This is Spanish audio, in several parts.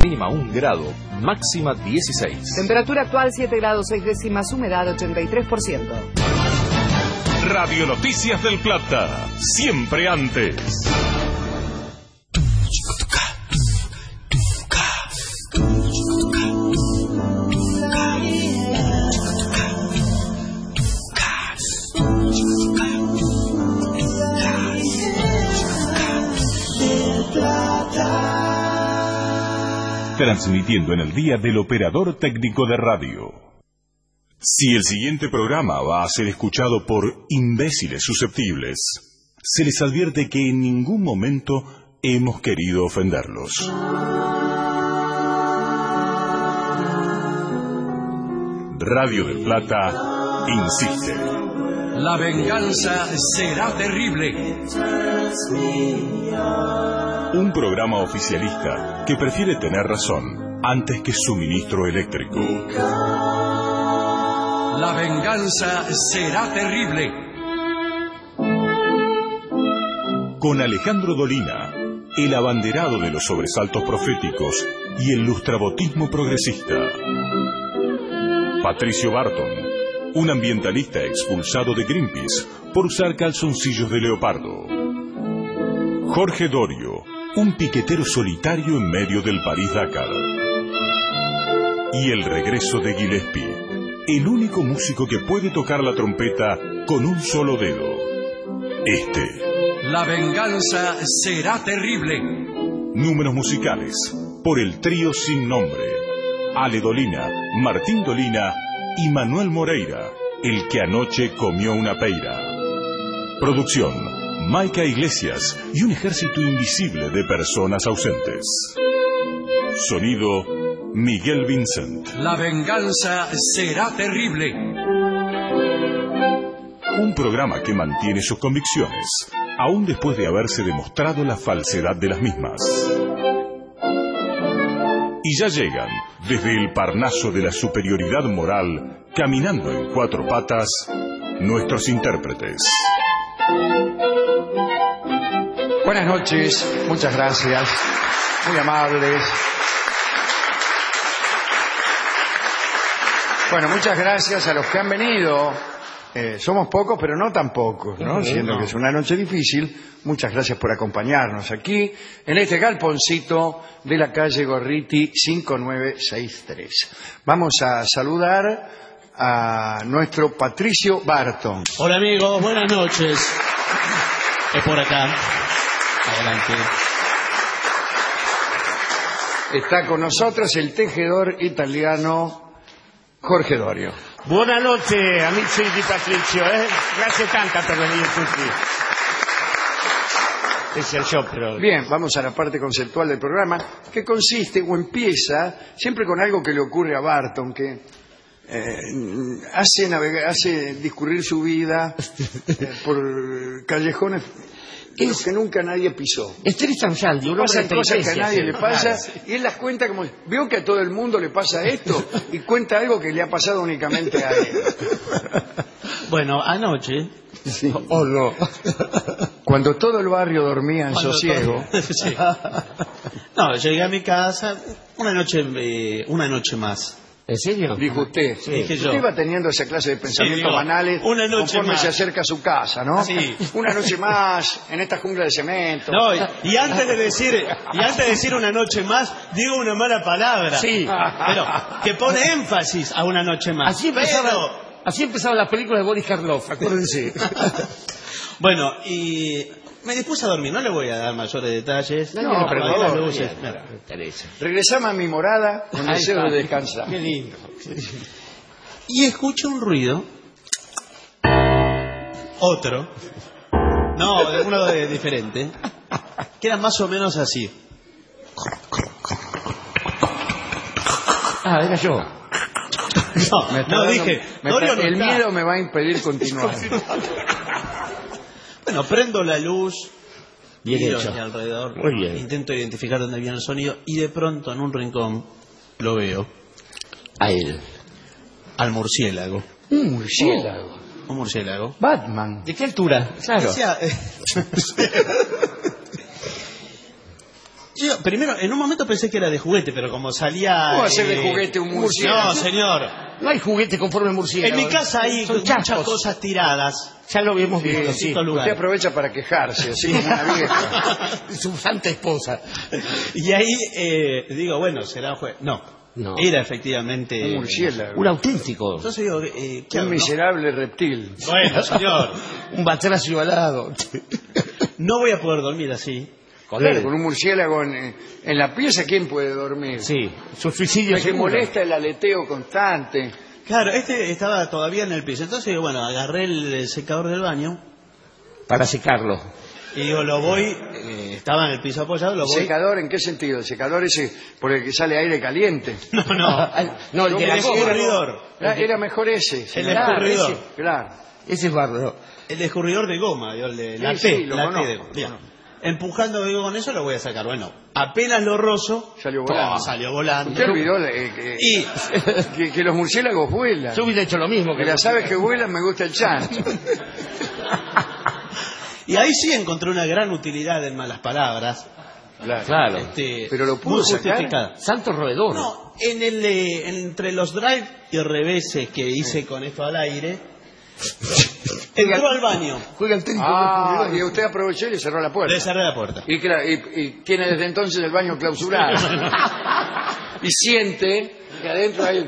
mínima 1 grado, máxima 16. Temperatura actual 7 grados 6 décimas, humedad 83%. Radio Noticias del Plata, siempre antes. Transmitiendo en el día del operador técnico de radio. Si el siguiente programa va a ser escuchado por imbéciles susceptibles, se les advierte que en ningún momento hemos querido ofenderlos. Radio del Plata insiste. La venganza será terrible. Un programa oficialista que prefiere tener razón antes que suministro eléctrico. La venganza será terrible. Con Alejandro Dolina, el abanderado de los sobresaltos proféticos y el lustrabotismo progresista. Patricio Barton, un ambientalista expulsado de Greenpeace por usar calzoncillos de leopardo. Jorge Dorio, un piquetero solitario en medio del París-Dakar. Y el regreso de Gillespie, el único músico que puede tocar la trompeta con un solo dedo. La venganza será terrible. Números musicales por el trío sin nombre. Ale Dolina, Martín Dolina y Manuel Moreira, el que anoche comió una peira. Producción, Maica Iglesias y un ejército invisible de personas ausentes. Sonido, Miguel Vincent. La venganza será terrible. Un programa que mantiene sus convicciones, aún después de haberse demostrado la falsedad de las mismas. Y ya llegan, desde el Parnaso de la superioridad moral, caminando en 4 patas, nuestros intérpretes. Buenas noches, muchas gracias, muy amables. Bueno, muchas gracias a los que han venido. Somos pocos, pero no tan pocos, ¿no? Siendo que es una noche difícil, muchas gracias por acompañarnos aquí, en este galponcito de la calle Gorriti 5963. Vamos a saludar a nuestro Patricio Barton. Hola amigos, buenas noches. Es por acá. Adelante. Está con nosotros el tejedor italiano Jorge Dorio. Buona notte amici di Patrizio, grazie tanta per venire tutti. Es el show, pero... Bien, vamos a la parte conceptual del programa, que consiste o empieza siempre con algo que le ocurre a Barton, que hace discurrir su vida por callejones que nunca nadie pisó. Stefano Salvi, un hombre Pasan cosas que a nadie le pasa y él las cuenta como, veo que a todo el mundo le pasa esto, y cuenta algo que le ha pasado únicamente a él. Bueno, anoche... Sí. Oh, no. Cuando todo el barrio dormía en sosiego. Sí. No, llegué a mi casa una noche más. ¿En serio? Dijo usted. Sí, dije yo. Usted iba teniendo esa clase de pensamientos banales una noche conforme más. se acerca a su casa, ¿no? Sí. Una noche más en esta jungla de cemento. No, y antes de decir una noche más, digo una mala palabra. Sí. Pero que pone énfasis a una noche más. Así empezaba la película de Boris Karloff, acuérdense. Bueno, y me dispuse a dormir, no le voy a dar mayores detalles. No, pero apagué las no, luces. Regresamos a mi morada con deseo de descansar. Qué lindo. Y escucho un ruido. Otro. No, uno diferente. Que era más o menos así. Ah, era yo. No dije. El miedo me va a impedir continuar. Bueno, prendo la luz. Bien miro hecho. hacia alrededor. Muy bien. Intento identificar dónde viene el sonido. Y de pronto, en un rincón, lo veo. A él. Al murciélago. Un murciélago. Un murciélago. Batman. ¿De qué altura? Claro. Decía, Yo, primero, en un momento pensé que era de juguete, pero como salía... ¿Cómo va a ser de juguete un murciélago? No, señor. No hay juguete conforme murciélago. En mi casa hay Son muchas chascos. cosas tiradas. Ya lo habíamos Sí, visto, en sí. distintos Usted lugares. aprovecha para quejarse, así como una vieja. Su santa esposa. Y ahí digo, bueno, será un juguete. No. Era efectivamente... Un murciélago. Un auténtico. Entonces digo, ¿qué hago, Un no? miserable reptil. Bueno, señor, Un batracio alado. no voy a poder dormir así. Claro, con un murciélago en la pieza, ¿quién puede dormir? Sí, su suicidio El que seguro. molesta el aleteo constante. Claro, este estaba todavía en el piso. Entonces digo, bueno, agarré el secador del baño Para secarlo. y digo, lo voy... estaba en el piso apoyado, lo voy... ¿Secador en qué sentido? ¿El secador ese por el que sale aire caliente? No, no. No, el de la El goma. escurridor. Era mejor ese. sí. El Claro, escurridor. ese. Claro. Ese es bárbaro. El escurridor de goma, digo, el de la Sí, T, sí, lo la conozco, T de goma. lo Bien. conozco. Empujando digo, con eso lo voy a sacar. Bueno, apenas lo rozo, Salió volando. salió volando. Usted olvidó Y que los murciélagos vuelan. Yo hubiera hecho lo mismo. Que las aves que vuelan me gusta el chancho. y ahí sí encontré una gran utilidad en malas palabras. Claro. Pero lo pudo muy sacar. justificada. Santo roedor. No, en entre los drive y reveses que hice con esto al aire, entró al baño, Juega el técnico. Ah, y usted aprovechó y le cerró la puerta. le cerré la puerta. Y, y tiene desde entonces el baño clausurado. Y siente que adentro hay...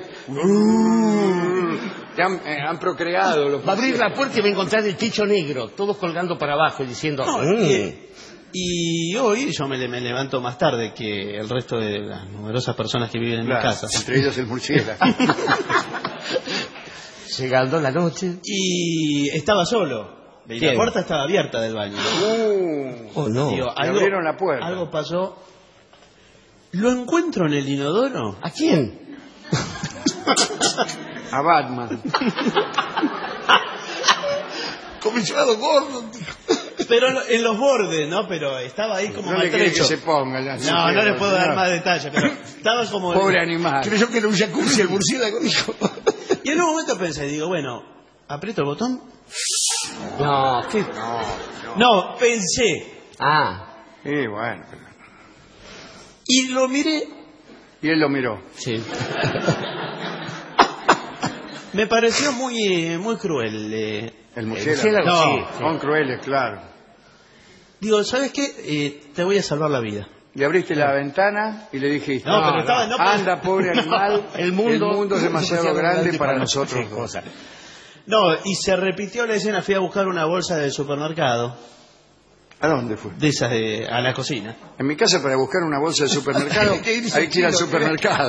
que han procreado los Va a abrir la puerta y va a encontrar el techo negro, todos colgando para abajo y diciendo... No, y hoy yo me levanto más tarde que el resto de las numerosas personas que viven en Claro, mi casa. entre ellos el murciélago. Llegando la noche. Y estaba solo. Y la ¿Quién? puerta estaba abierta del baño. Oh, no. Digo, Le abrieron la puerta. Algo pasó. Lo encuentro en el inodoro. ¿A quién? A Batman. Comisionado gordo. Pero en los bordes, ¿no? Pero estaba ahí como No le quiere que maltrecho. se ponga. No, no le puedo dar más detalles, pero estaba como... Pobre animal. Creyó que era un jacuzzi el murciélago, dijo. Y en un momento pensé, digo, bueno, aprieto el botón. No, ¿qué? No, pensé. Ah, Y bueno. Y lo miré. Y él lo miró. sí. Me pareció muy cruel. El murciélago, murciélago. No. sí. Son crueles, claro. Digo, ¿sabes qué? Te voy a salvar la vida. Le abriste la ventana y le dijiste... No, pero estaba... no, anda, pobre animal. El mundo es demasiado grande para nosotros Sí, dos. cosa. No, y se repitió la escena. Fui a buscar una bolsa del supermercado, ¿A dónde fue? de esas a la cocina. En mi casa, para buscar una bolsa de supermercado, hay que ir al supermercado.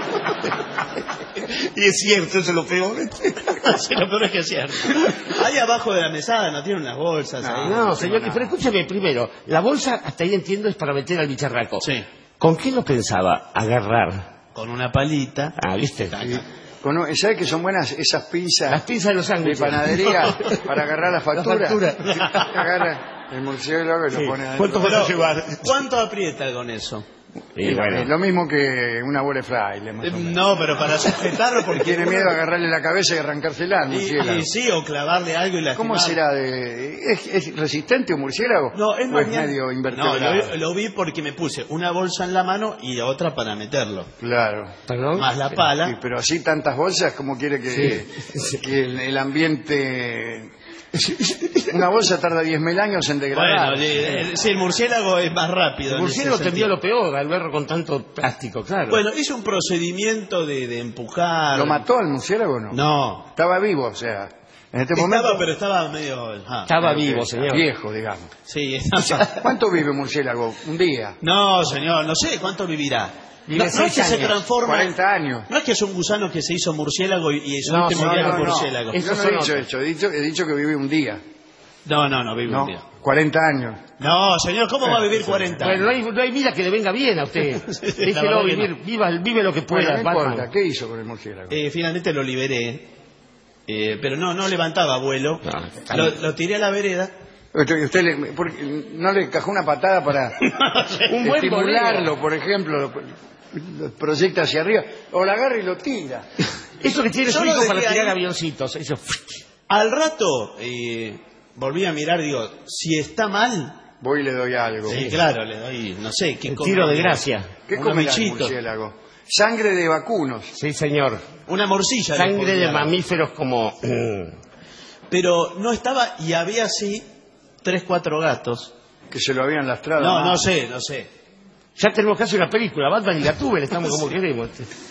Y es cierto, eso es lo peor. Sí, lo peor es que es cierto. Ahí abajo de la mesada no tienen unas bolsas ahí. No, señor, pero escúcheme primero. La bolsa, hasta ahí entiendo, es para meter al bicharraco. Sí, ¿Con qué lo pensaba? Agarrar. con una palita. Ah, ¿viste? ¿Sabes que son buenas esas pinzas Las pinzas de los de sándwiches. panadería para agarrar la factura? factura. Agarra el murciélago y lo pone adentro. ¿Cuánto vas a Pero, llevar? ¿cuánto aprieta con eso? Y bueno. Lo mismo que una bola de fraile, más o menos. No, pero para sujetarlo porque... Tiene miedo a agarrarle la cabeza y arrancársela al murciélago. Y sí, o clavarle algo y lastimarlo. ¿Cómo será? ¿Es resistente un murciélago? No, es ¿O más es bien- medio No, invertebrado? lo vi porque me puse una bolsa en la mano y otra para meterlo. Claro. ¿Perdón? Más la pala. Sí, pero así tantas bolsas, ¿cómo quiere que el ambiente... Una bolsa tarda 10.000 años en degradar. Bueno, sí, el murciélago es más rápido. El en murciélago ese tendría sentido. lo peor al verlo con tanto plástico, claro. Bueno, hice un procedimiento de empujar. ¿Lo mató al murciélago o no? No. Estaba vivo, o sea... En este Estaba, momento... pero estaba medio... Estaba vivo, señor. Viejo, digamos. Sí, estaba... ¿Cuánto vive un murciélago? ¿Un día? No, señor, no sé cuánto vivirá. Vive No es que 6 se años, transforma... 40 años. No es que es un gusano que se hizo murciélago y su No, último no, día no, fue no. murciélago. Es- Yo no son he dicho otros. eso, he dicho que vive un día. No, vive ¿No? un día. 40 años. No, señor, ¿cómo va a vivir 40? Bueno, no hay vida que le venga bien a usted. la Déjelo verdad que vivir, vive lo que pueda. Bueno, no Batman. importa. ¿Qué hizo con el murciélago? Finalmente lo liberé, pero no levantaba vuelo. Lo tiré a la vereda. Usted no le cajó una patada para Un buen estimularlo, por ejemplo, lo proyecta hacia arriba, o la agarra y lo tira. Eso que tiene Yo su lo hijo para dejé tirar ahí. avioncitos. Eso. Al rato volví a mirar, digo, si está mal, voy y le doy algo. Sí, claro, le doy, no sé, ¿qué El come? tiro de gracia. ¿Qué unos come el bichitos. murciélago? Sangre de vacunos. Sí, señor. Una morcilla. le Sangre de pondría. mamíferos como... Pero no estaba, y había así 3, 4 gatos. Que se lo habían lastrado. No, más. no sé. Ya tenemos casi una película, Batman y Gatúbel, estamos como queremos.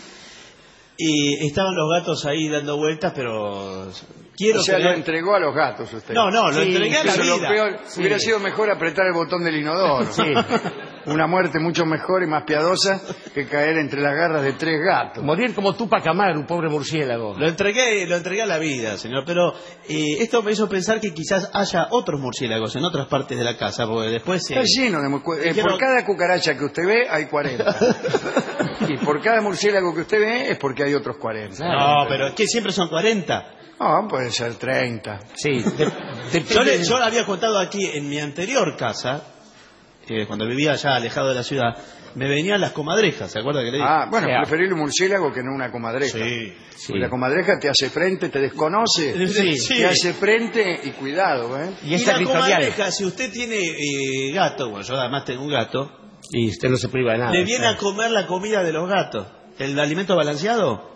Y estaban los gatos ahí dando vueltas, pero quiero O sea, lo creer- entregó a los gatos usted. No, lo Sí, entregué a la Eso es lo vida. peor. Hubiera sido mejor apretar el botón del inodoro. Sí. Una muerte mucho mejor y más piadosa que caer entre las garras de 3 gatos. Morir como Tupac Amaru, un pobre murciélago. Lo entregué a la vida, señor, pero esto me hizo pensar que quizás haya otros murciélagos en otras partes de la casa, porque después... Está lleno de Quiero- por cada cucaracha que usted ve hay 40. Y por cada murciélago que usted ve es porque hay otros 40. No, pero es que siempre son 40. No, puede ser 30. Sí. Yo le había contado aquí en mi anterior casa, cuando vivía allá alejado de la ciudad, me venían las comadrejas, ¿se acuerda que le dije? Bueno, O sea, preferible un murciélago que no una comadreja. Sí. Porque la comadreja te hace frente, te desconoce, Sí. te hace frente y cuidado, ¿eh? Y Y es la territorial. comadreja, si usted tiene gato, bueno, yo además tengo un gato, Y usted no se priva de nada. le viene a comer la comida de los gatos. ¿El alimento balanceado?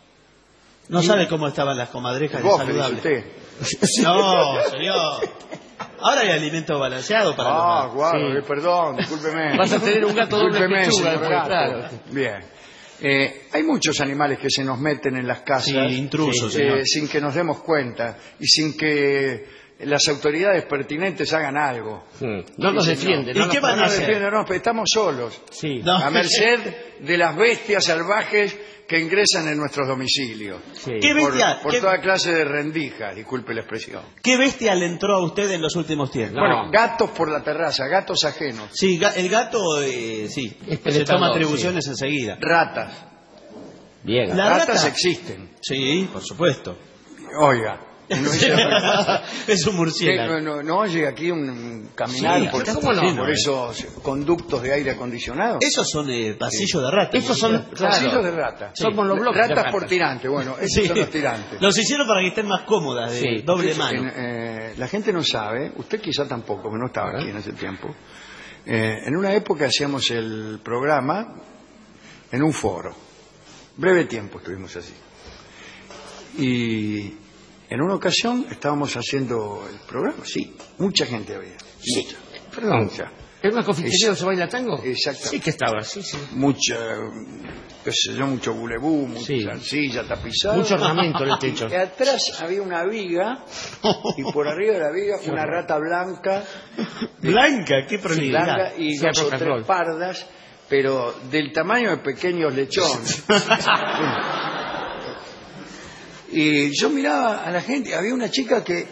No sabe cómo estaban las comadrejas de Vos, dice saludables. usted. No, señor. Ahora hay alimento balanceado para los gatos. Guarda, Sí. perdón, discúlpeme. Vas a tener un gato doble Discúlpeme, pechuga, señor pues, gato. claro. Bien. Hay muchos animales que se nos meten en las casas Sí, intrusos, señor. sin que nos demos cuenta y sin que las autoridades pertinentes hagan algo. No nos Sí, defienden. ¿Y no qué nos van a No, hacer? defienden, no, estamos solos, Sí. No. a merced de las bestias salvajes que ingresan en nuestros domicilios. Sí. ¿Qué Por, bestia, por qué- toda clase de rendijas, disculpe la expresión. qué bestia le entró a usted en los últimos tiempos? No. Bueno, gatos por la terraza, gatos ajenos, Sí, el gato, sí, Es se penetrador, toma atribuciones enseguida. ratas. Bien. La Ratas rata. existen. Sí, por supuesto. Oiga, no, Es un murciélago. no oye aquí un caminar Sí, por, ¿cómo no? por esos conductos de aire acondicionado. Esos son pasillos de rata. Esos son, Pasillos claro, de rata. somos los bloques de Ratas ratas. por tirante, bueno, esos Sí. son los tirantes. Los hicieron para que estén más cómodas, de Sí. doble mano. La gente no sabe, usted quizá tampoco, porque no estaba aquí en ese tiempo. En una época hacíamos el programa en un foro. Breve tiempo estuvimos así. Y en una ocasión estábamos haciendo el programa, sí, mucha gente había. Sí. Mucha. Perdón. Mucha. ¿Es una confitería donde se baila tango? Exacto. Sí que estaba, sí. Mucha, qué sé yo, mucho bulebú, mucha Sí. arcilla tapizada. Mucho ornamento en el techo. Y atrás había una viga y por arriba de la viga una rata blanca, Blanca, qué blanca prolividad. y Sí, dos o rock and tres roll. pardas, pero del tamaño de pequeños lechones. Y yo miraba a la gente, había una chica que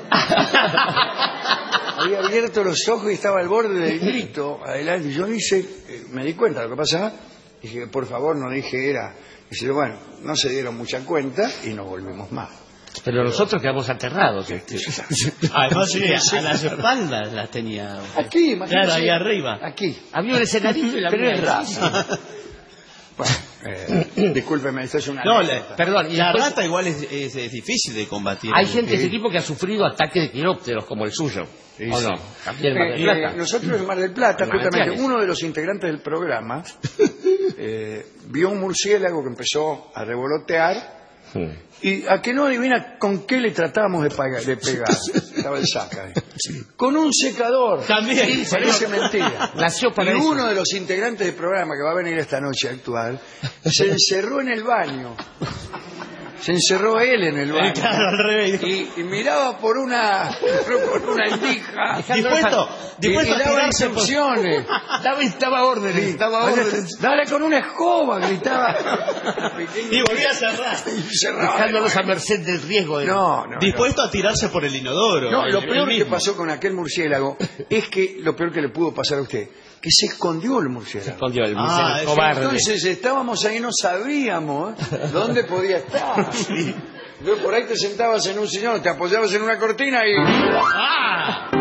había abierto los ojos y estaba al borde del grito adelante. Y yo me di cuenta de lo que pasaba. Dije, por favor, no dije era. Dice, bueno, no se dieron mucha cuenta y nos volvimos más. Pero nosotros quedamos aterrados. Además, sí, a las espaldas las tenía. Aquí, imagínese. Claro, ahí arriba. Aquí. Había un escenarito y la Pero es mira. raro. Bueno, discúlpeme, esto es una No, anécdota. Perdón, y la después rata igual es difícil de combatir. hay gente de este tipo que ha sufrido ataques de quirópteros como el suyo. Sí, ¿O sí. no? Aquí en Mar del Plata. Nosotros en Mar del Plata, En justamente Manantiales. uno de los integrantes del programa vio un murciélago que empezó a revolotear y a que no adivina con qué le tratábamos de pegar. Estaba el saca ahí. Con un secador. También. Sí, parece mentira. Nació para Y eso. uno de los integrantes del programa que va a venir esta noche a actuar se encerró en el baño. Se encerró él en el baño. Claro, al revés. Y miraba por una endija. Dispuesto Y a daba tirarse por... instrucciones. Daba órdenes, daba órdenes. Dale con una escoba, gritaba. Y volvía a cerrar. Y cerraba. Dejándolos a merced del riesgo de... No. Dispuesto a tirarse por el inodoro. No, lo el peor que mismo. pasó con aquel murciélago es que lo peor que le pudo pasar a usted, que se escondió el murciélago. Escondió el Ah, murciélago cobarde. Entonces estábamos ahí, no sabíamos dónde podía estar. Entonces, por ahí te sentabas en un sillón, te apoyabas en una cortina y... ¡Ah!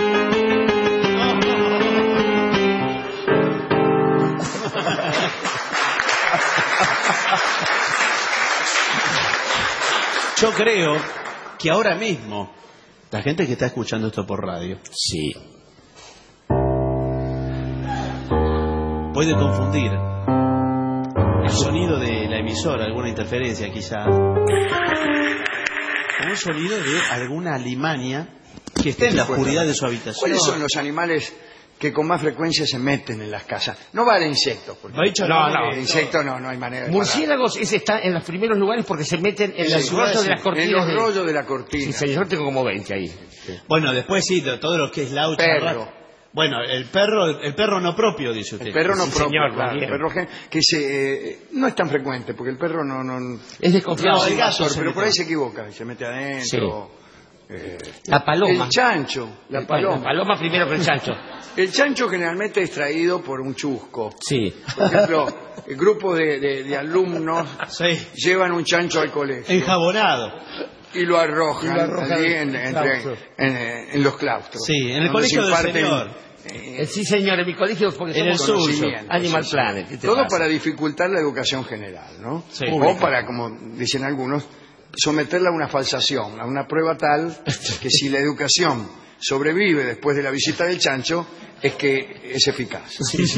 Yo creo que ahora mismo, la gente que está escuchando esto por radio, Sí. puede confundir el sonido de la emisora, alguna interferencia quizá, con un sonido de alguna alimaña que está en la oscuridad de su habitación. ¿Cuáles son los animales que con más frecuencia se meten en las casas? No vale insectos. Porque No. insectos no hay manera de Murciélagos, ese está en los primeros lugares porque se meten en los rollos de las cortinas. En los rollos de la cortina. Sí, señor, tengo como 20 ahí. Bueno, después sí, de todo lo que es laucha. Perro. Bueno, el perro no propio, dice usted. El perro no Sí, propio, señor, claro, bien. el perro que no es tan frecuente, porque el perro no Es desconfiado. No, el gato pero se por mete. ahí se equivoca, se mete adentro. La paloma. El chancho, la paloma. La paloma primero que el chancho. El chancho generalmente es traído por un chusco. Sí. Por ejemplo, el grupo de alumnos Sí. llevan un chancho al colegio Enjabonado. y lo arrojan, allí en el claustro. en los claustros. Sí, en el donde colegio se del imparten, señor. Sí, señor, en mi colegio porque En el somos suyo. Animal Sí, Planet. ¿qué te Todo pasa? para dificultar la educación general, ¿no? Sí. O para, como dicen algunos, someterla a una falsación, a una prueba tal que si la educación sobrevive después de la visita del chancho, es que es eficaz.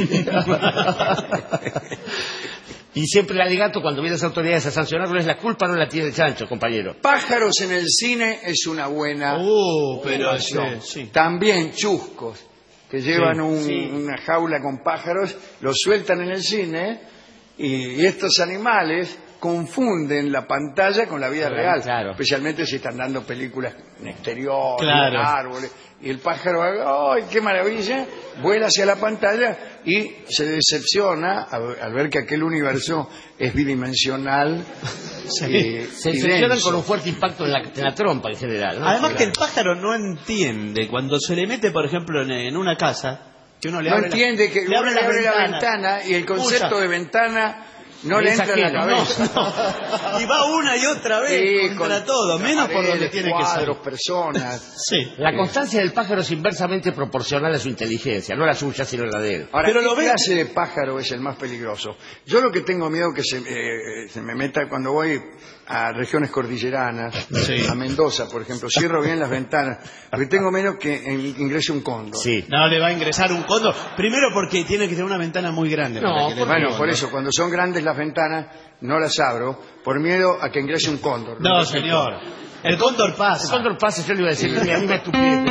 Y siempre el alegato cuando vienen las autoridades a sancionarlo es la culpa no la tiene el chancho, compañero. Pájaros en el cine es una buena Pero opción. sí. También chuscos, que llevan Sí. una jaula con pájaros, los sueltan en el cine y estos animales confunden la pantalla con la vida real, claro. especialmente si están dando películas en exterior, Claro. en árboles, y el pájaro, ¡ay, qué maravilla!, vuela hacia la pantalla y se decepciona al ver que aquel universo es bidimensional. Se y decepcionan denso. con un fuerte impacto en la trompa en general, ¿no? Además que el pájaro no entiende cuando se le mete, por ejemplo, en una casa, que uno le No abre entiende que le uno le abre la ventana y el concepto Escucha. de ventana no le Es entra en la ajeno, cabeza. No. Y va una y otra vez Sí, contra con todo, menos por donde paredes, tiene que cuadros, ser. personas. Sí. La constancia del pájaro es inversamente proporcional a su inteligencia, no la suya, sino la de él. Ahora, Pero ¿qué lo ve- clase de pájaro es el más peligroso? Yo lo que tengo miedo que se me meta cuando voy a regiones cordilleranas, Sí. a Mendoza, por ejemplo, cierro bien las ventanas, porque tengo miedo que ingrese un cóndor. Sí. No le va a ingresar un cóndor. Primero porque tiene que tener una ventana muy grande. No, para que le ¿por qué? Bueno, entre por un eso, cuando son grandes las ventanas, no las abro, por miedo a que ingrese un cóndor. cóndor. No, señor. El cóndor pasa. Cuando el pase yo le iba a decir, a mí me estupidez.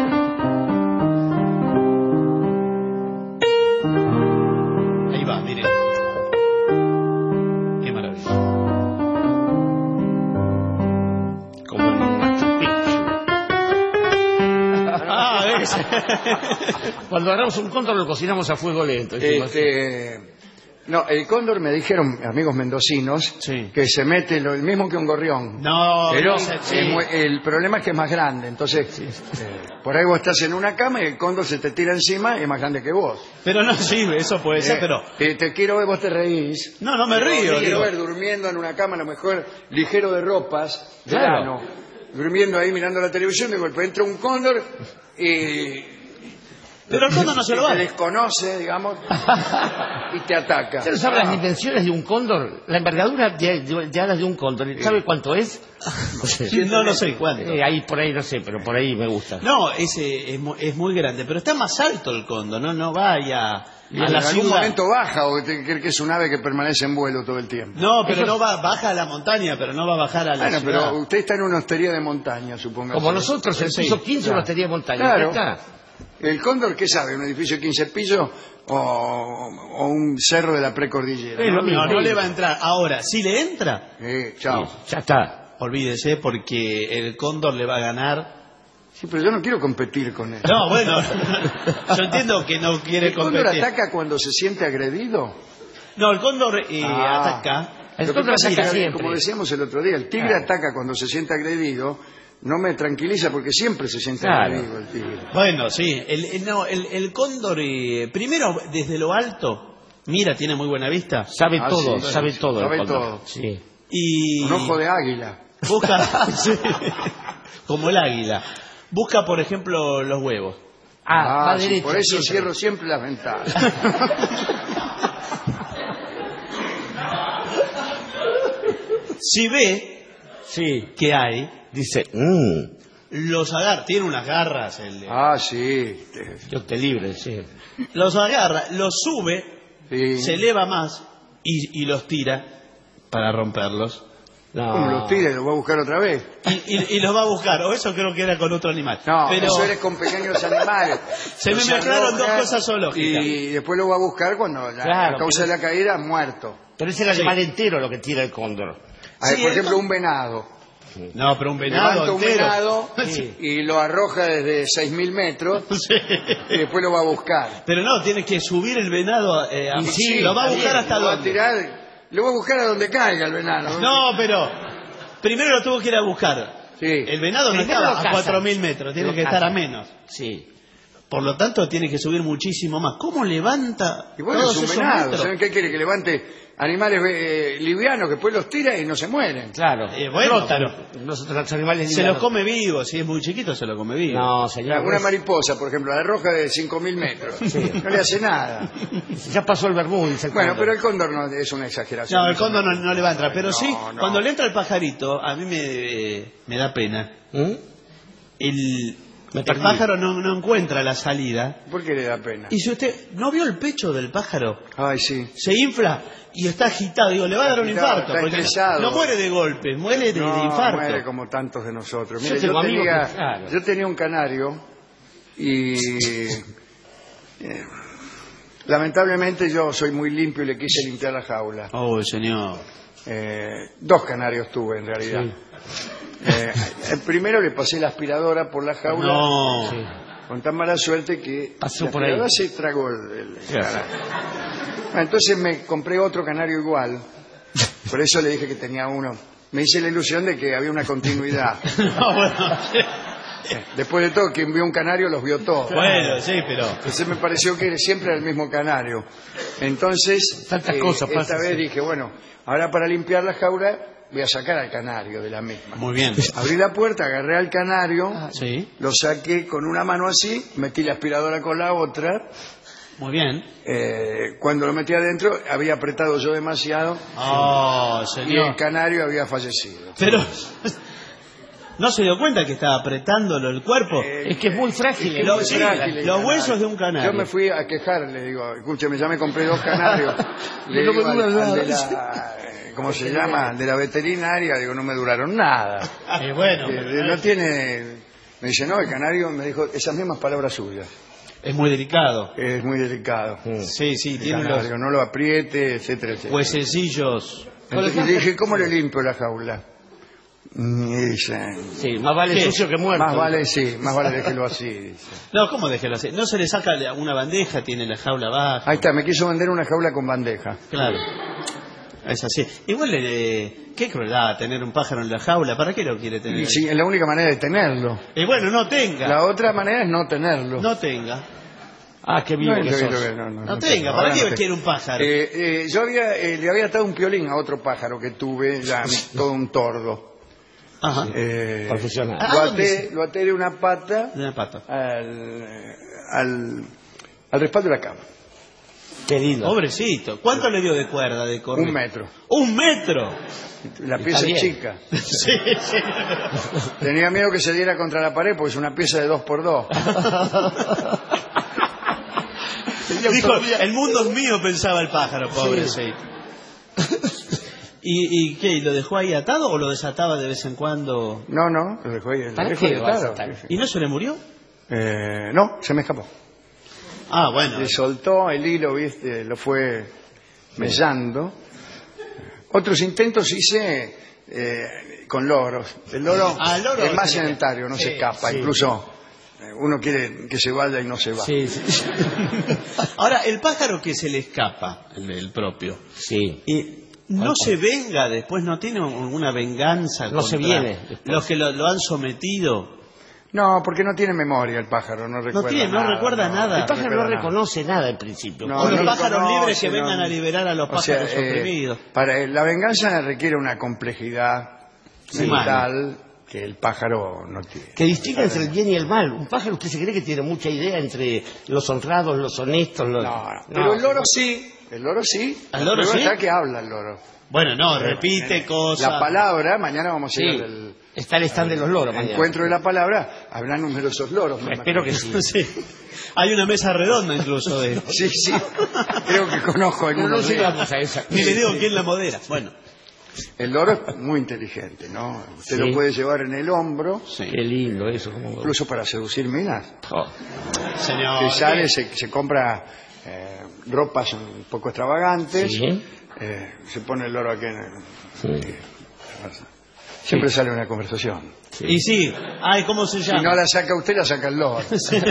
Ahí va, mire. Qué maravilla. Como en Machu Picchu. ¿Ves? Cuando agarramos un cóndor lo cocinamos a fuego lento. No, el cóndor me dijeron amigos mendocinos Sí. que se mete el mismo que un gorrión. No, Pero no sé, sí. el problema es que es más grande. Entonces, por ahí vos estás en una cama y el cóndor se te tira encima y es más grande que vos. Pero no sirve, eso puede ser, pero... Te quiero ver, vos te reís. No, no me Pero río. te quiero digo. ver durmiendo en una cama, a lo mejor ligero de ropas, de Claro. lano. Durmiendo ahí mirando la televisión, de golpe entra un cóndor y... Pero el cóndor no se lo te va. desconoce, digamos, y te ataca. ¿Usted no sabe las dimensiones de un cóndor? La envergadura de alas de un cóndor, ¿sabe cuánto es? No sé. No sé cuánto. Ahí por ahí no sé, pero por ahí me gusta. No, ese es muy grande, pero está más alto el cóndor, no vaya a En la algún ciudad. momento baja o te crees que es un ave que permanece en vuelo todo el tiempo. No, pero no va, baja a la montaña, pero no va a bajar a la Bueno, ciudad. pero usted está en una hostería de montaña, supongo. Como nosotros, el Sí, piso 15 claro. una hostería de montaña. Claro. ¿Ya está? ¿El cóndor qué sabe? ¿Un edificio de 15 pisos o un cerro de la precordillera? Es lo mismo. No le va a entrar. Ahora, si le entra, Chao. Ya está. olvídese porque el cóndor le va a ganar. Sí, pero yo no quiero competir con él. No, bueno, yo entiendo que no quiere ¿El cóndor competir. ataca cuando se siente agredido? No, el cóndor Ah. ataca. El Lo que cóndor pasa es ataca que, siempre. como decíamos el otro día, el tigre ataca cuando se siente agredido. No me tranquiliza porque siempre se siente Claro. agredido el tigre. Bueno, sí, el cóndor, primero desde lo alto, mira, tiene muy buena vista. Sabe Ah, todo, sí, sabe sí, todo. el sabe cóndor. todo. Sí. Y Un ojo de águila. busca, sí, como el águila. Busca, por ejemplo, los huevos. Va sí, derecho. por eso siempre. cierro siempre las ventanas. Si ve Sí. que hay, Dice, los agarra, tiene unas garras, Ah, sí. yo te libre, sí. los agarra, los sube Sí. se eleva más y los tira para romperlos. ¿Cómo los tira y los va a buscar otra vez? Y los va a buscar, o eso creo que era con otro animal. No, pero eso eres con pequeños animales. se me Los mezclaron dos arroja cosas zoológicas. y después lo va a buscar cuando Claro, a causa de la caída muerto. Pero es el animal entero lo que tira el cóndor. A ver, Sí, por el ejemplo, un venado. No, pero un venado Levanta un entero. venado Sí. y lo arroja desde 6.000 metros y después lo va a buscar. Pero no, tiene que subir el venado. Sí, lo va a buscar bien, hasta lo va a dónde. tirar, lo va a buscar a donde caiga el venado. No, pero primero lo tuvo que ir a buscar. Sí. El venado no Primero estaba lo a cazan. 4.000 metros, tiene Lo que estar a cazan. menos. Sí. Por lo tanto, tiene que subir muchísimo más. ¿Cómo levanta Y bueno, todos es un esos venado. metros? ¿Saben qué quiere? Que levante animales livianos que después los tira y no se mueren. Claro. Bueno, Trotan. Nosotros los animales Se los come vivos, si es muy chiquito se lo come vivo. No, señor. Una mariposa, por ejemplo, la arroja de 5.000 metros. No le hace nada. Ya pasó el vermú, dice el Bueno, cóndor. pero el cóndor no es una exageración. No, el cóndor no le va a entrar, pero No, sí, no. cuando le entra el pajarito, a mí me da pena. ¿Mm? El Me perdí. pájaro no encuentra la salida. ¿Por qué le da pena? Y si usted no vio el pecho del pájaro, Ay, sí. se infla y está agitado, digo, le va a dar un Agitado, infarto. está Porque estresado. no muere de golpe, muere de No, infarto. muere como tantos de nosotros. Yo Mire, tengo amigos tenía, que- claro. yo tenía un canario y lamentablemente yo soy muy limpio y le quise limpiar la jaula. Oh, señor. Dos canarios tuve en realidad. El primero le pasé la aspiradora por la jaula No. Sí. con tan mala suerte que Pasó la por ahí. aspiradora se tragó el canario. Entonces me compré otro canario igual, por eso le dije que tenía uno. Me hice la ilusión de que había una continuidad. No, bueno, sí. Después de todo, quien vio un canario los vio todos. Bueno, sí, pero... Entonces me pareció que siempre era el mismo canario. Entonces, Tantas cosas esta pasan, vez sí. dije, bueno, ahora para limpiar la jaula voy a sacar al canario de la misma. Muy bien. Abrí la puerta, agarré al canario, Sí, lo saqué con una mano así, metí la aspiradora con la otra. muy bien. Cuando lo metí adentro, había apretado yo demasiado Oh, y el señor. canario había fallecido. Pero... ¿No se dio cuenta que estaba apretándolo el cuerpo? Es que es muy frágil. Es Lo- muy sí, frágil el los canario. huesos de un canario. Yo me fui a quejar, le digo, escúcheme, ya me compré 2 canarios. Le No me digo duran al nada. de la, ¿cómo se llama? De la veterinaria, digo, no me duraron nada. Bueno, No tiene... Me dice, no, el canario me dijo esas mismas palabras suyas. es muy delicado. Es muy delicado. Sí, sí, El tiene canario, los no lo apriete, etcétera, etcétera. huesecillos. Entonces, y le dije, ¿cómo le limpio la jaula? Y dice, Sí, más vale ¿Qué? sucio que muerto. más vale, sí, más vale déjelo así. Dice. No, ¿cómo déjelo así? No se le saca una bandeja, tiene la jaula baja. Ahí está, me quiso vender una jaula con bandeja. Claro. Es así. Igual, qué crueldad tener un pájaro en la jaula. ¿Para qué lo quiere tener? Y sí, es la única manera de tenerlo. Y bueno, no tenga. La otra manera es no tenerlo. No tenga. Ah, qué vivo No, que no, sos. No tenga. ¿Para qué quiere un pájaro? Yo le había atado un piolín a otro pájaro que tuve, ya todo un tordo. Ajá. Profesional. Lo até de una pata De una pata. al respaldo de la cama. Qué lindo. Pobrecito. ¿Cuánto le dio de cuerda de correr? 1 metro. ¡Un metro! La pieza bien. es chica. Sí, sí. Tenía miedo que se diera contra la pared porque es una pieza de 2x2. Dijo, el mundo es mío, pensaba el pájaro, pobrecito. ¿Y qué? ¿Y lo dejó ahí atado o lo desataba de vez en cuando? No, lo dejó ahí. ¿Para lo dejó qué ahí lo vas a atado. atar? ¿Y no se le murió? No, se me escapó. Ah, bueno. Le soltó el hilo, viste, lo fue mellando. Otros intentos hice con loros. El loro, Ah, el loro es más se le- sedentario, no Sí, se escapa. sí. Incluso uno quiere que se vaya y no se va. Sí, sí. Ahora, el pájaro que se le escapa, el propio, Sí. y no se venga después, no tiene alguna venganza No se contra viene después. los que lo han sometido. No, porque no tiene memoria el pájaro, no recuerda no recuerda nada. El pájaro no recuerda reconoce nada al principio. No, O los no pájaros reconoce, libres que no. vengan a liberar a los O sea, pájaros oprimidos. la venganza requiere una complejidad mental que el pájaro no tiene. Que distingue entre el bien y el mal. Un pájaro, ¿usted se cree que tiene mucha idea entre los honrados, los honestos? Los... No, pero el loro sí, El loro sí. ¿Al loro La prueba sí? está que habla el loro. Bueno, no, repite cosas. La palabra, mañana vamos a ir Sí. al Está el stand de los loros mañana. encuentro de la palabra, habrá numerosos loros. me Espero que imagino. sí. Sí. Hay una mesa redonda incluso de... Sí, sí. Creo que conozco Pero no algunos de ellos. llegamos a esa. Ni le digo quién la modera. Bueno. El loro es muy inteligente, ¿no? Usted Sí. lo puede llevar en el hombro, Qué lindo eso. Como... incluso para seducir minas. Oh, Señor. Que sale, se compra ropas un poco extravagantes, Sí. se pone el loro aquí en el... sí. Siempre sale una conversación. Y sí. Ay, ¿cómo se Si llama? no la saca usted, la saca el loro.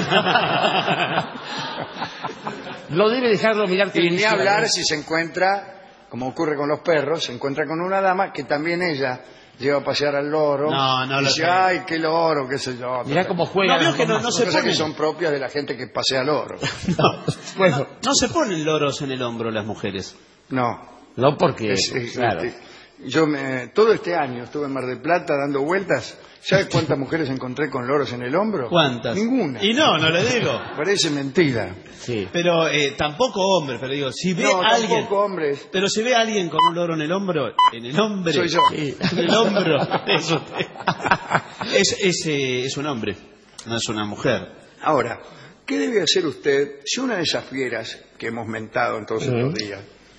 No debe dejarlo mirar Y ni televisión. hablar si se encuentra, como ocurre con los perros, se encuentra con una dama que también ella lleva a pasear al loro. No, no y lo dice, sé. ay, qué loro, qué sé yo. Mirá cómo juega. No, veo que no se Cosas que ponen. son propias de la gente que pasea loros. Bueno, No se ponen loros en el hombro las mujeres. No. no porque... claro. Yo todo este año estuve en Mar del Plata dando vueltas. ¿Sabes cuántas mujeres encontré con loros en el hombro? ¿Cuántas? Ninguna. Y no le digo. Parece mentira. Sí. Pero tampoco hombre, pero digo, si ve No, a alguien... tampoco hombres. Pero si ve a alguien con un loro en el hombro, en el hombre... Soy yo. Sí, en el hombro. Es usted. Es un hombre, no es una mujer. Ahora, ¿qué debe hacer usted si una de esas fieras que hemos mentado en todos estos días,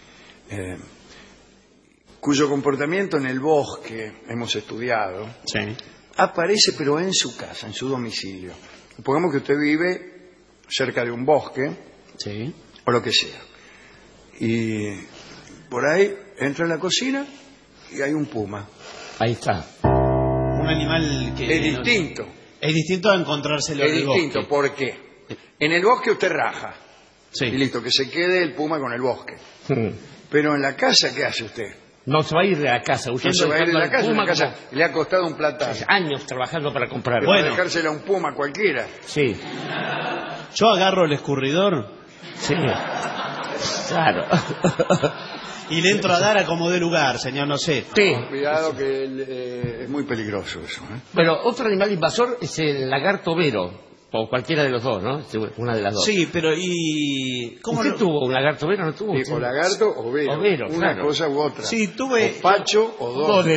cuyo comportamiento en el bosque hemos estudiado, Sí. aparece pero en su casa, en su domicilio? Supongamos que usted vive cerca de un bosque Sí. o lo que sea. Y por ahí entra a la cocina y hay un puma. Ahí está. Un animal que... Es distinto. Es distinto a encontrárselo Es en el distinto. bosque. ¿Por qué? En el bosque usted raja. Sí. Y listo, que se quede el puma con el bosque. Mm. Pero en la casa, ¿qué hace usted? No se va a ir de la casa, No huyendo se va a ir de dejando la al casa, en puma la casa como le ha costado un platazo. años trabajando para comprar. Pero Bueno. dejársela a un puma cualquiera. Sí, Yo agarro el escurridor sí. Claro. y le entro a dar a como dé lugar, señor, no sé. Sí. Cuidado que es muy peligroso eso. Bueno, otro animal invasor es el lagarto vero. O cualquiera de los dos, ¿no? Una de las dos. Sí, pero ¿y cómo ¿Usted lo- tuvo un lagarto vero o no tuvo? Sí, o lagarto o vero. O vero, una claro. cosa u otra. Sí, tuve... O pacho o dos.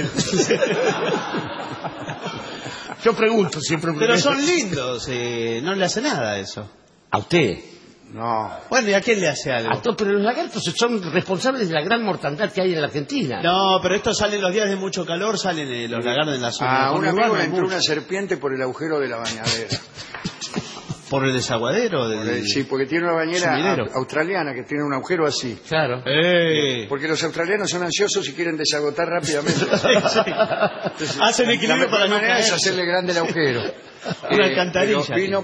Yo pregunto siempre. Pero son lindos, no le hace nada eso. A usted. No. Bueno, ¿y a quién le hace algo? Pero los lagartos son responsables de la gran mortandad que hay en la Argentina. No, pero estos salen los días de mucho calor, salen los lagartos en la zona. A un amigo conurbana, le entró mucho. una serpiente por el agujero de la bañadera. ¿Por el desaguadero? Sí, porque tiene una bañera Sumidero. australiana que tiene un agujero así. Claro. Porque los australianos son ansiosos y quieren desagotar rápidamente. Hacen equilibrio la para mejor no manera es caerse. hacerle grande el agujero. Una alcantarilla. Pero vino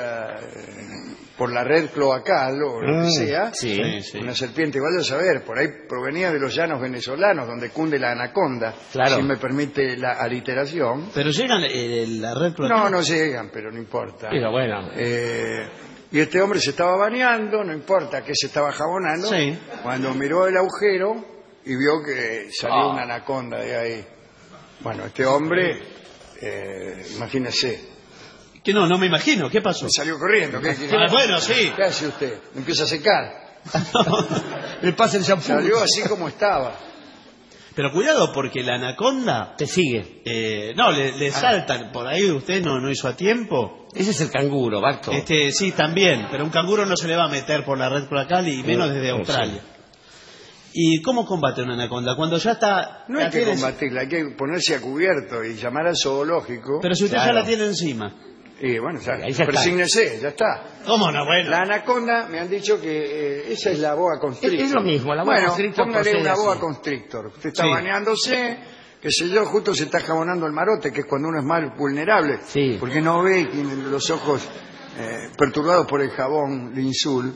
por la red cloacal o lo que sea, Sí. Sí, sí. una serpiente, vaya a saber, por ahí provenía de los llanos venezolanos, donde cunde la anaconda, Claro. si me permite la aliteración. Pero llegan la red No, no llegan, pero no importa. Pero bueno. Y este hombre se estaba bañando, no importa que se estaba jabonando, Sí. cuando miró el agujero y vio que salía una anaconda de ahí. Bueno, este hombre, imagínese, Que no me imagino. ¿Qué pasó? salió corriendo. ¿Qué Bueno, sí. ¿Qué hace usted? Empieza a secar. Le pasa el shampoo. Salió así como estaba. Pero cuidado, porque la anaconda... Te sigue. le saltan. Por ahí usted no hizo a tiempo. Ese es el canguro, Barto. Sí, también. Pero un canguro no se le va a meter por la red cloacal y menos desde Australia. ¿Y cómo combate una anaconda? Cuando ya está... No hay la que tiene- combatirla, hay que ponerse a cubierto y llamar al zoológico. Pero si usted Claro. ya la tiene encima. Y bueno, ya, Ahí ya está. presígnese, ya está. ¿Cómo no? Bueno. La anaconda, me han dicho que esa es la boa constrictor. Es lo mismo, la boa bueno, constrictor póngale procede una boa así. constrictor. Usted está Sí. bañándose, qué sé yo, justo se está jabonando el marote, que es cuando uno es más vulnerable. Sí. Porque no ve, tiene los ojos perturbados por el jabón Linsul.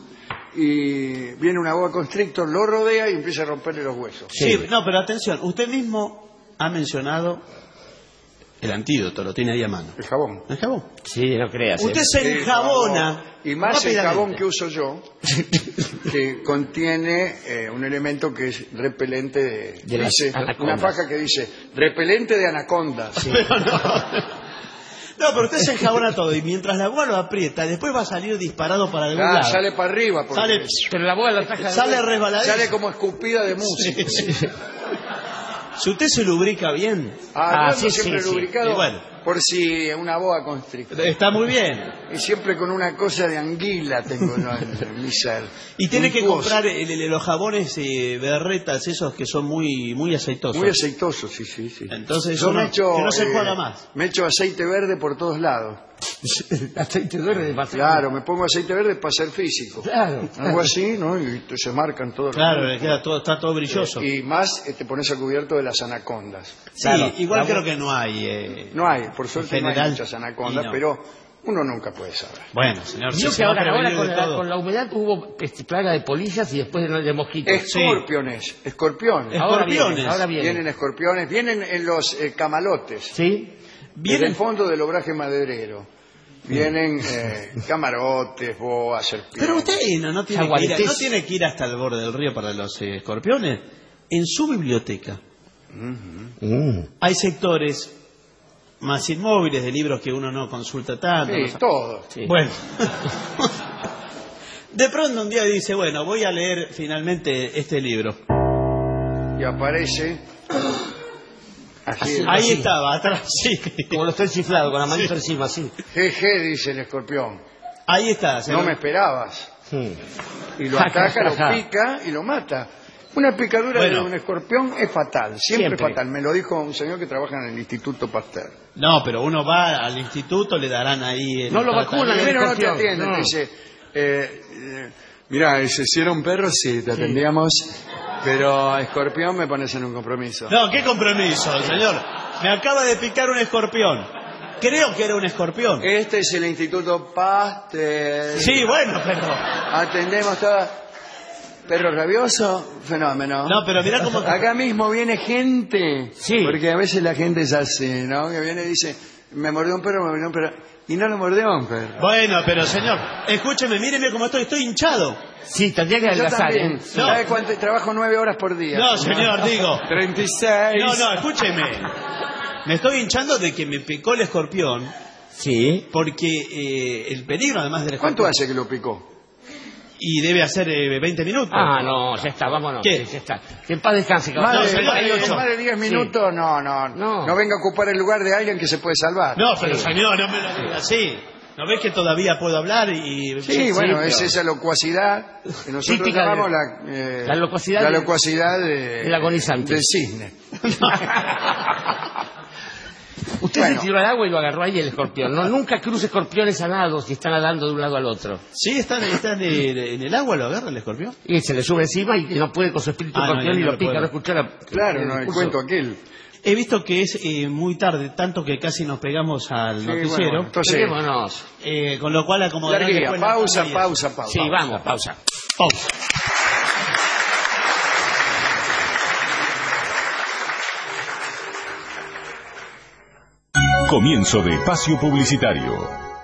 Y viene una boa constrictor, lo rodea y empieza a romperle los huesos. Sí, no, pero atención. Usted mismo ha mencionado el antídoto. Lo tiene ahí a mano. El jabón. ¿El jabón? Sí, no creas. Usted se enjabona. Y más el rápidamente. jabón que uso yo, que contiene un elemento que es repelente De las dice, anacondas. una faja que dice repelente de anacondas. No, pero usted se enjabona todo y mientras la boa lo aprieta, después va a salir disparado para algún lado. Sale para arriba. Porque Sale, Pero la boa la taja. sale resbaladizo. sale como escupida de música. Si usted se lubrica bien, Yo sí, siempre sí, sí. lubricado Y bueno. por si una boa constrictora. está muy bien. Y siempre con una cosa de anguila tengo en mi ser. Y tiene que Untuoso. comprar los jabones berretas, esos que son muy aceitosos. Muy aceitoso, sí. Entonces Yo que no se juega más. Me echo aceite verde por todos lados. Aceite verde de paseo. Claro, me pongo aceite verde para ser físico. Claro. Algo así, ¿no? Y se marcan todos. Claro, le queda todo, está todo brilloso. Y más te pones al cubierto de las anacondas. Sí, igual creo que no hay. No hay, por suerte no hay general, muchas anacondas, y no. pero uno nunca puede saber. Bueno, señor. Yo sí, que se va a ahora prevenir de todo. con la humedad hubo plaga de polillas y después de mosquitos. Escorpiones. Escorpiones. Ahora Vienen vienen. escorpiones, vienen en los camalotes. ¿Sí? En Vienen el fondo del obraje maderero. Vienen camarotes, boas, serpientes. Pero usted no tiene Jaguaretes. no tiene que ir hasta el borde del río para los escorpiones. En su biblioteca hay sectores más inmóviles de libros que uno no consulta tanto. Sí, todos. Sí. Bueno. De pronto un día dice, bueno, voy a leer finalmente este libro. Y aparece... Así, Ahí estaba, atrás, sí. Como lo estoy chiflado, con la manito encima, sí. jeje, dice el escorpión. Ahí está, No señor. me esperabas. Sí. Y lo ataca, lo pica y lo mata. Una picadura Bueno. de un escorpión es fatal, siempre Siempre. fatal. Me lo dijo un señor que trabaja en el Instituto Pasteur. No, pero uno va al instituto, le darán ahí... No lo vacunan, Primero no te escorpión, atienden, no. te dice, mira, si era un perro, sí, te atendíamos, pero escorpión me pones en un compromiso. No, qué compromiso, señor. Me acaba de picar un escorpión. Creo que era un escorpión. Este es el Instituto Pasteur. Sí, bueno, pero... Atendemos todas. Perro rabioso, fenómeno. No, pero mirá cómo... Acá mismo viene gente. Sí. Porque a veces la gente es así, ¿no? Que viene y dice, me mordió un perro, me mordió un perro. Y no lo mordió un perro. Bueno, pero señor, escúcheme, míreme cómo estoy hinchado. Sí, tendría que Yo adelgazar, también. ¿eh? No. ¿Sabe cuánto? Trabajo 9 horas por día. No, señor, digo. 36. No, escúcheme. Me estoy hinchando de que me picó el escorpión Sí. porque el peligro además del ¿Cuánto escorpión... hace que lo picó? Y debe hacer 20 minutos. Ah, no, ya está, vámonos. ¿Qué? Sí, ya está. Que en paz descanse, cabrón. Más, No, señor, más de 10 minutos, Sí. no venga a ocupar el lugar de alguien que se puede salvar. No, pero señor, no me lo diga así. ¿No ves que todavía puedo hablar? Sí, bueno, pero- es esa locuacidad que nosotros Típica llamamos de- la la locuacidad la de- locuacidad del agonizante. del cisne. Usted Bueno. se tiró al agua y lo agarró ahí el escorpión. No, nunca cruce escorpiones alados y están nadando de un lado al otro. Sí, están en el agua, ¿lo agarra el escorpión? Y se le sube encima y no puede con su espíritu Ah, no, escorpión ya y no lo lo pica. puedo. ¿No escuchó la- Claro, no, el curso? cuento aquel. He visto que es muy tarde, tanto que casi nos pegamos al Sí, noticiero, bueno, entonces, Peguémonos. con lo cual acomodarán larguía, después la pausa. tanda y- Sí, vamos, pausa. Pausa. Comienzo de espacio publicitario.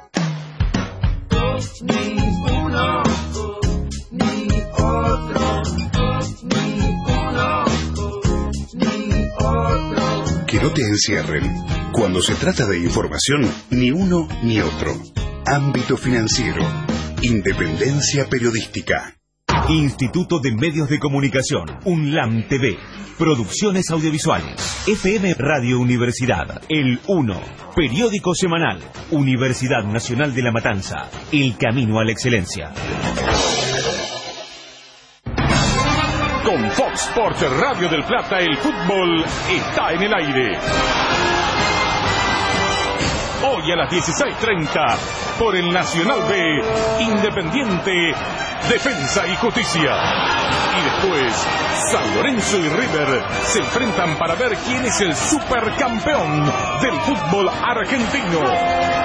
Que no te encierren. Cuando se trata de información, ni uno ni otro. Ámbito financiero. Independencia periodística. Instituto de Medios de Comunicación, UNLAM TV, Producciones Audiovisuales, FM Radio Universidad, El 1, Periódico Semanal, Universidad Nacional de La Matanza, El Camino a la Excelencia. Con Fox Sports Radio del Plata, el fútbol está en el aire. Hoy a las 16:30, por el Nacional B, Independiente, Defensa y Justicia. Y después, San Lorenzo y River se enfrentan para ver quién es el supercampeón del fútbol argentino.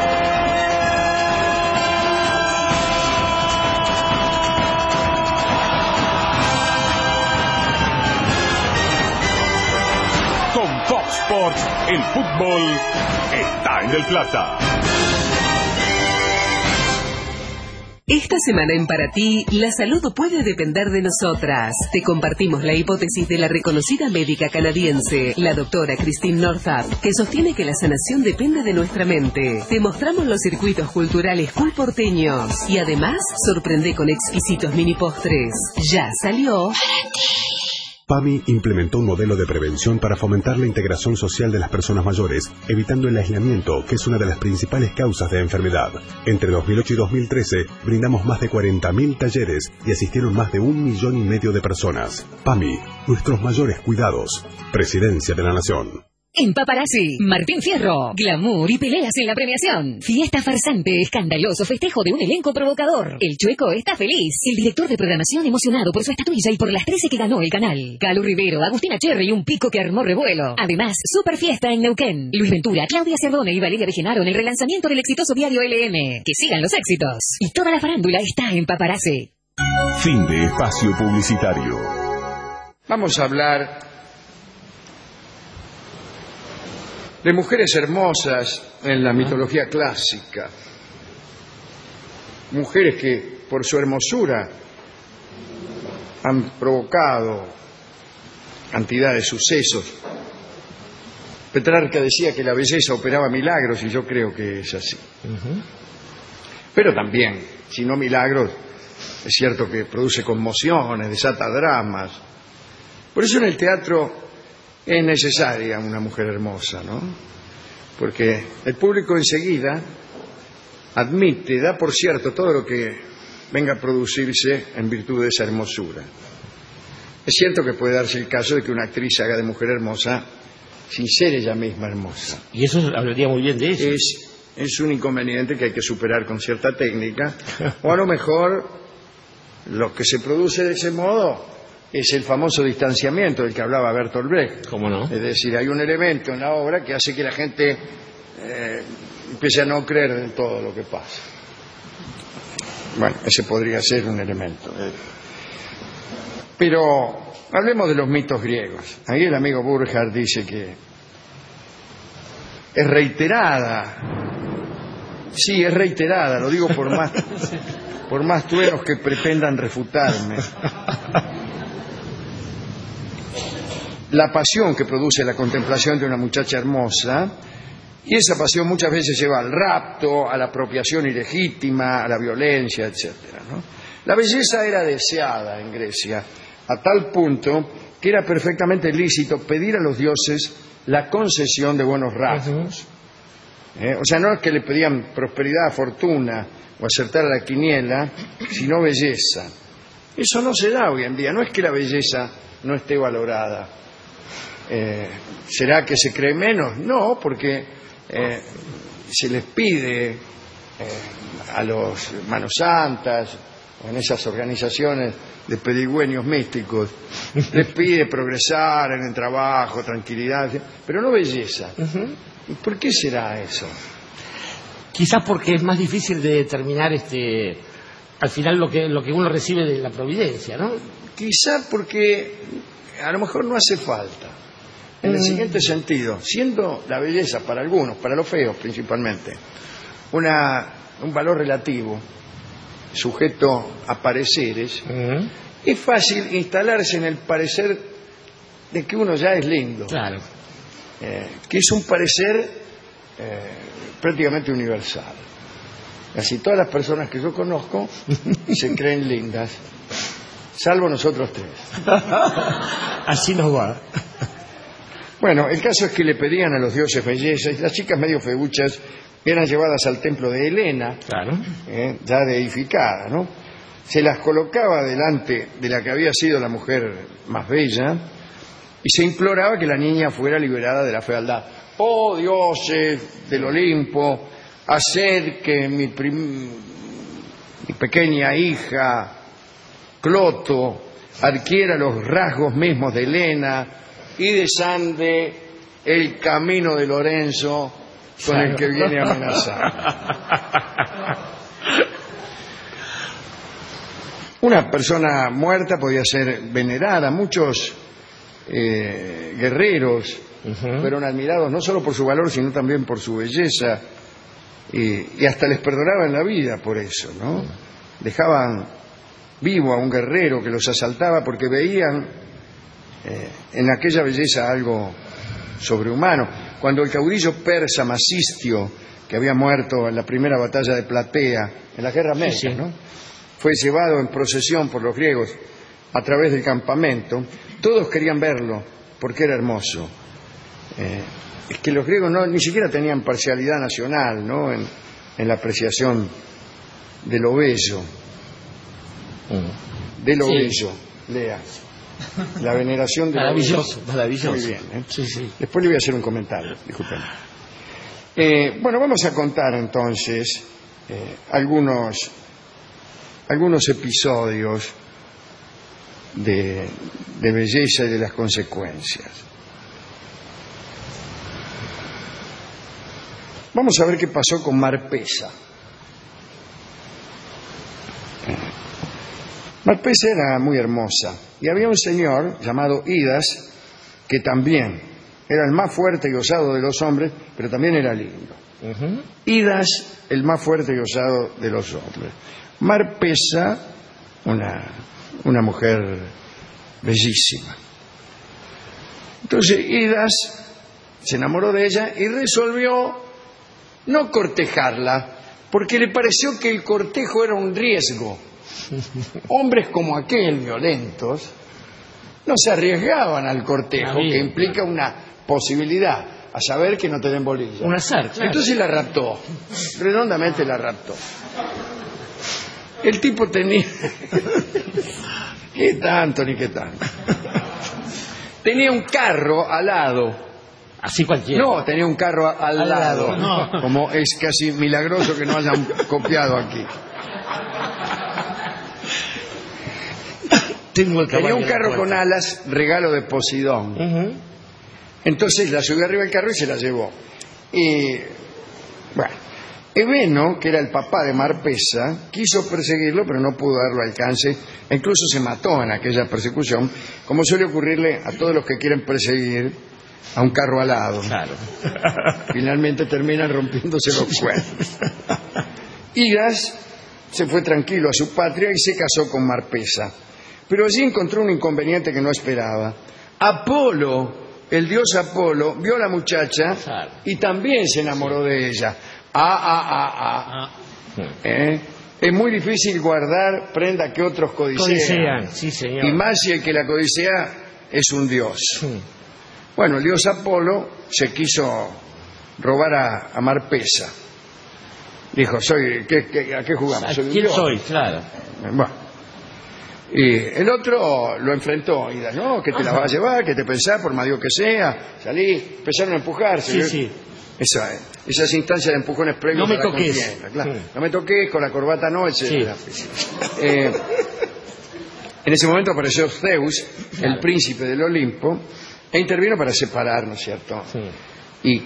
Con Fox Sports, el fútbol está en el Plata. Esta semana en Para Ti, la salud puede depender de nosotras. Te compartimos la hipótesis de la reconocida médica canadiense, la doctora Christine Northrup, que sostiene que la sanación depende de nuestra mente. Te mostramos los circuitos culturales cool porteños y además sorprende con exquisitos mini postres. Ya salió Para Ti. PAMI implementó un modelo de prevención para fomentar la integración social de las personas mayores, evitando el aislamiento, que es una de las principales causas de enfermedad. Entre 2008 y 2013, brindamos más de 40.000 talleres y asistieron más de 1,5 millones de personas. PAMI, nuestros mayores cuidados. Presidencia de la Nación. En Paparazzi, Martín Fierro, glamour y peleas en la premiación. Fiesta farsante, escandaloso festejo de un elenco provocador. El Chueco está feliz. El director de programación emocionado por su estatuilla y por las 13 que ganó el canal. Calu Rivero, Agustina Cherry y un pico que armó revuelo. Además, super fiesta en Neuquén. Luis Ventura, Claudia Cerdone y Valeria Begenaro en el relanzamiento del exitoso diario LM. Que sigan los éxitos. Y toda la farándula está en Paparazzi. Fin de espacio publicitario. Vamos a hablar de mujeres hermosas en la mitología clásica. Mujeres que por su hermosura han provocado cantidad de sucesos. Petrarca decía que la belleza operaba milagros y yo creo que es así. Pero también, si no milagros, es cierto que produce conmociones, desata dramas. Por eso en el teatro es necesaria una mujer hermosa, ¿no? Porque el público enseguida admite, da por cierto todo lo que venga a producirse en virtud de esa hermosura. Es cierto que puede darse el caso de que una actriz haga de mujer hermosa sin ser ella misma hermosa. Y eso hablaría muy bien de ella. Es un inconveniente que hay que superar con cierta técnica, o a lo mejor lo que se produce de ese modo es el famoso distanciamiento del que hablaba Bertolt Brecht. ¿Cómo no? Es decir, hay un elemento en la obra que hace que la gente empiece a no creer en todo lo que pasa. Bueno, ese podría ser un elemento. Pero hablemos de los mitos griegos. Ahí el amigo Burkhardt dice que es reiterada. Sí, es reiterada, lo digo por más truenos que pretendan refutarme. La pasión que produce la contemplación de una muchacha hermosa, y esa pasión muchas veces lleva al rapto, a la apropiación ilegítima, a la violencia, etcétera, ¿no? La belleza era deseada en Grecia, a tal punto que era perfectamente lícito pedir a los dioses la concesión de buenos rasgos. O sea, no es que le pedían prosperidad, fortuna o acertar a la quiniela, sino belleza. Eso no se da hoy en día, no es que la belleza no esté valorada. ¿Será que se cree menos? No, porque se les pide a los manos santas o en esas organizaciones de pedigüeños místicos, les pide progresar en el trabajo, tranquilidad, pero no belleza. ¿Y por qué será eso? Quizás porque es más difícil de determinar al final lo que uno recibe de la providencia, ¿no? Quizás porque a lo mejor no hace falta. En el siguiente sentido, siendo la belleza para algunos, para los feos principalmente, un valor relativo, sujeto a pareceres, es fácil instalarse en el parecer de que uno ya es lindo. Claro. Que es un parecer prácticamente universal. Casi todas las personas que yo conozco se creen lindas, salvo nosotros tres. Así nos va. Bueno, el caso es que le pedían a los dioses belleza y las chicas medio feuchas eran llevadas al templo de Helena, claro, ya deificada, ¿no? Se las colocaba delante de la que había sido la mujer más bella y se imploraba que la niña fuera liberada de la fealdad. Oh, dioses del Olimpo, haced que mi pequeña hija Cloto adquiera los rasgos mismos de Helena y desande el camino de Lorenzo con el que viene a amenazar. Una persona muerta podía ser venerada. Muchos guerreros fueron admirados no solo por su valor, sino también por su belleza, y hasta les perdonaban la vida por eso, ¿no? dejaban vivo a un guerrero que los asaltaba porque veían en aquella belleza algo sobrehumano. Cuando el caudillo persa Masistio, que había muerto en la primera batalla de Platea, en la guerra médica, ¿no?, fue llevado en procesión por los griegos a través del campamento, todos querían verlo porque era hermoso. Es que los griegos ni siquiera tenían parcialidad nacional, ¿no?, en la apreciación de lo bello. De lo bello, lea. La veneración de maravilloso, lo bello. maravilloso. Muy bien, ¿eh? Sí, sí. Después le voy a hacer un comentario, disculpen. Bueno, vamos a contar entonces algunos episodios de belleza y de las consecuencias. Vamos a ver qué pasó con Marpesa. Marpesa era muy hermosa y había un señor llamado Idas que también era el más fuerte y osado de los hombres, pero también era lindo. Idas, el más fuerte y osado de los hombres. Marpesa, una mujer bellísima. Entonces Idas se enamoró de ella y resolvió no cortejarla, porque le pareció que el cortejo era un riesgo. Hombres como aquel, violentos, no se arriesgaban al cortejo, que implica una posibilidad, a saber que no te den bolilla. Un azar, claro. Entonces la raptó, redondamente la raptó. El tipo tenía... ¿Qué tanto ni qué tanto? Tenía un carro alado. Así cualquiera. No, tenía un carro al lado. No. Como es casi milagroso que no hayan copiado aquí. Tenía un carro con alas, regalo de Poseidón. Entonces la subió arriba del carro y se la llevó. Y bueno, Eveno, que era el papá de Marpesa, quiso perseguirlo, pero no pudo darlo alcance. E incluso se mató en aquella persecución, como suele ocurrirle a todos los que quieren perseguir a un carro alado. Claro. Finalmente terminan rompiéndose los cuernos. Idas se fue tranquilo a su patria y se casó con Marpesa. Pero allí encontró un inconveniente que no esperaba. Apolo, el dios Apolo, vio a la muchacha y también se enamoró de ella. Es muy difícil guardar prenda que otros codician. Sí, señor. Y más si el que la codicia es un dios. Bueno, el dios Apolo se quiso robar a Marpesa. Dijo, ¿a qué jugamos? Soy un ¿Quién dios. soy? Claro. Bueno. Y el otro lo enfrentó. Y dijo, no, que te la vas a llevar, que te pensás, por más Dios que sea. Salí, empezaron a empujarse. Sí. Esas instancias de empujones previos. No me toques. Claro. No me toques, con la corbata no, etc. En ese momento apareció Zeus, el príncipe del Olimpo, e intervino para separar, ¿no es cierto? Sí. Y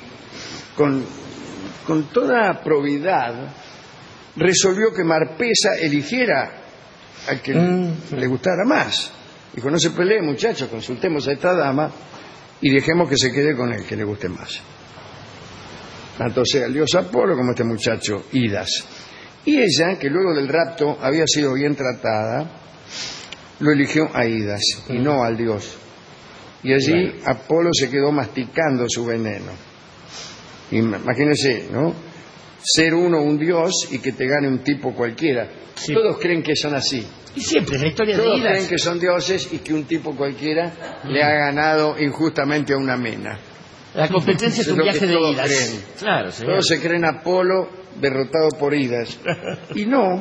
con toda probidad resolvió que Marpesa eligiera al que le gustara más. Dijo, no se pelee, muchachos, consultemos a esta dama y dejemos que se quede con el que le guste más. Tanto sea el dios Apolo como este muchacho Idas. Y ella, que luego del rapto había sido bien tratada, lo eligió a Idas y no al dios. Y allí Apolo se quedó masticando su veneno. Imagínense, ¿no? Ser uno un dios y que te gane un tipo cualquiera. Sí. Todos creen que son así. Y siempre es la historia de Idas. Todos creen que son dioses y que un tipo cualquiera le ha ganado injustamente a una mina. La competencia es un viaje de Idas. Creen. Claro, señor. Todos se creen Apolo derrotado por Idas. Y no.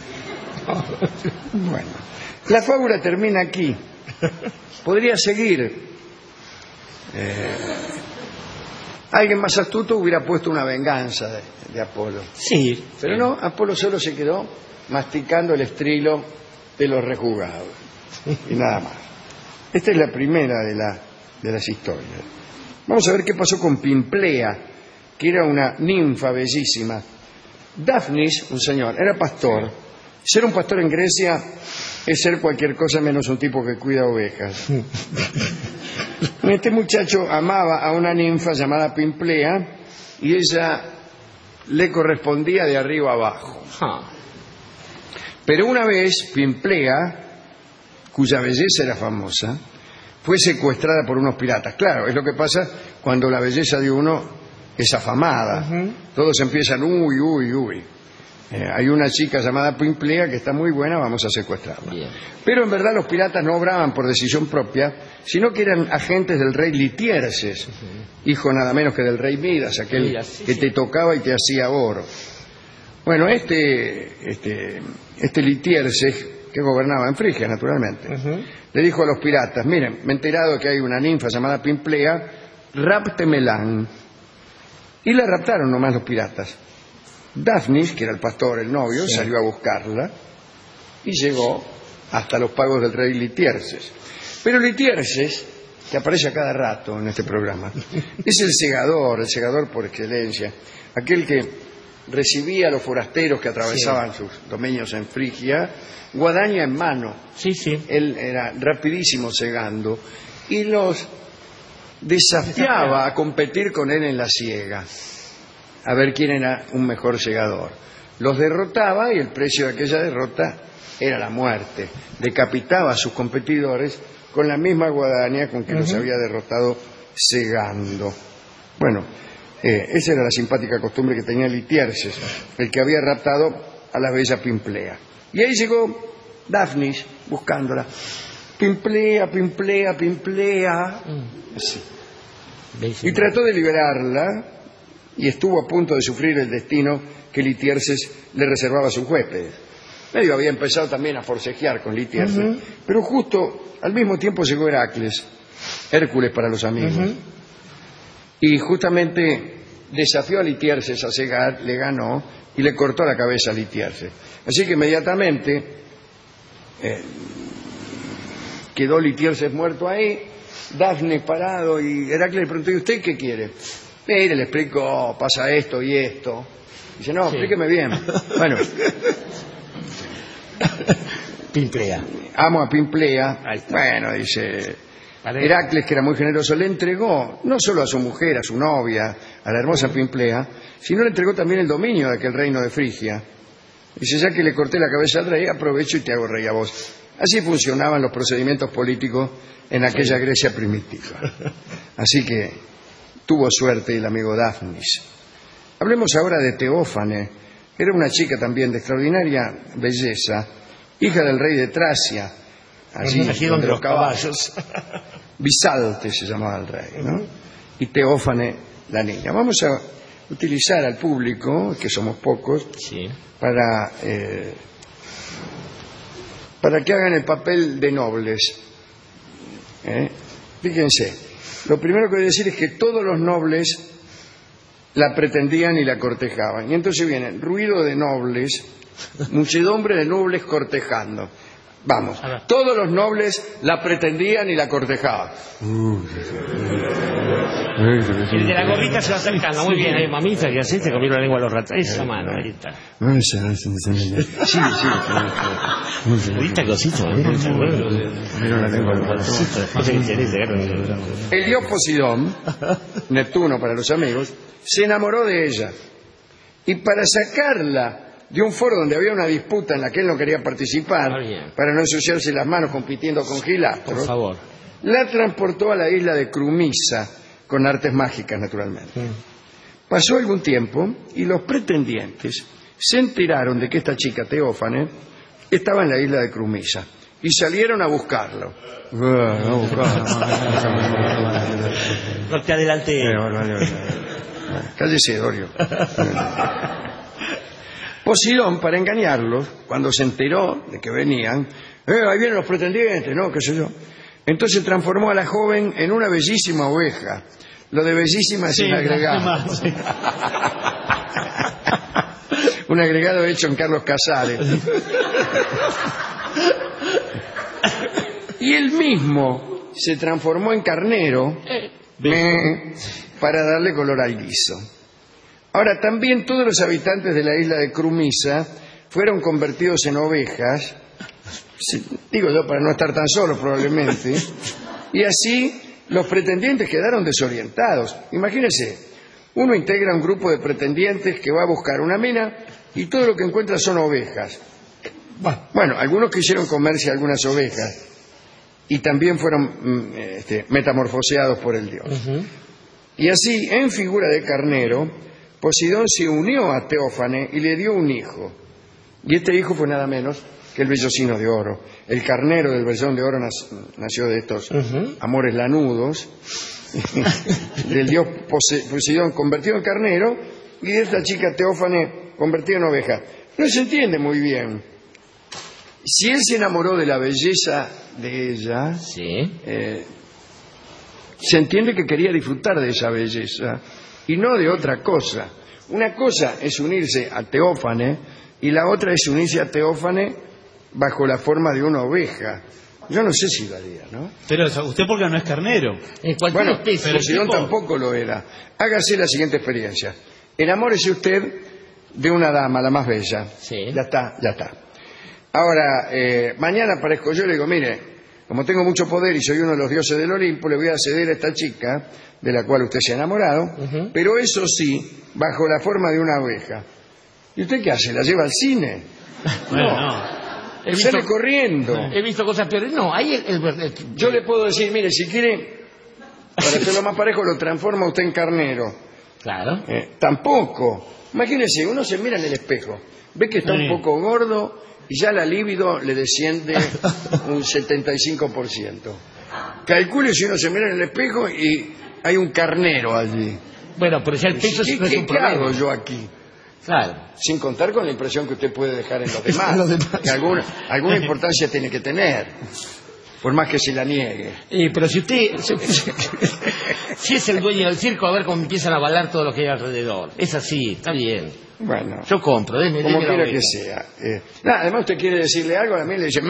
Bueno, la fábula termina aquí. Podría seguir. Alguien más astuto hubiera puesto una venganza de Apolo. Sí. Pero no, Apolo solo se quedó masticando el estrilo de los rejugados. Y nada más. Esta es la primera de las historias. Vamos a ver qué pasó con Pimplea, que era una ninfa bellísima. Dafnis, un señor, era pastor. Ser un pastor en Grecia es ser cualquier cosa menos un tipo que cuida ovejas. Este muchacho amaba a una ninfa llamada Pimplea y ella le correspondía de arriba abajo. Pero una vez Pimplea, cuya belleza era famosa, fue secuestrada por unos piratas. Claro, es lo que pasa cuando la belleza de uno es afamada. Todos empiezan, uy. Hay una chica llamada Pimplea que está muy buena, vamos a secuestrarla. Bien. Pero en verdad los piratas no obraban por decisión propia, sino que eran agentes del rey Litierses, hijo nada menos que del rey Midas, aquel que te tocaba y te hacía oro. Bueno, este Litierses, que gobernaba en Frigia, naturalmente, le dijo a los piratas: miren, me he enterado que hay una ninfa llamada Pimplea, ráptemelán. Y la raptaron nomás los piratas. Daphnis, que era el pastor, el novio, salió a buscarla y llegó hasta los pagos del rey Litierses. Pero Litierses, que aparece a cada rato en este programa, es el segador por excelencia, aquel que recibía a los forasteros que atravesaban sus dominios en Frigia, guadaña en mano. Él era rapidísimo segando y los desafiaba a competir con él en la siega, a ver quién era un mejor segador. Los derrotaba y el precio de aquella derrota era la muerte. Decapitaba a sus competidores con la misma guadaña con que los había derrotado segando. Bueno, esa era la simpática costumbre que tenía Litierses, el que había raptado a la bella Pimplea. Y ahí llegó Daphnis buscándola. Pimplea. Así. Y trató de liberarla y estuvo a punto de sufrir el destino que Litierses le reservaba a sus huéspedes. Medio había empezado también a forcejear con Litierses, pero justo al mismo tiempo llegó Heracles, Hércules para los amigos, y justamente desafió a Litierses a segar, le ganó y le cortó la cabeza a Litierses. Así que inmediatamente quedó Litierses muerto ahí, Dafne parado, y Heracles le preguntó: ¿y usted qué quiere? Mire, le explico, pasa esto y esto. Dice: no, explíqueme bien. Bueno, Pimplea. Amo a Pimplea. Bueno, dice Heracles, que era muy generoso, le entregó no solo a su mujer, a su novia, a la hermosa Pimplea, sino le entregó también el dominio de aquel reino de Frigia. Dice: ya que le corté la cabeza al rey, aprovecho y te hago rey a vos. Así funcionaban los procedimientos políticos en aquella Grecia primitiva. Así que tuvo suerte el amigo Daphnis. Hablemos ahora de Teófane. Era una chica también de extraordinaria belleza, hija del rey de Tracia, allí donde los caballos. Bisalte se llamaba el rey, ¿no? Y Teófane la niña. Vamos a utilizar al público, que somos pocos, para que hagan el papel de nobles. Fíjense, lo primero que voy a decir es que todos los nobles la pretendían y la cortejaban. Y entonces viene ruido de nobles, muchedumbre de nobles cortejando. Vamos, todos los nobles la pretendían y la cortejaban. El de la gorrita se va acercando. Muy bien, hay mamita que así te comió la lengua a los ratos. Esa mano, ahí está. Sí. Ahorita cosito, El dios Poseidón, Neptuno para los amigos, se enamoró de ella. Y para sacarla de un foro donde había una disputa en la que él no quería participar, para no ensuciarse las manos compitiendo con Gilastro, la transportó a la isla de Crumisa, con artes mágicas, naturalmente. Pasó algún tiempo y los pretendientes se enteraron de que esta chica, Teófane, estaba en la isla de Crumisa y salieron a buscarlo. No te adelanté. Cállese, Dorio. Poseidón, para engañarlos, cuando se enteró de que venían, ahí vienen los pretendientes, ¿no? ¿Qué sé yo? Entonces transformó a la joven en una bellísima oveja. Lo de bellísima es un agregado. Un agregado hecho en Carlos Casares. Y él mismo se transformó en carnero para darle color al guiso. Ahora, también todos los habitantes de la isla de Crumisa fueron convertidos en ovejas, digo yo para no estar tan solos probablemente, y así los pretendientes quedaron desorientados. Imagínense, uno integra un grupo de pretendientes que va a buscar una mina y todo lo que encuentra son ovejas. Bueno, algunos quisieron comerse algunas ovejas y también fueron metamorfoseados por el dios. Y así, en figura de carnero, Poseidón se unió a Teófane y le dio un hijo. Y este hijo fue nada menos que el vellocino de oro. El carnero del vellón de oro nació de estos amores lanudos del dios Poseidón convertido en carnero y de esta chica Teófane convertida en oveja. No se entiende muy bien. Si él se enamoró de la belleza de ella, se entiende que quería disfrutar de esa belleza y no de otra cosa. Una cosa es unirse a Teófane y la otra es unirse a Teófane bajo la forma de una oveja. Yo no sé si lo haría, ¿no? Pero usted porque no es carnero. Bueno, Poseidón tampoco lo era. Hágase la siguiente experiencia. Enamórese usted de una dama, la más bella. Ya está. Ahora, mañana aparezco yo y le digo, mire, como tengo mucho poder y soy uno de los dioses del Olimpo, le voy a ceder a esta chica, de la cual usted se ha enamorado, pero eso sí, bajo la forma de una oveja. ¿Y usted qué hace? ¿La lleva al cine? No. Sale corriendo. He visto cosas peores. No, ahí yo le puedo decir, mire, si quiere, para hacerlo más parejo, lo transforma usted en carnero. Claro. Tampoco. Imagínese, uno se mira en el espejo, ve que está un poco gordo y ya la libido le desciende un 75%. Calcule si uno se mira en el espejo y hay un carnero allí. Bueno, pero ya el peso no es un ¿Qué problema. hago yo aquí? Claro. Sin contar con la impresión que usted puede dejar en los demás. Que alguna importancia tiene que tener, por más que se la niegue. Pero si usted... si es el dueño del circo, a ver cómo empiezan a bailar todo lo que hay alrededor. Es así, está bien. Bueno, yo compro, como quiera que sea. Además, usted quiere decirle algo, a mí le dice...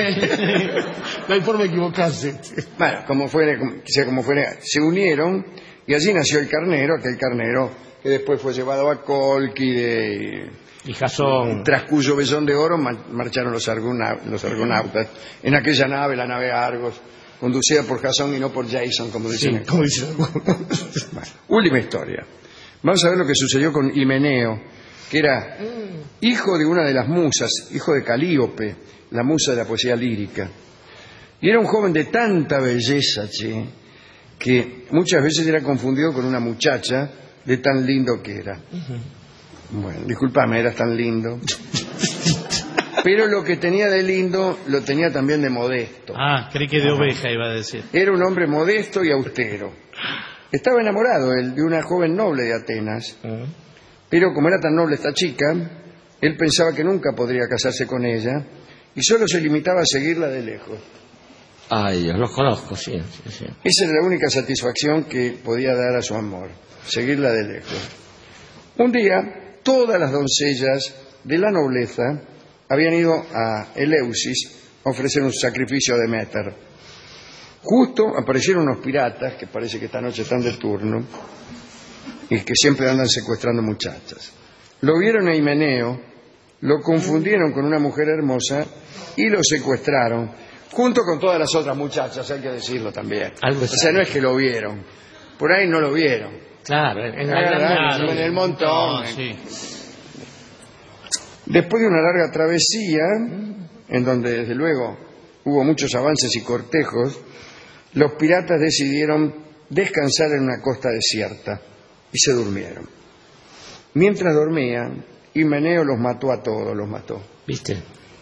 No hay forma de equivocarse. Bueno, como fuera, se unieron y allí nació el carnero, aquel carnero que después fue llevado a Cólquide y Jasón, tras cuyo vellón de oro marcharon los argonautas en aquella nave, la nave Argos, conducida por Jasón y no por Jason, como dicen. Bueno, última historia. Vamos a ver lo que sucedió con Himeneo, que era hijo de una de las musas, hijo de Calíope, la musa de la poesía lírica. Y era un joven de tanta belleza, que muchas veces era confundido con una muchacha de tan lindo que era. Bueno, discúlpame, eras tan lindo. Pero lo que tenía de lindo lo tenía también de modesto. Creí que de oveja iba a decir. Era un hombre modesto y austero. Estaba enamorado él de una joven noble de Atenas, pero como era tan noble esta chica, él pensaba que nunca podría casarse con ella y solo se limitaba a seguirla de lejos. Ay, los conozco, sí. Esa era la única satisfacción que podía dar a su amor, seguirla de lejos. Un día, todas las doncellas de la nobleza habían ido a Eleusis a ofrecer un sacrificio a Deméter. Justo aparecieron unos piratas, que parece que esta noche están de turno, y que siempre andan secuestrando muchachas. Lo vieron a Himeneo, lo confundieron con una mujer hermosa y lo secuestraron, junto con todas las otras muchachas, hay que decirlo también. O sea, no es que lo vieron, por ahí no lo vieron. Claro, en el montón. Sí. Después de una larga travesía, en donde desde luego hubo muchos avances y cortejos, los piratas decidieron descansar en una costa desierta y se durmieron. Mientras dormían, Himeneo los mató a todos, los mató. ¿Viste?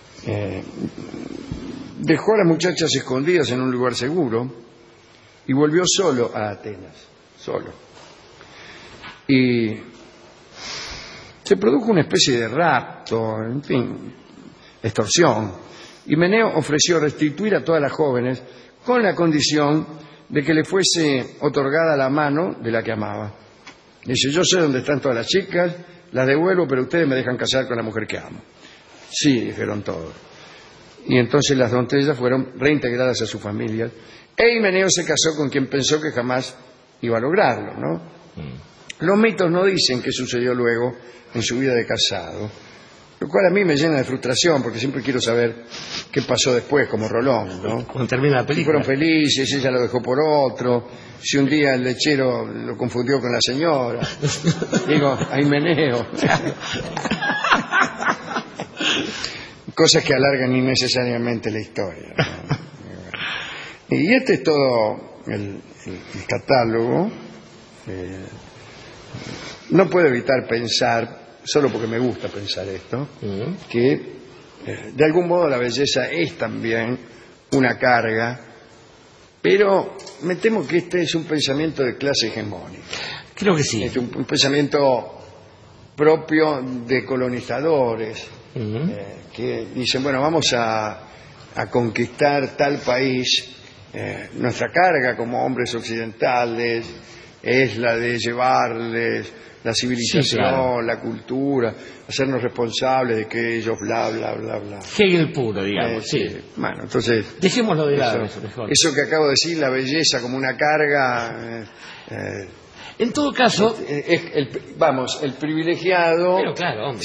Dejó a las muchachas escondidas en un lugar seguro y volvió solo a Atenas, solo. Y se produjo una especie de rapto, en fin, extorsión. Himeneo ofreció restituir a todas las jóvenes con la condición de que le fuese otorgada la mano de la que amaba. Dice, yo sé dónde están todas las chicas, las devuelvo, pero ustedes me dejan casar con la mujer que amo. Sí, dijeron todos. Y entonces las doncellas fueron reintegradas a sus familias. E Himeneo se casó con quien pensó que jamás iba a lograrlo, ¿no? Los mitos no dicen qué sucedió luego en su vida de casado, lo cual a mí me llena de frustración, porque siempre quiero saber qué pasó después, como Rolón, ¿no? Cuando termina la película. Si fueron felices, ella lo dejó por otro, si un día el lechero lo confundió con la señora. Digo, a Himeneo. cosas que alargan innecesariamente la historia, ¿no? Y este es todo el catálogo. No puedo evitar pensar, solo porque me gusta pensar esto, que de algún modo la belleza es también una carga, pero me temo que este es un pensamiento de clase hegemónica. Creo que sí. Es un pensamiento propio de colonizadores que dicen, bueno, vamos a conquistar tal país. Nuestra carga como hombres occidentales es la de llevarles la civilización, sí, claro, la cultura, hacernos responsables de que ellos bla, bla, bla, bla. Hegel puro, digamos, sí. Bueno, entonces... Dejémoslo de lado, eso mejor. Eso que acabo de decir, la belleza como una carga... en todo caso... el privilegiado claro,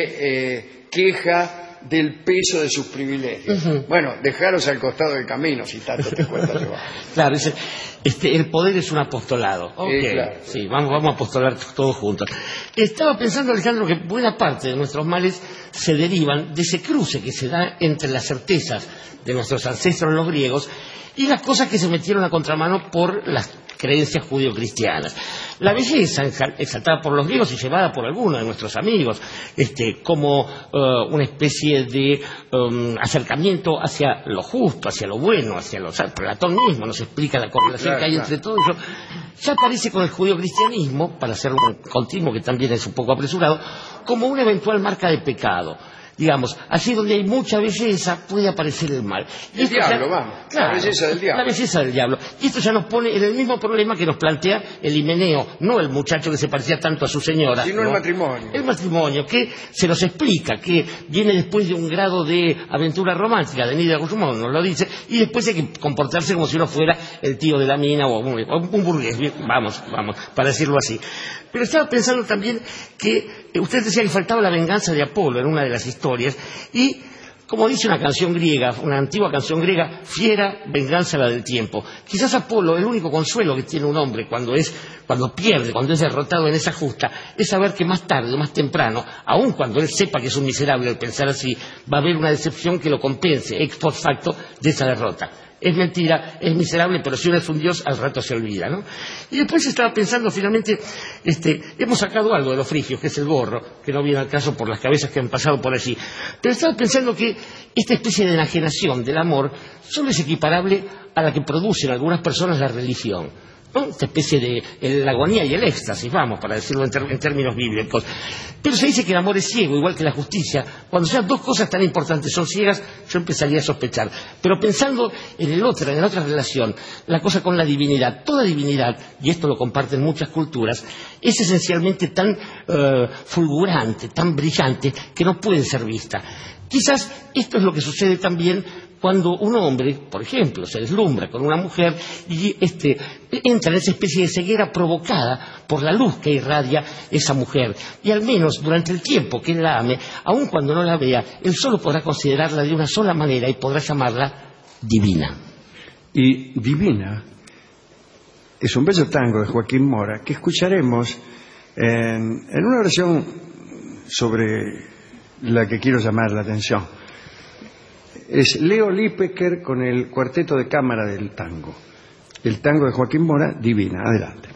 se queja del peso de sus privilegios. Bueno, dejaros al costado del camino si tanto te cuesta llevar. Claro, el poder es un apostolado. Claro. Sí, vamos a apostolar todos juntos. Estaba pensando, Alejandro, que buena parte de nuestros males se derivan de ese cruce que se da entre las certezas de nuestros ancestros los griegos y las cosas que se metieron a contramano por las creencias judio-cristianas. La belleza, exaltada por los griegos y llevada por algunos de nuestros amigos, como una especie de acercamiento hacia lo justo, hacia lo bueno, hacia lo... Platón mismo nos explica la correlación que hay entre todo eso. Ya aparece con el judio-cristianismo, para hacer un continuo que también es un poco apresurado, como una eventual marca de pecado. Digamos, allí donde hay mucha belleza puede aparecer el mal. El diablo, vamos. Claro, la belleza del diablo. La belleza del diablo. Y esto ya nos pone en el mismo problema que nos plantea el Himeneo, no el muchacho que se parecía tanto a su señora. Sino el matrimonio. El matrimonio, que se nos explica, que viene después de un grado de aventura romántica, de Nida Guzmán nos lo dice, y después hay que comportarse como si uno fuera el tío de la mina o un burgués. Vamos, para decirlo así. Pero estaba pensando también que usted decía que faltaba la venganza de Apolo en una de las historias, y como dice una canción griega, una antigua canción griega, fiera venganza la del tiempo. Quizás Apolo, el único consuelo que tiene un hombre cuando pierde, cuando es derrotado en esa justa, es saber que más tarde o más temprano, aun cuando él sepa que es un miserable al pensar así, va a haber una decepción que lo compense ex post facto de esa derrota. Es mentira, es miserable, pero si uno es un dios, al rato se olvida, ¿no? Y después estaba pensando, finalmente, hemos sacado algo de los frigios, que es el gorro, que no viene al caso por las cabezas que han pasado por allí. Pero estaba pensando que esta especie de enajenación del amor solo es equiparable a la que producen algunas personas la religión, ¿no? Esta especie de la agonía y el éxtasis, vamos, para decirlo en términos bíblicos. Pero se dice que el amor es ciego, igual que la justicia. Cuando sean dos cosas tan importantes son ciegas, yo empezaría a sospechar. Pero pensando en la otra relación, la cosa con la divinidad, toda divinidad, y esto lo comparten muchas culturas, es esencialmente tan fulgurante, tan brillante, que no puede ser vista. Quizás esto es lo que sucede también cuando un hombre, por ejemplo, se deslumbra con una mujer y entra en esa especie de ceguera provocada por la luz que irradia esa mujer. Y al menos durante el tiempo que él la ame, aun cuando no la vea, él solo podrá considerarla de una sola manera y podrá llamarla divina. Y Divina es un bello tango de Joaquín Mora que escucharemos en una versión sobre la que quiero llamar la atención. Es Leo Lipecker con el cuarteto de cámara del tango. El tango de Joaquín Mora, Divina. Adelante.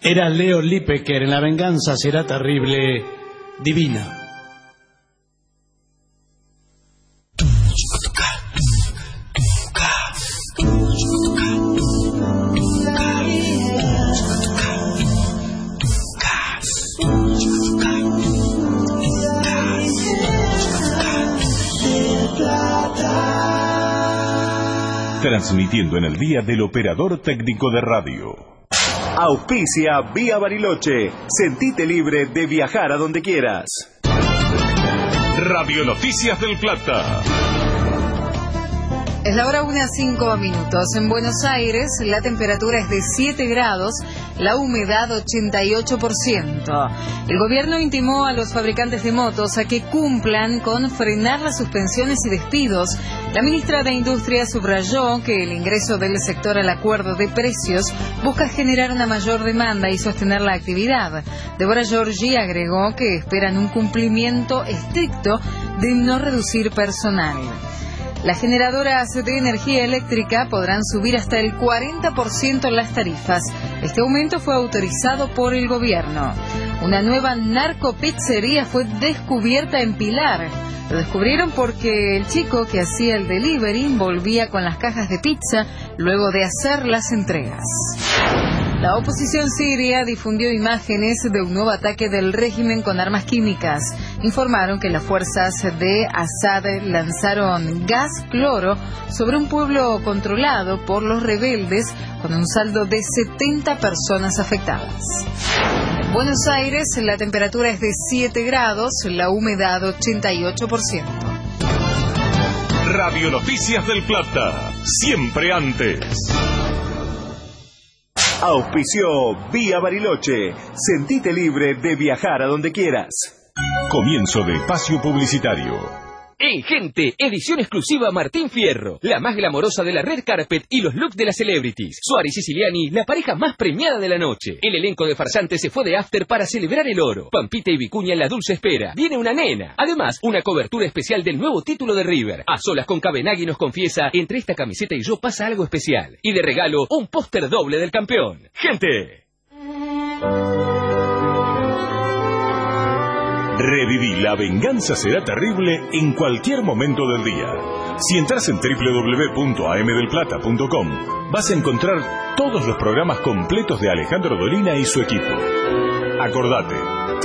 Era Leo Lipeker en La venganza será terrible, divina. Transmitiendo en el día del operador técnico de radio. Auspicia Vía Bariloche. Sentite libre de viajar a donde quieras. Radio Noticias del Plata. Es la hora 1:05. En Buenos Aires la temperatura es de 7 grados, la humedad 88%. El gobierno intimó a los fabricantes de motos a que cumplan con frenar las suspensiones y despidos. La ministra de Industria subrayó que el ingreso del sector al acuerdo de precios busca generar una mayor demanda y sostener la actividad. Débora Giorgi agregó que esperan un cumplimiento estricto de no reducir personal. Las generadoras de energía eléctrica podrán subir hasta el 40% las tarifas. Este aumento fue autorizado por el gobierno. Una nueva narcopizzería fue descubierta en Pilar. Lo descubrieron porque el chico que hacía el delivery volvía con las cajas de pizza luego de hacer las entregas. La oposición siria difundió imágenes de un nuevo ataque del régimen con armas químicas. Informaron que las fuerzas de Assad lanzaron gas cloro sobre un pueblo controlado por los rebeldes, con un saldo de 70 personas afectadas. En Buenos Aires la temperatura es de 7 grados, la humedad 88%. Radio Noticias del Plata. Siempre antes. Auspició Vía Bariloche. Sentite libre de viajar a donde quieras. Comienzo de espacio publicitario. En Gente, edición exclusiva Martín Fierro, la más glamorosa de la red carpet y los looks de las celebrities. Suárez y Siciliani, la pareja más premiada de la noche. El elenco de farsantes se fue de after para celebrar el oro. Pampita y Vicuña en la dulce espera. Viene una nena. Además, una cobertura especial del nuevo título de River. A solas con Cabenagui nos confiesa, entre esta camiseta y yo pasa algo especial. Y de regalo, un póster doble del campeón. Gente. Reviví La venganza será terrible en cualquier momento del día. Si entras en www.amdelplata.com vas a encontrar todos los programas completos de Alejandro Dolina y su equipo. Acordate,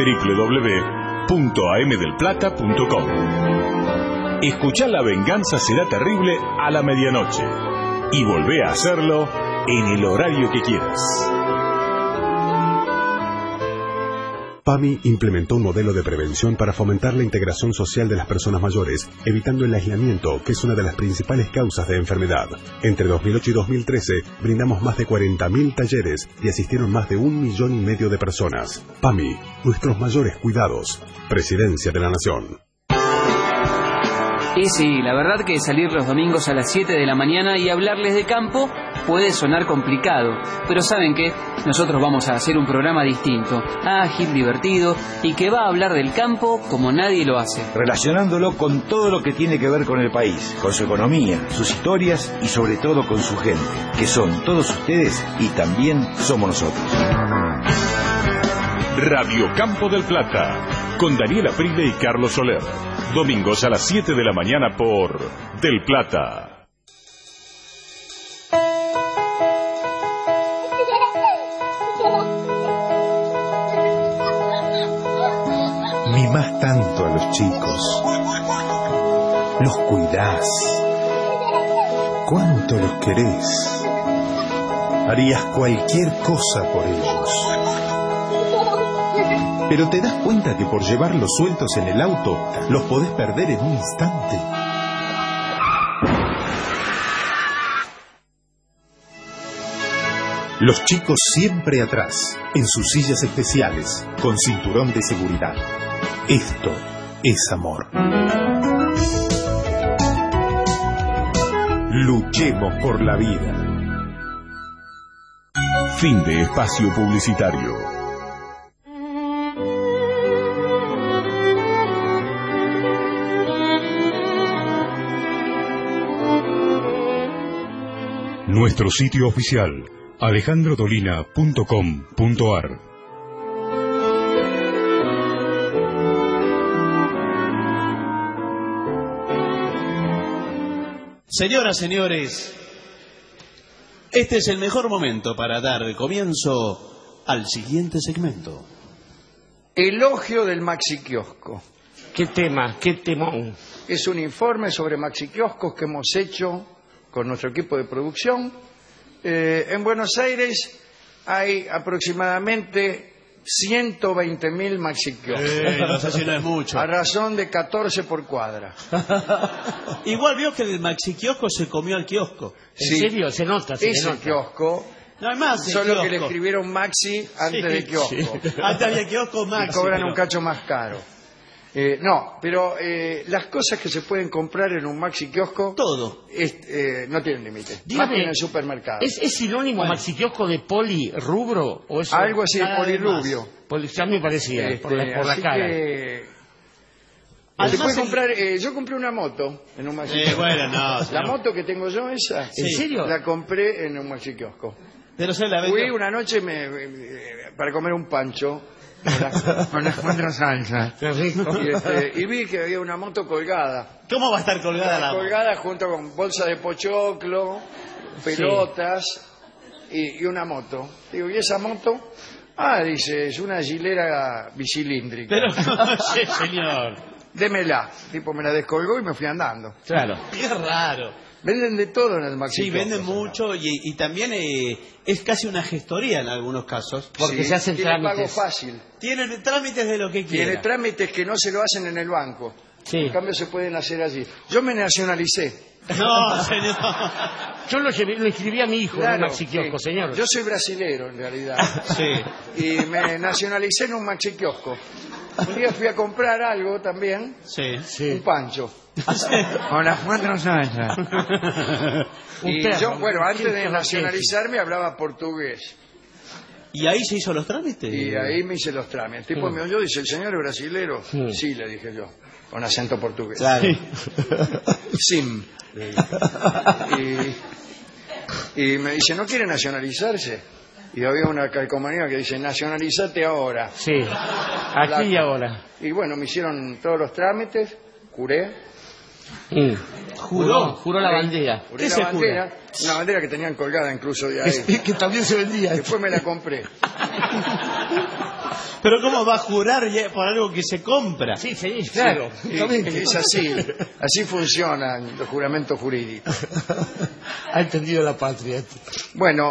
www.amdelplata.com. Escuchá La venganza será terrible a la medianoche y volvé a hacerlo en el horario que quieras. PAMI implementó un modelo de prevención para fomentar la integración social de las personas mayores, evitando el aislamiento, que es una de las principales causas de enfermedad. Entre 2008 y 2013, brindamos más de 40.000 talleres y asistieron más de 1,5 millones de personas. PAMI, nuestros mayores cuidados. Presidencia de la Nación. Y sí, la verdad que salir los domingos a las 7 de la mañana y hablarles de campo puede sonar complicado, pero ¿saben qué? Nosotros vamos a hacer un programa distinto, ágil, divertido y que va a hablar del campo como nadie lo hace. Relacionándolo con todo lo que tiene que ver con el país, con su economía, sus historias y sobre todo con su gente, que son todos ustedes y también somos nosotros. Radio Campo del Plata, con Daniela Prile y Carlos Soler. Domingos a las 7 de la mañana por Del Plata. Mimás tanto a los chicos, los cuidás, cuánto los querés, harías cualquier cosa por ellos. Pero te das cuenta que por llevarlos sueltos en el auto, los podés perder en un instante. Los chicos siempre atrás, en sus sillas especiales, con cinturón de seguridad. Esto es amor. Luchemos por la vida. Fin de espacio publicitario. Nuestro sitio oficial alejandrodolina.com.ar. Señoras, señores, este es el mejor momento para dar comienzo al siguiente segmento. Elogio del maxiquiosco. ¿Qué tema? ¿Qué temón? Es un informe sobre maxiquioscos que hemos hecho con nuestro equipo de producción. En Buenos Aires hay aproximadamente 120.000 maxiquioscos. No sé si no es mucho. A razón de 14 por cuadra. Igual vio que el maxiquiosco se comió al kiosco. ¿En serio? Se nota, se Ese nota. kiosco. No hay más. Solo que le escribieron maxi antes de kiosco. Sí. Antes había kiosco maxi. Y cobran pero... un cacho más caro. No, pero las cosas que se pueden comprar en un maxi kiosco todo no tienen límite. Dígame, más que en el supermercado. ¿Es sinónimo maxiquiosco de polirrubro? ¿O eso? Algo así, polirrubio. Ya me parecía, por la cara. Que... Además, se puede comprar, yo compré una moto en un maxi kiosco. Bueno, no, la moto que tengo yo, esa, ¿en serio? La compré en un maxi kiosco. Pero se la Fui una noche para comer un pancho con las cuatro salsas y vi que había una moto colgada. ¿Cómo va a estar colgada la moto? Colgada junto con bolsa de pochoclo, pelotas y una moto. Digo, ¿y esa moto? Ah, dice, es una gilera bicilíndrica. Pero no sé, señor. Démela. Tipo, me la descolgó y me fui andando. Claro. Qué raro. Venden de todo en el maxi Sí, kiosco, venden mucho y también es casi una gestoría en algunos casos. Porque se hacen tiene trámites. pago fácil. Tienen trámites de lo que quieran. Tiene trámites que no se lo hacen en el banco. Sí. En cambio se pueden hacer allí. Yo me nacionalicé. No, señor. Yo lo inscribí a mi hijo en un maxi kiosco, señor. Yo soy brasilero, en realidad. Sí. Y me nacionalicé en un maxi kiosco. Un día fui a comprar algo también. Sí. Un pancho. Con las cuatro salsas. Y yo, bueno, antes de nacionalizarme hablaba portugués. ¿Y ahí se hizo los trámites? Y ahí me hice los trámites. El tipo me oyó y dice, ¿el señor es brasilero? Sí, le dije yo, con acento portugués. Claro. Sim. Y me dice, ¿no quiere nacionalizarse? Y había una calcomanía que dice, nacionalizate ahora. Sí, aquí y ahora. Y bueno, me hicieron todos los trámites, juré. Juró la bandera. Juré la bandera, una bandera que tenían colgada incluso de ahí. Que también se vendía. Después me la compré. Pero ¿cómo va a jurar por algo que se compra? Sí, claro. Es así. Así funcionan los juramentos jurídicos. Ha entendido la patria. Bueno,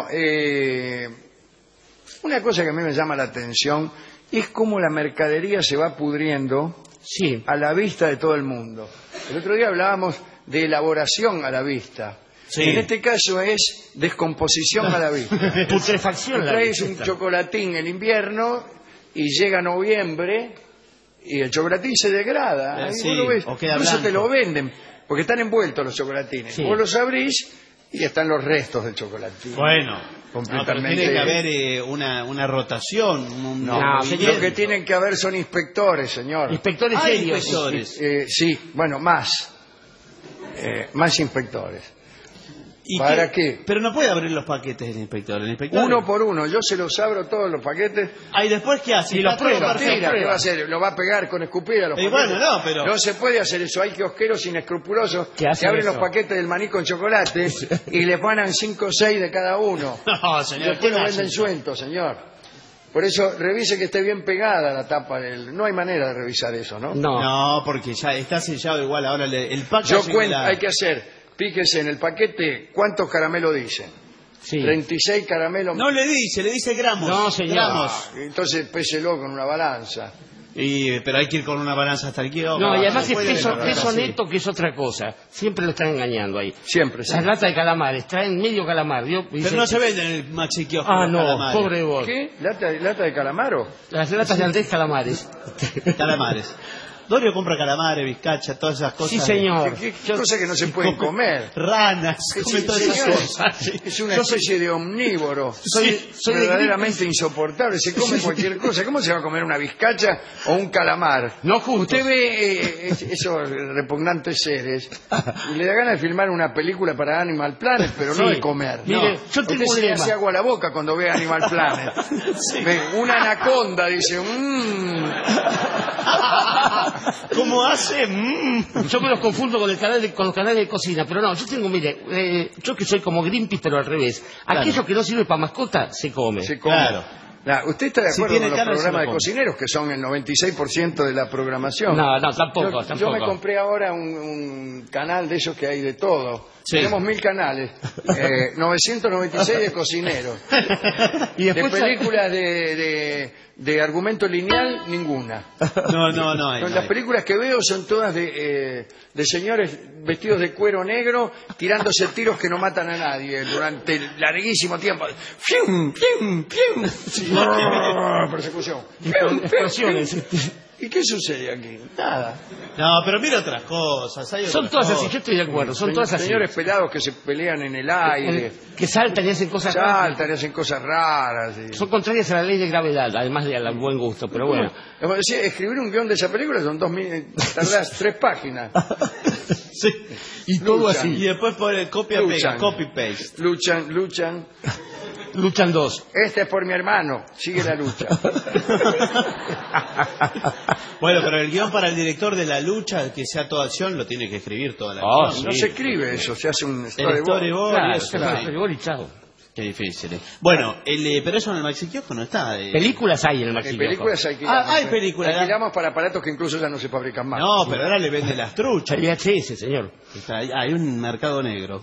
una cosa que a mí me llama la atención es cómo la mercadería se va pudriendo a la vista de todo el mundo. El otro día hablábamos de elaboración a la vista. Sí. En este caso es descomposición a la vista. Putrefacción a la vista. Traes un chocolatín en invierno y llega noviembre y el chocolatín se degrada. Ahí vos lo ves. Incluso te lo venden, porque están envueltos los chocolatines. Sí. Vos los abrís y están los restos del chocolatín. Bueno, completamente. Tiene que haber una rotación. Lo que tienen que haber son inspectores, señor. Inspectores serios. Inspectores. Sí, bueno, más inspectores. ¿Para qué? Pero no puede abrir los paquetes el inspector. Uno por uno. Yo se los abro todos los paquetes. ¿Y después qué hace? Y los prueba. ¿Qué va a hacer? ¿Lo va a pegar con escupida a los paquetes? Bueno, no, pero... No se puede hacer eso. Hay kiosqueros inescrupulosos que abren los paquetes del maní con chocolate y le ponen 5 o 6 de cada uno. No, señor. Y después lo venden sueltos, señor. Por eso, revise que esté bien pegada la tapa. No hay manera de revisar eso, ¿no? No, porque ya está sellado igual. Ahora el packaging... Hay que hacer... Fíjese en el paquete cuántos caramelos dicen. Sí. 36 caramelos. No le dice gramos. No, señor. Gramos. Entonces péselo con una balanza. Pero hay que ir con una balanza hasta el kiosco. No, y además es peso neto, que es otra cosa. Siempre lo están engañando ahí. Siempre. Las latas de calamares, traen medio calamar. Pero no se venden en el maxi kiosco. No, calamares. Pobre vos. ¿Qué? ¿Lata de calamaro? Las latas de Andrés Calamares. Calamares. Dorio compra calamares, vizcacha, todas esas cosas. Sí, señor. ¿Qué cosas que no se pueden comer? Ranas, come todas esas Señor, cosas. es una especie de omnívoro. Soy verdaderamente insoportable. Se come cualquier cosa. ¿Cómo se va a comer una vizcacha o un calamar? No juntos. Usted ve esos repugnantes seres y le da ganas de filmar una película para Animal Planet, pero no Sí. de comer. Mire, no. yo tengo Usted un se le lema. hace agua a la boca cuando ve Animal Planet. Ve una anaconda, dice, ¿Cómo hace? Yo me los confundo con los canales de cocina, pero no, yo tengo, mire, yo que soy como Greenpeace, pero al revés. Aquello que no sirve para mascota, se come. Se come. Claro. ¿Usted está de Si acuerdo tiene con los carne, se lo programas de come. cocineros, que son el 96% de la programación? No, tampoco. Yo me compré ahora un canal de esos que hay de todo. Sí. Tenemos 1000 canales, 996 de cocineros. Y después de películas de argumento lineal, ninguna. No hay. Las películas que veo son todas de señores vestidos de cuero negro tirándose tiros que no matan a nadie durante larguísimo tiempo. ¡Fium, fium, fium! Persecución. ¡Fium, Explosiones. ¿Y qué sucede aquí? Nada. No, pero mira otras cosas. Son todas así, yo estoy de acuerdo, son todas así. Señores pelados que se pelean en el aire. Que saltan y hacen cosas raras. Saltan y hacen cosas raras. Son contrarias a la ley de gravedad, además de al buen gusto, pero bueno. Como decía, escribir un guión de esa película son tardás 3 páginas. Sí. Y todo Luchan. así. Y después pone copia, pega, copy, paste. Luchan. Luchan dos. Este es por mi hermano. Sigue la lucha. Bueno, pero el guión para el director de la lucha, que sea toda acción, lo tiene que escribir toda la acción. No se escribe eso, se hace un El storyboard. storyboard, Claro, eso, claro, sí. storyboard y chao. Qué difícil. Bueno, pero eso en el Maxi Kiosco no está. Películas hay en el En Maxi películas alquilamos. hay películas. Alquilamos para aparatos que incluso ya no se fabrican más. No, pero ahora le venden las truchas. El VHS, señor. Hay un mercado negro.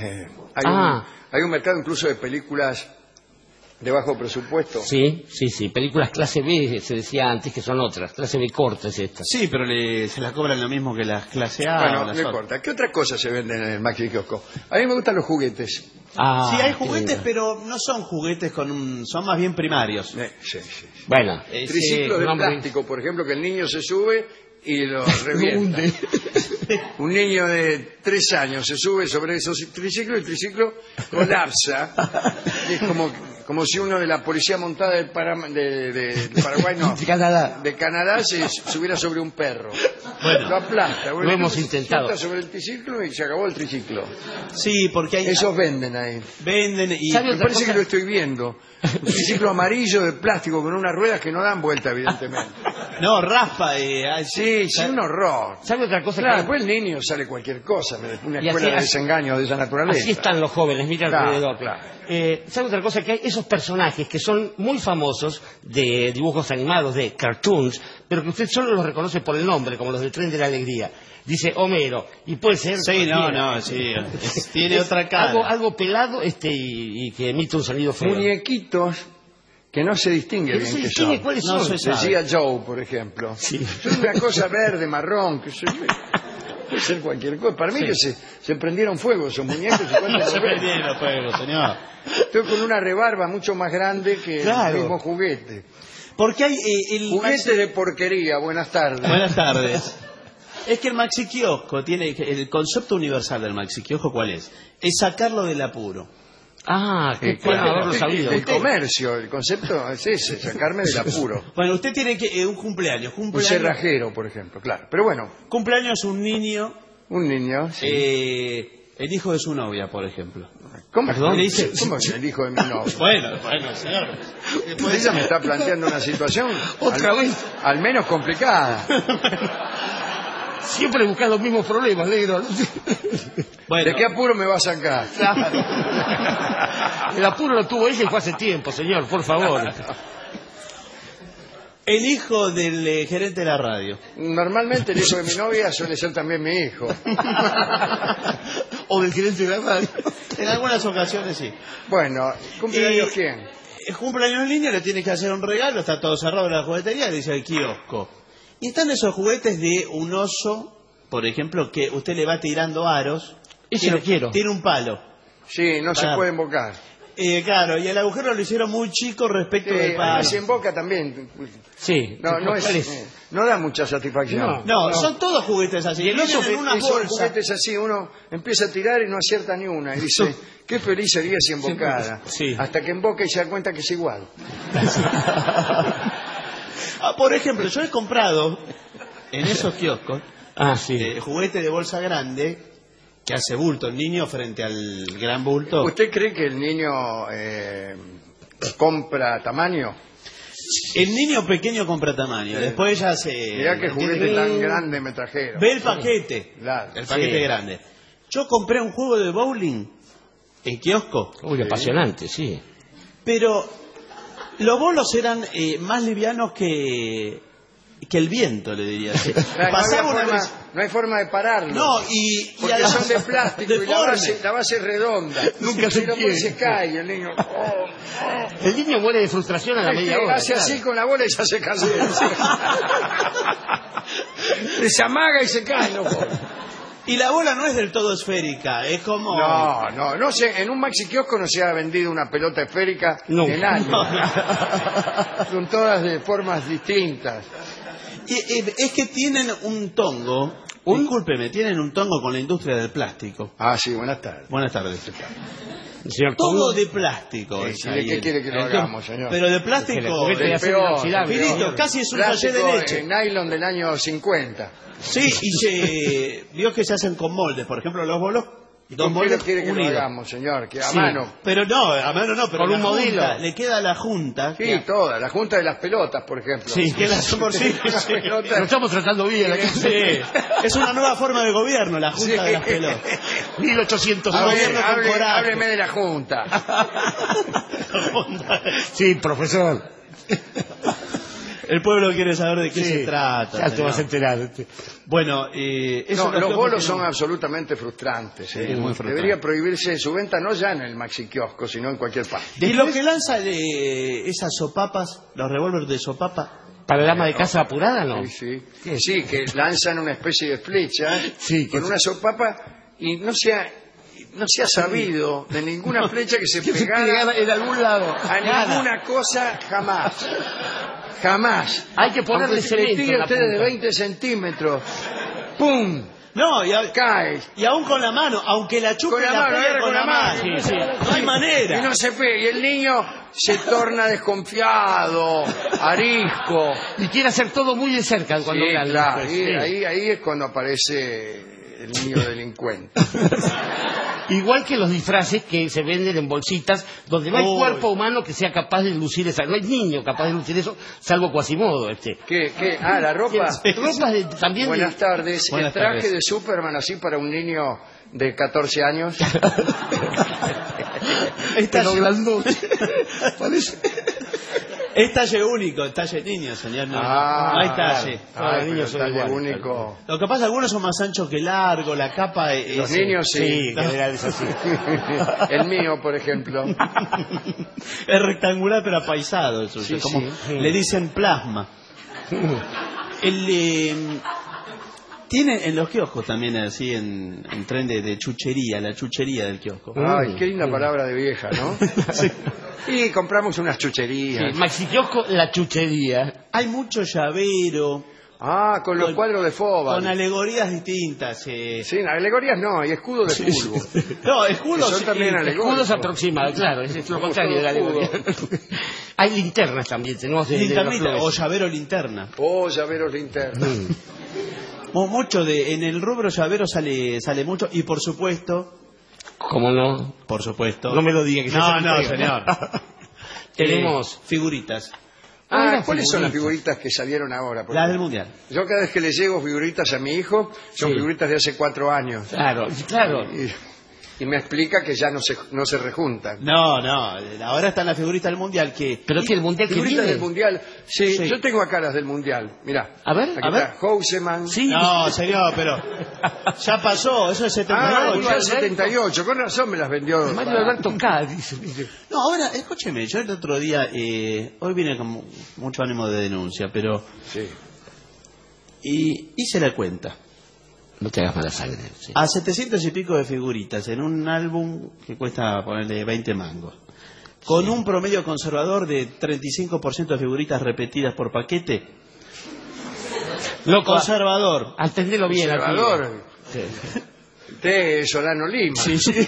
Hay un mercado incluso de películas de bajo presupuesto. Sí. Películas clase B, se decía antes, que son otras. Clase B cortas estas. Sí, pero se las cobran lo mismo que las clase A. Bueno, o no las importa. ¿Qué otras cosas se venden en el Maxi Kiosco? A mí me gustan los juguetes. Sí, hay juguetes, pero no son juguetes son más bien primarios. Sí. Bueno. Triciclos de plástico, por ejemplo, que el niño se sube y lo revienta. Un niño de 3 años se sube sobre esos triciclos y el triciclo colapsa. Es como si uno de la policía montada de Paraguay, no, de Canadá se subiera sobre un perro. Bueno, lo aplasta. Lo hemos intentado. Se sobre el triciclo y se acabó el triciclo. Sí, porque esos venden ahí. Venden y me parece que lo estoy viendo. Un triciclo amarillo de plástico con unas ruedas que no dan vuelta, evidentemente. No, raspa. Sí, un horror. ¿Sabe otra cosa? Claro, después el niño sale cualquier cosa, una Y escuela así- de desengaños de esa naturaleza. Así están los jóvenes, mira Claro, alrededor. claro. ¿Sabe otra cosa? Que hay esos personajes que son muy famosos de dibujos animados, de cartoons, pero que usted solo los reconoce por el nombre, como los del Tren de la Alegría. Dice Homero, y puede ser... Sí, tiene otra cara. Algo pelado y que emite un sonido feo. Muñequitos que no se distingue Que no bien se que distingue son. cuáles son. Decía Joe, por ejemplo. Sí. Son una cosa verde, marrón, que puede ser cualquier cosa. Para mí que se prendieron fuego esos muñecos. No se prendieron fuego, señor. Estoy con una rebarba mucho más grande que Claro. el mismo juguete. Porque hay Juguete de porquería, buenas tardes. Buenas tardes. Es que el Maxi Kiosco tiene el concepto universal del Maxi Kiosco, ¿cuál es? Es sacarlo del apuro. Qué bueno haberlo sabido. El comercio, el concepto es ese, sacarme del apuro. Bueno, usted tiene que un cumpleaños. Un cerrajero, por ejemplo, claro. Pero bueno. Cumpleaños un niño. Un niño, sí. El hijo de su novia, por ejemplo. ¿Cómo? Perdón, le dice... ¿Cómo es el hijo de mi novia? Bueno, señor. Ella me está planteando una situación Otra vez. Al menos complicada. Siempre buscas los mismos problemas, negro. ¿De qué apuro me va a sacar? El apuro lo tuvo ella y fue hace tiempo, señor, por favor. El hijo del gerente de la radio. Normalmente el hijo de mi novia suele ser también mi hijo. O del gerente de la radio. En algunas ocasiones sí. Bueno, ¿cumpleaños quién? El cumpleaños en línea le tiene que hacer un regalo, está todo cerrado en la juguetería, dice el kiosco. Y están esos juguetes de un oso, por ejemplo, que usted le va tirando aros. Ese lo quiero. Tiene un palo. Sí, no se puede invocar. Claro, y el agujero lo hicieron muy chico respecto del palo. Así en Boca también. Sí. No da mucha satisfacción. No, son todos juguetes así. Y el oso en una son bolsa. juguetes así, uno empieza a tirar y no acierta ni una. Y dice, qué feliz sería si embocada. Sí. Hasta que emboca y se da cuenta que es igual. Por ejemplo, yo he comprado en esos kioscos sí. Juguete de bolsa grande que hace bulto el niño frente al gran bulto. ¿Usted cree que el niño compra tamaño? El niño pequeño compra tamaño, después ya se... Mirá qué juguete tan grande me trajeron. Ve el paquete, Claro. el paquete grande. Yo compré un juego de bowling en kiosco. Uy, apasionante, sí. Pero los bolos eran más livianos que el viento, le diría. No hay forma de pararlo. No, porque son de plástico y la base es redonda. Nunca se cae el niño. El niño muere de frustración a la media hora. Hace así con la bola y ya se cae. Se amaga y se cae. Y la bola no es del todo esférica, es como... No sé, en un maxi kiosco no se ha vendido una pelota esférica en años. Son todas de formas distintas. Es que tienen un tongo, discúlpeme, tienen un tongo con la industria del plástico. Sí, buenas tardes. Buenas tardes. Todo de plástico. ¿Qué quiere que lo hagamos, señor? Pero de plástico... Finito, casi es un sachet de leche. Nylon del año 50. Sí, y vio que se hacen con moldes, por ejemplo, los bolos. ¿Con qué quiere que lo hagamos, señor? Que a mano. Pero no, a mano no, pero con un modelo. Le queda la junta. Sí, toda, la junta de las pelotas, por ejemplo. Sí, que las por sí. Lo estamos tratando bien. Sí. Es una nueva forma de gobierno, la junta de las pelotas. 1800 Hábleme de la junta. Sí, profesor. El pueblo quiere saber de qué se trata. Ya te vas a enterar. Bueno, los bolos son absolutamente frustrantes. Sí, muy frustrante. Debería prohibirse su venta no ya en el maxi kiosco, sino en cualquier parte. Y lo que lanza de esas sopapas, los revólveres de sopapa... ¿Para el ama de casa apurada, no? Sí, que lanzan una especie de flecha con una sopapa y no se ha sabido de ninguna flecha que se pegara en algún lado. A ninguna cosa jamás. Hay que ponerle cemento. Tire ustedes de 20 centímetros. ¡Pum! No, cae. Y aún con la mano, aunque la chupe con la mano. Sí. No hay manera. Y no se pega. Y el niño se torna desconfiado, arisco. Y quiere hacer todo muy de cerca cuando grande. Claro. Ahí es cuando aparece el niño delincuente. Igual que los disfraces que se venden en bolsitas, donde no hay cuerpo humano que sea capaz de lucir esa. No hay niño capaz de lucir eso, salvo Quasimodo. ¿Qué? ¿La ropa? Ropas también. Buenas tardes. El traje de Superman así para un niño de 14 años. Es talle único, es talle niño, señor. No hay talle. Los niños son talle único. Lo que pasa, algunos son más anchos que largo, la capa es... Los niños sí. En general es así. El mío, por ejemplo. Es rectangular pero apaisado. Eso, como le dicen plasma. Tiene en los kioscos también así en tren de chuchería, la chuchería del kiosco. Ay, qué linda palabra de vieja, ¿no? Sí. Y compramos unas chucherías. Sí, Maxi Kiosco, la chuchería. Hay mucho llavero. Con los cuadros de Fobal. Con alegorías distintas. Sí, alegorías no, y escudo de fútbol. No, escudos son también alegóricos. Escudos aproximados, claro, es lo contrario de la alegoría. Hay linternas también, tenemos o llavero linterna. Llaveros linterna. Mucho en el rubro llavero sale mucho y por supuesto... ¿Cómo no? Por supuesto. No me lo diga que No, señor. Tenemos figuritas. ¿Cuáles son las figuritas que salieron ahora? Las del Mundial. Yo cada vez que le llevo figuritas a mi hijo, son figuritas de hace 4 años. Claro. Y me explica que ya no se rejuntan. No, ahora están las figuritas del Mundial que... ¿Pero que el Mundial que figuritas viene? del Mundial? Sí, yo tengo acá las del Mundial. Mirá. A ver. Houseman. Sí. No, señor, pero ya pasó, eso es 78. Mundial 78, con razón me las vendió. Mario Alberto Cádiz. No, ahora, escúcheme, yo el otro día, hoy vine con mucho ánimo de denuncia, pero... Sí. Y hice la cuenta. No te hagas mala sangre. Sí. A 700 y pico de figuritas en un álbum que cuesta ponerle 20 mangos. Con un promedio conservador de 35% de figuritas repetidas por paquete. Lo conservador. Atendelo bien. Conservador. Sí. Usted es Solano Lima. Sí, sí.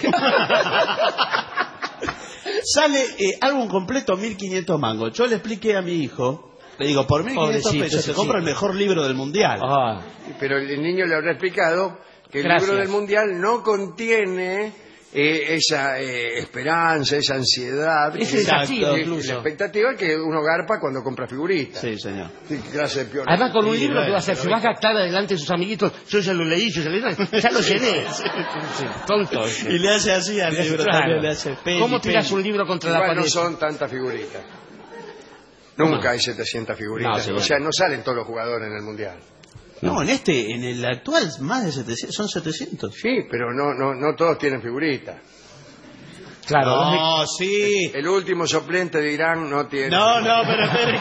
Sale álbum completo 1.500 mangos. Yo le expliqué a mi hijo, le digo, por 1.500 pesos se compra el mejor libro del mundial. Pero el niño le habrá explicado que el Gracias. libro del mundial no contiene esa esperanza, esa ansiedad, Es desafío, incluso. la expectativa que uno garpa cuando compra figuritas. Sí, señor. ¿Qué clase de piola? Además, con un Sí, libro que va a hacer, se va a captar adelante de sus amiguitos. Yo ya lo leí, yo ya lo llené. Sí, tonto. Y le hace así al libro, Claro. también le hace peli, ¿Cómo tirás peli. un libro contra Igual la pared? no son tantas figuritas. Nunca hay 700 figuritas. No, señor. O sea, no salen todos los jugadores en el mundial. No, en el actual, más de 700, son 700. Sí, pero no todos tienen figuritas. Claro. No, sí. El último suplente de Irán no tiene. No, pero espere.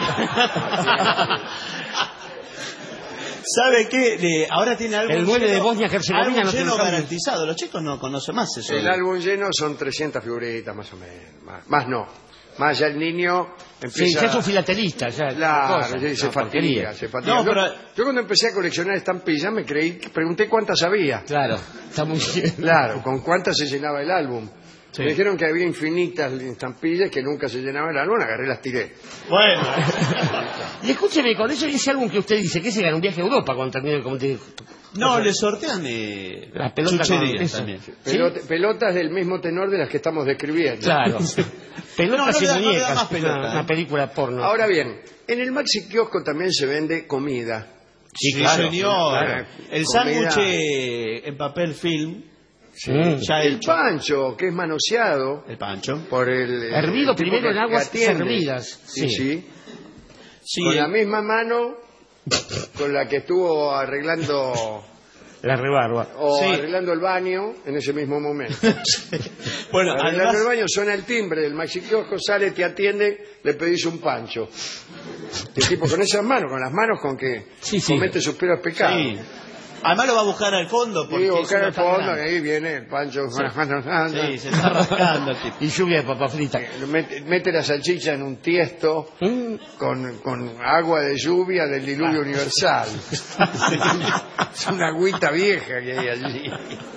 ¿Sabe qué? Ahora tiene álbum El 9 de lleno- Bosnia-Herzegovina álbum no tiene lleno cambio. garantizado. Los chicos no conocen más eso. El álbum lleno son 300 figuritas, más o menos. Más no. Más ya el niño Sí, empieza... ya es un filatelista. Ya, Claro, cosa, sí, se no, fatiga, porquería. se fatiga. No, pero- Yo cuando empecé a coleccionar estampillas pregunté cuántas había. Claro, está muy bien. Claro, con cuántas se llenaba el álbum. Sí. Me dijeron que había infinitas estampillas que nunca se llenaba el álbum, agarré y las tiré. Bueno. Y escúcheme, con ese álbum que usted dice, que se gana un viaje a Europa cuando termine como te... No, le sortean La pelota chucherías con eso. también. Pelotas del mismo tenor de las que estamos describiendo. Claro. Pelotas No, y no le da muñecas. más pelota, una película porno. Ahora bien, en el Maxi Kiosco también se vende comida. Sí, claro, señor. claro. El Comida. sándwich en papel film. Ya El hecho. pancho, que es manoseado El pancho. por el... Hervido el tipo primero que- en aguas que atiende. hervidas. Sí, sí. Sí, Con la misma mano con la que estuvo arreglando La rebarba. o Sí. arreglando el baño en ese mismo momento. Bueno, Arreglando además, el baño, suena el timbre del Maxi Kiosco, sale, te atiende, le pedís un pancho. El tipo con esas manos, con las manos con que Sí, sí. comete sus peores pecados. sí. Además lo va a buscar al fondo. Porque Y es buscar uno el tan fondo, grande. que ahí viene el pancho con las manos. Sí, se está rascando el tipo. Y lluvia de papa frita. Mete la salchicha en un tiesto con agua de lluvia del diluvio universal. Es una agüita vieja que hay allí.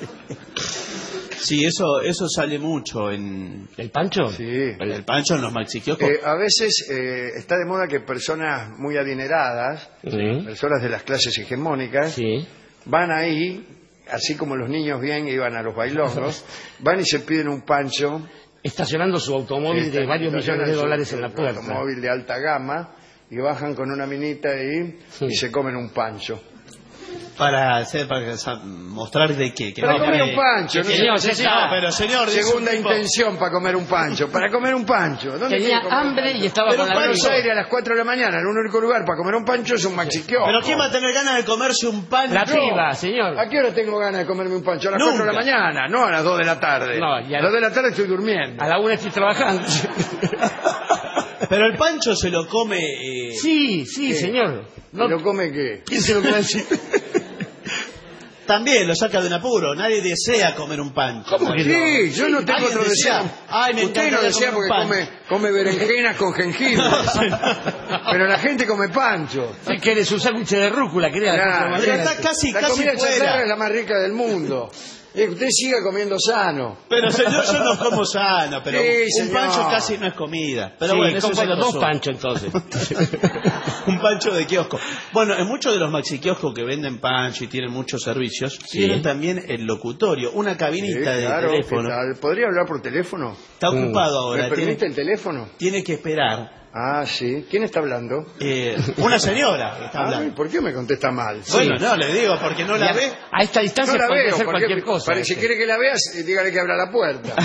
Sí, eso sale mucho en ¿El pancho? Sí. el pancho en los maxiquioscos. A veces está de moda que personas muy adineradas, Sí. personas de las clases hegemónicas, Sí. van ahí, así como los niños bien iban a los bailongos, van y se piden un pancho. Estacionando su automóvil de varios millones de dólares en la puerta. Un automóvil de alta gama, y bajan con una minita ahí Sí. y se comen un pancho. Para mostrar de qué. Para comer un pancho, que señor, sé. señor, pero señor, dice Segunda un tipo- intención para comer un pancho. Para comer un pancho. ¿Dónde Tenía quiere comer un hambre pancho? y estaba Pero con la en Buenos barriga. Aires a las 4 de la mañana, el único lugar para comer un pancho es un maxiquiosco. Pero ¿quién va a tener ganas de comerse un pancho? La piba, señor. ¿A qué hora tengo ganas de comerme un pancho? A las Nunca. 4 de la mañana, no a las 2 de la tarde. No, y a las 2 de la tarde estoy durmiendo. A la 1 estoy trabajando. Pero el pancho se lo come... Sí, sí, ¿Qué? señor. No, ¿Lo come qué? ¿quién se lo quiere decir? También lo saca de un apuro. Nadie desea comer un pancho. ¿Cómo que Sí, yo no tengo alguien otro desea. deseo. Ay, me Usted no encantaría desea comer porque un pancho. come berenjenas con jengibre. Pero la gente come pancho. ¿Qué quieres? Un sándwich de rúcula, quería. Claro, Pero está casi la comida fuera. chatarra es la más rica del mundo. Y usted siga comiendo sano. Pero señor, yo no como sano, pero Sí, un señor. pancho casi no es comida. Pero Sí, bueno, eso es bueno, otro dos asunto. panchos entonces. Un pancho de kiosco. Bueno, en muchos de los maxi kioscos que venden pancho y tienen muchos servicios, tienen también el locutorio, una cabinita Sí, de claro, teléfono. ¿qué tal? ¿Podría hablar por teléfono? Está ocupado ahora. ¿Me permite el teléfono? Tiene que esperar. Ah, sí. ¿Quién está hablando? Una señora que está Ay, hablando. ¿por qué me contesta mal? Bueno, no, le digo, porque no la Ya, ve. A esta distancia No la puede veo. hacer ¿por qué? cualquier cosa. Si quiere que la veas, dígale que abra la puerta.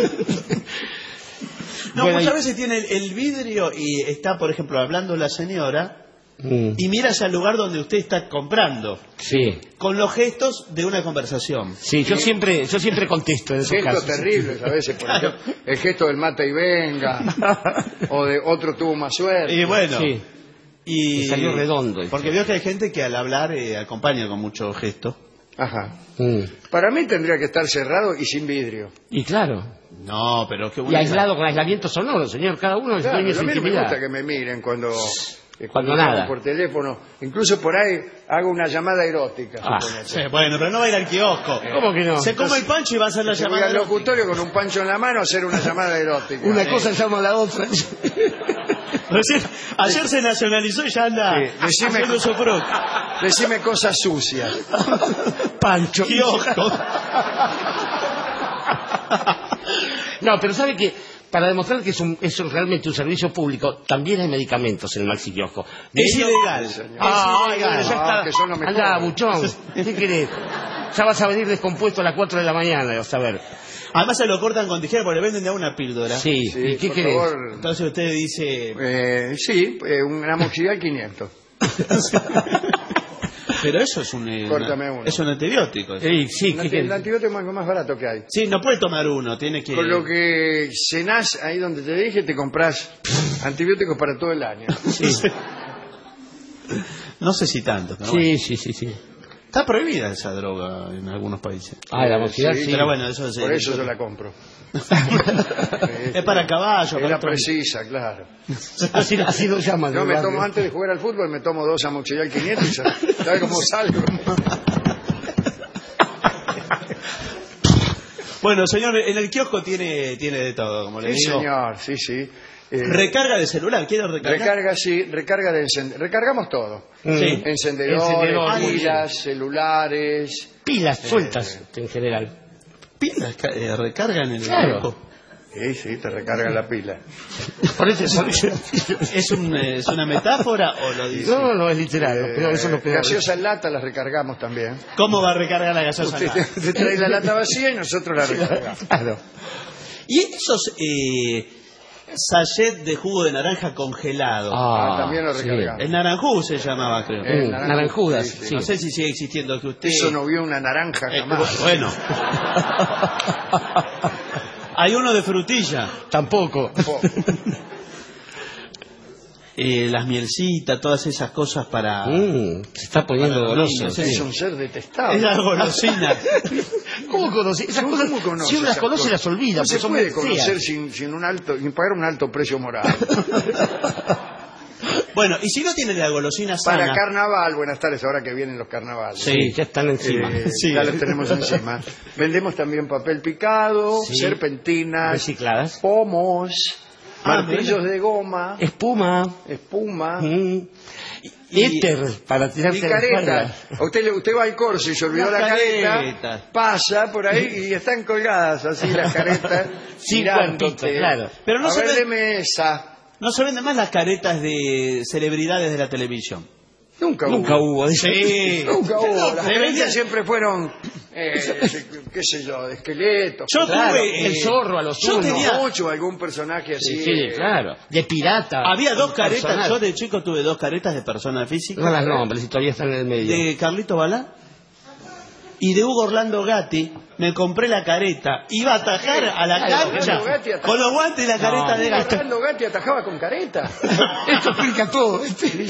No, Bueno, muchas y- veces tiene el vidrio y está, por ejemplo, hablando la señora y mira hacia el lugar donde usted está comprando, Sí. con los gestos de una conversación. Sí, yo siempre contesto en esos Gestos casos. terribles a veces, por ejemplo, el gesto del mata y venga, o de otro tuvo más suerte. Y bueno, Sí. y Me salió redondo. porque veo que hay gente que al hablar acompaña con mucho gesto. Ajá. Para mí tendría que estar cerrado y sin vidrio. Y claro. No, pero qué Y aislado con aislamiento sonoro, señor. Cada uno es dueño de su a mí no me intimidad. gusta que me miren cuando nada. por teléfono. Incluso por ahí hago una llamada erótica. Sí, bueno, pero no va a ir al kiosco. ¿Cómo que no? Se come el pancho y va a hacer la Voy llamada al locutorio con un pancho en la mano a hacer una llamada erótica. Una cosa llama a la otra. Ayer se nacionalizó y ya anda haciendo su fruto. Decime cosas sucias. Pancho. Kiosco. No, pero ¿sabe qué? Para demostrar que es realmente un servicio público, también hay medicamentos en el Maxi Kiosco. Es ilegal. Ya está. que son los mejores. Anda, buchón. ¿Qué querés? Ya vas a venir descompuesto a las 4 de la mañana, vas a ver. Además se lo cortan con tijera porque le venden de a una píldora. Sí. ¿Y qué por querés? favor. Entonces usted dice... una moxidal 500. Pero eso es Córtame uno. es un antibiótico. Sí, El antibiótico es más barato que hay. Sí, no puede tomar uno, tiene que... Con lo que cenás ahí donde te dije, te compras antibióticos para todo el año. No sé si tanto, pero Sí, bueno. sí. Está prohibida esa droga en algunos países. La moxidal sí. Pero bueno, Por eso yo la compro. Es para caballos. Era precisa, claro. Así lo llaman. Yo me tomo, antes de jugar al fútbol, me tomo 2 amoxicillin 500 y ¿sabes cómo salgo? Bueno, señor, en el kiosco tiene de todo, como le digo. Sí, señor, sí. Recarga de celular, ¿quiere recargar? Recarga de recargamos todo. Sí. Encendedores, pilas, celulares. Pilas sueltas, en general. ¿Pilas recargan en el kiosco? Sí, te recarga la pila. Por eso ¿Es una metáfora o lo dice? No, es literal. Pero eso es lo peor. Gaseosa en lata las recargamos también. ¿Cómo va a recargar la gaseosa en lata? Usted trae la lata vacía y nosotros la recargamos. Claro. Y esos sachet de jugo de naranja congelado. También lo recargamos. El naranjú se llamaba, creo. Naranjudas. Sí. No sé si sigue existiendo que usted... Eso no vio una naranja jamás. Bueno. Hay uno de frutilla. Tampoco. Las mielcitas, todas esas cosas para... se está poniendo goloso. Es un ser detestable. Es la golosina. ¿Cómo conoce? Esas cosas, si uno las conoce, las olvida. No se puede conocer sin pagar un alto precio moral. Bueno, y si no tiene la golosina sana... Para carnaval, buenas tardes, ahora que vienen los carnavales. Sí, ya están encima. Ya los tenemos encima. Vendemos también papel picado, serpentinas, recicladas, pomos, martillos de goma, espuma, éter para tirarse y la espalda. caretas. Usted va al corso y se olvidó la careta, pasa por ahí y están colgadas así las caretas, sin cuerpito, claro. Pero no se deme esa. No se venden más las caretas de celebridades de la televisión. Nunca hubo. Sí. Nunca hubo. Las caretas siempre fueron, qué sé yo, de esqueletos. Yo tuve el zorro a los yo tenía mucho algún personaje así. Sí, claro. De pirata. Había 2 caretas. Personal. Yo de chico tuve 2 caretas de persona física. No las nombres, si todavía están en el medio. De Carlito Balá y de Hugo Orlando Gatti. Me compré la careta, iba a atajar a la cancha con los guantes y la careta de Gatti. Orlando Gatti atajaba con careta. Esto explica todo.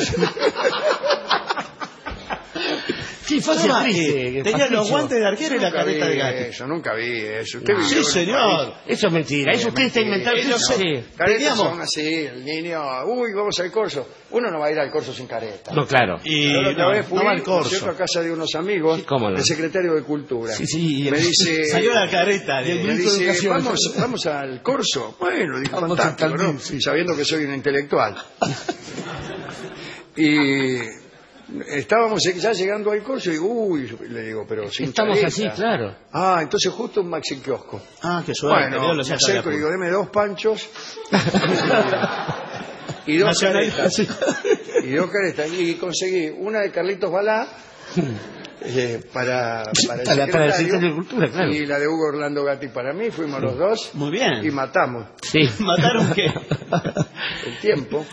Sí, fácil. Tenía los guantes de arquero y la careta de Gatti. Yo nunca vi eso. ¿Usted vivió sí, señor. Eso es mentira. Eso usted está inventando. No sé. Caretas son así. El niño, vamos al corso. Uno no va a ir al corso sin careta. No, claro. Y otra vez fui al corso. a casa de unos amigos, el secretario de Cultura. Sí. Me dice... Salió la careta. Me dice, vamos al corso. Bueno, dijo, fantástico, ¿no? Sabiendo que soy un intelectual. Y... Estábamos ya llegando al corso y le digo, pero sin estamos careta. Así, claro. Entonces justo un maxi kiosco. Qué suerte. Bueno, me acerco y digo, deme 2 panchos y 2 caretas. Y 2 caretas. Y conseguí una de Carlitos Balá para el secretario de Cultura, claro. Y la de Hugo Orlando Gatti para mí. Fuimos los 2. Muy bien. Y matamos. Sí. ¿Mataron qué? El tiempo.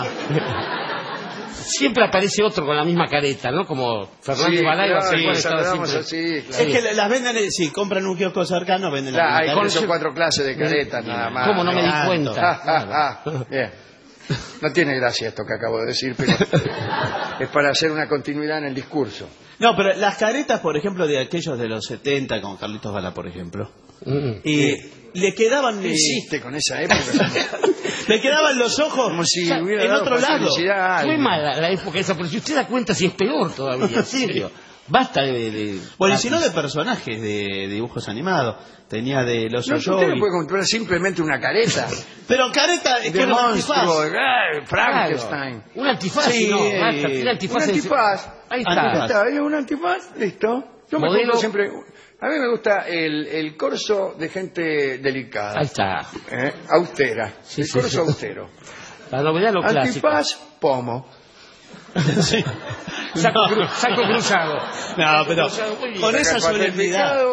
Siempre aparece otro con la misma careta, ¿no? Como Fernando Balá y así, claro. Es que las venden, si compran un kiosco cercano, venden hay 4 clases de caretas nada más. ¿Cómo no me di cuenta? Bien. No tiene gracia esto que acabo de decir, pero es para hacer una continuidad en el discurso. No, pero las caretas, por ejemplo, de aquellos de los 70, con Carlitos Balá, por ejemplo, le quedaban... ¿Qué hiciste con esa época? Le quedaban los ojos como si en hubiera dado otro lado. Fue mala la época esa, pero si usted da cuenta, si es peor todavía, en serio. Basta de... Bueno, y si no de personajes de dibujos animados. Tenía de los No, usted le puede comprar simplemente una careta. Pero careta es de que monstruo, Frankenstein. Claro. Un antifaz, sí, no, basta, tiene antifaz. Un antifaz. Ahí está. Ahí un antifaz, listo. Yo me compro siempre... A mí me gusta el corso de gente delicada. Ahí está. Austera. Sí, el corso austero. La novedad lo clásico. Antifaz, pomo. Sí. Saco cruzado. No, pero con esa solemnidad.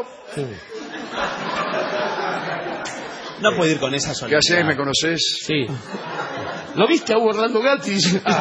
No puede ir con esa ¿Qué solemnidad. haces? ¿Me conoces? Sí. ¿Lo viste a Hugo Orlando Gatti?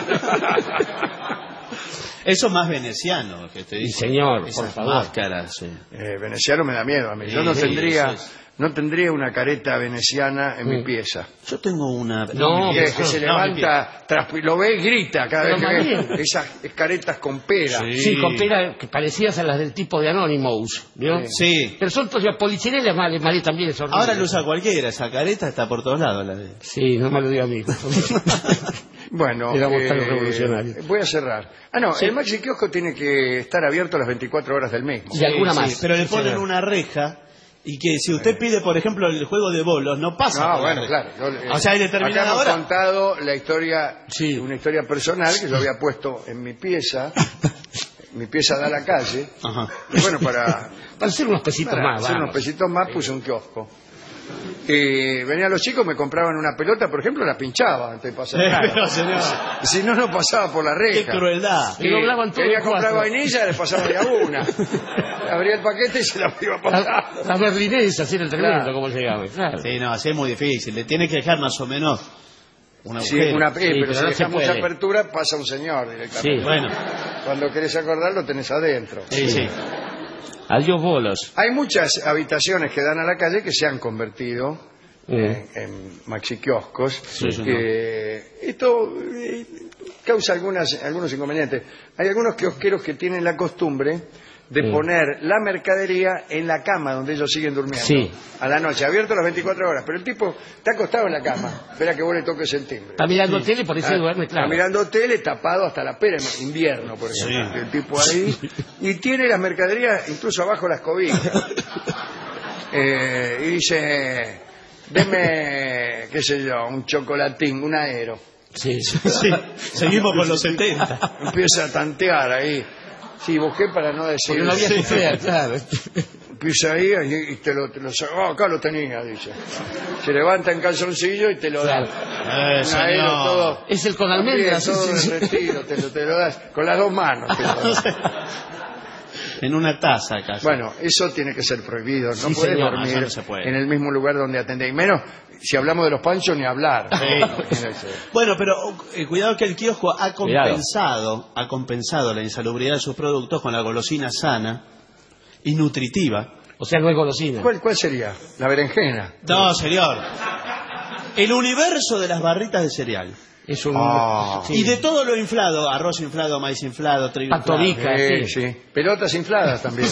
Eso es más veneciano que te dice. Sí, señor, esas por favor. máscaras. Sí. Veneciano me da miedo a mí. Yo no tendría una careta veneciana en mi pieza. Yo tengo una... No, que se levanta, lo ve y grita cada vez que ve esas caretas con pera. Sí, con pera que parecidas a las del tipo de Anonymous, ¿vio? Sí. Pero son todas polichinela, mal también es horrible. Ahora lo usa cualquiera, esa careta está por todos lados. Sí, no me lo diga a mí. Bueno, voy a cerrar. El Maxi Kiosco tiene que estar abierto las 24 horas del mismo. Y alguna más. Pero le ponen una reja y que si usted pide, por ejemplo, el juego de bolos, no pasa. No, bueno, claro. O sea, hay determinada hora. hora. Hemos contado la historia, una historia personal que yo había puesto en mi pieza. Mi pieza da a la calle. Ajá. Y bueno, para hacer unos pesitos más. Hacer unos pesitos más puse un kiosco. Venían los chicos, me compraban una pelota, por ejemplo, la pinchaba antes de pasar. Pero, señor, si no, no pasaba por la reja. qué crueldad. Quería comprar vainilla, le pasaba de a una. Abría el paquete y se la iba a pasar. La berlinesa, así era el tremendo, como se llama. Claro. Sí, no, así es muy difícil. Le tiene que dejar más o menos una pero si deja mucha apertura, pasa un señor directamente. Sí, bueno. Cuando querés acordar, lo tenés adentro. Sí. Adiós bolos. Hay muchas habitaciones que dan a la calle que se han convertido en maxi kioscos. Esto causa algunos inconvenientes. Hay algunos kiosqueros que tienen la costumbre de poner la mercadería en la cama donde ellos siguen durmiendo a la noche, abierto las 24 horas, pero el tipo está acostado en la cama, espera que vos le toques el timbre. Está mirando tele, por eso duerme, claro. Está mirando tele, tapado hasta la pera, en invierno, por ejemplo. El tipo ahí, y tiene la mercadería incluso abajo las cobijas. Y dice, deme, qué sé yo, un chocolatín, un aero. Sí. Seguimos con los 70. Empieza a tantear ahí. Sí, busqué para no decir. Porque no había sufrido, claro. Empieza ahí y te lo acá lo tenía, dice. Se levanta en calzoncillo y te lo da. Todo, es el con almendras. Todo derretido, te lo das con las dos manos. En una taza casi. Bueno, eso tiene que ser prohibido. No puedes dormir en el mismo lugar donde atendéis. Menos si hablamos de los panchos, ni hablar. Bueno, pero cuidado que el kiosco ha compensado la insalubridad de sus productos con la golosina sana y nutritiva. O sea, no es golosina. ¿Cuál sería? ¿La berenjena? No, señor. El universo de las barritas de cereal. Es un... Y de todo lo inflado, arroz inflado, maíz inflado, trigo inflado. Sí. Pelotas infladas también.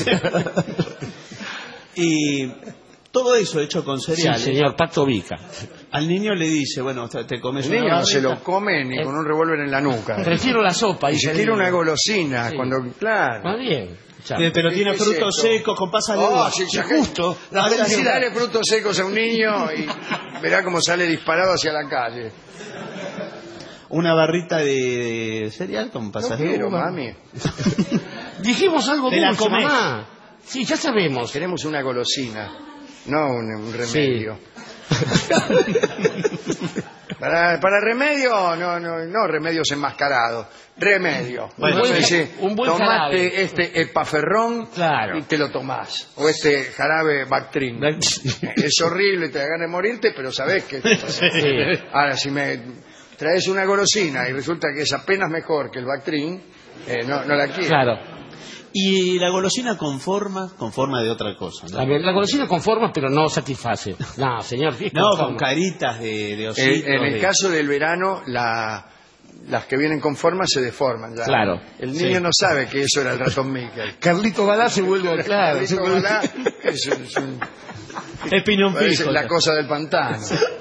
Y todo eso hecho con cereales. Sí, señor, Pato Vica. Al niño le dice, bueno, te comes una barrita. El niño no se lo come ni con un revólver en la nuca. Prefiero la sopa. Y si quiere una golosina, claro. Más bien. Pero tiene frutos secos con pasas de uva. Justo. Dale frutos secos a un niño y verá cómo sale disparado hacia la calle. Una barrita de cereal con pasas de uva. Mami. Dijimos algo de dulce, mamá. Sí, ya sabemos. Queremos una golosina, no un remedio. Para remedio, no remedios enmascarados. Remedio. Bueno, un buen tomate jarabe. Este epaferrón y te lo tomás. O este jarabe Bactrim. Es horrible, te da ganas de morirte, pero sabés que... Ahora, si me traes una golosina y resulta que es apenas mejor que el Bactrim, no la quiero. Claro. Y la golosina con forma de otra cosa, ¿no? La golosina con forma, pero no satisface. No, señor. No, con caritas de ositos. En el caso del verano, las que vienen con forma se deforman. Ya. Claro. El niño no sabe que eso era el ratón Mickey. Carlito Balá se vuelve... Claro. Carlito Balá es piñón parece fijo. la cosa del pantano.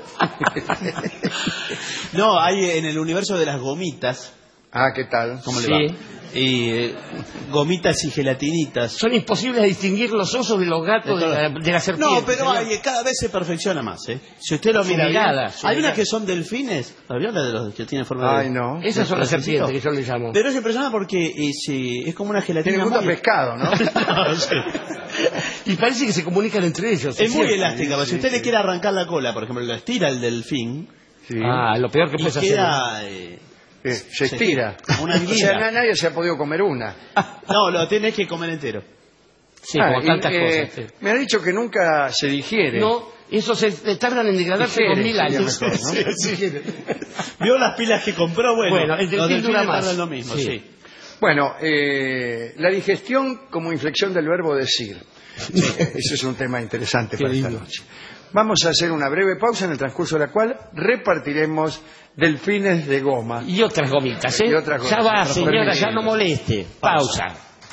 No, hay en el universo de las gomitas. Ah, ¿qué tal? ¿Cómo le va? Y gomitas y gelatinitas. Son imposibles de distinguir los osos de los gatos de la serpiente. No, pero cada vez se perfecciona más, ¿eh? Si usted lo mira bien, hay unas que son delfines. ¿Vio la de los que tienen forma de... Ay, no. Esas son las serpientes que yo le llamo. Pero es impresionante porque es como una gelatina. Tiene mucho pescado, ¿no? No, sí. Y parece que se comunican entre ellos. Es muy elástica, pero si usted le quiere arrancar la cola, por ejemplo, lo estira el delfín. Sí. Lo peor que puede hacer. Queda... se estira. Una anguila. O sea, nadie se ha podido comer una. No, lo tienes que comer entero. Sí, como tantas cosas. Sí. Me ha dicho que nunca se digiere. No, eso se tardan en degradarse con 1000 años. Mejor, ¿no? Sí. ¿Vio las pilas que compró? Bueno, el delfín dura más. Lo mismo, sí. Bueno, la digestión como inflexión del verbo decir. Eso es un tema interesante para esta noche. Vamos a hacer una breve pausa en el transcurso de la cual repartiremos delfines de goma. Y otras gomitas, ¿eh? Y otras ya va, gomitas. señora, ya no moleste. Pausa.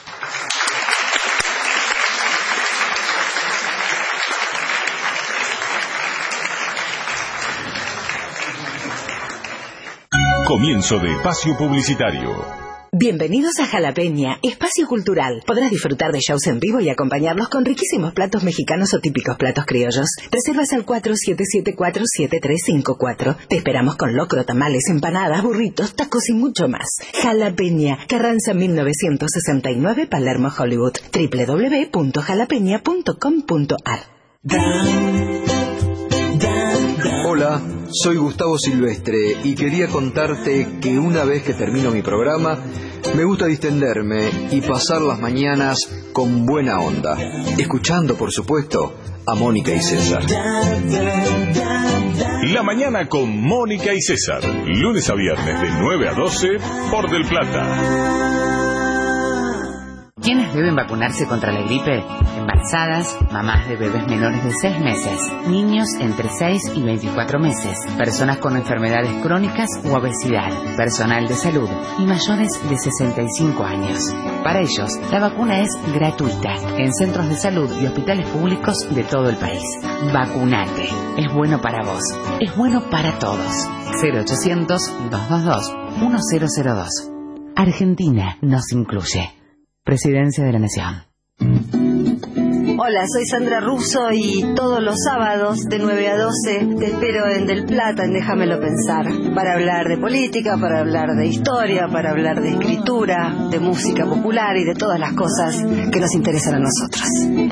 Comienzo de espacio publicitario. Bienvenidos a Jalapeña, espacio cultural. Podrás disfrutar de shows en vivo y acompañarlos con riquísimos platos mexicanos o típicos platos criollos. Reservas al 4774-7354. Te esperamos con locro, tamales, empanadas, burritos, tacos y mucho más. Jalapeña, Carranza 1969, Palermo, Hollywood. www.jalapeña.com.ar. Hola, soy Gustavo Silvestre y quería contarte que una vez que termino mi programa, me gusta distenderme y pasar las mañanas con buena onda, escuchando, por supuesto, a Mónica y César. La mañana con Mónica y César, lunes a viernes de 9 a 12 por Del Plata. ¿Quiénes deben vacunarse contra la gripe? Embarazadas, mamás de bebés menores de 6 meses, niños entre 6 y 24 meses, personas con enfermedades crónicas u obesidad, personal de salud y mayores de 65 años. Para ellos, la vacuna es gratuita en centros de salud y hospitales públicos de todo el país. Vacunate. Es bueno para vos. Es bueno para todos. 0800-222-1002. Argentina nos incluye. Presidencia de la Nación. Hola, soy Sandra Russo y todos los sábados de 9 a 12 te espero en Del Plata, en Déjamelo Pensar, para hablar de política, para hablar de historia, para hablar de escritura, de música popular y de todas las cosas que nos interesan a nosotros.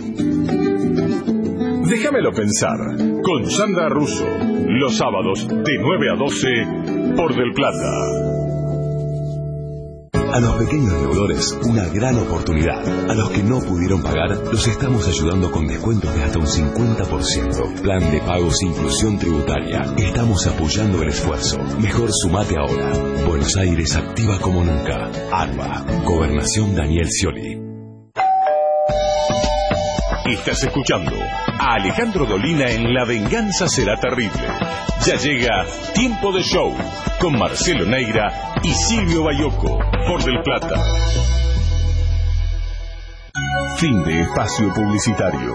Déjamelo pensar, con Sandra Russo, los sábados de 9 a 12 por Del Plata. A los pequeños deudores, una gran oportunidad. A los que no pudieron pagar, los estamos ayudando con descuentos de hasta un 50%. Plan de pagos e inclusión tributaria. Estamos apoyando el esfuerzo. Mejor sumate ahora. Buenos Aires activa como nunca. ARBA. Gobernación Daniel Scioli. Estás escuchando a Alejandro Dolina en La Venganza Será Terrible. Ya llega Tiempo de Show con Marcelo Neira y Silvio Bayoco por Del Plata. Fin de espacio publicitario.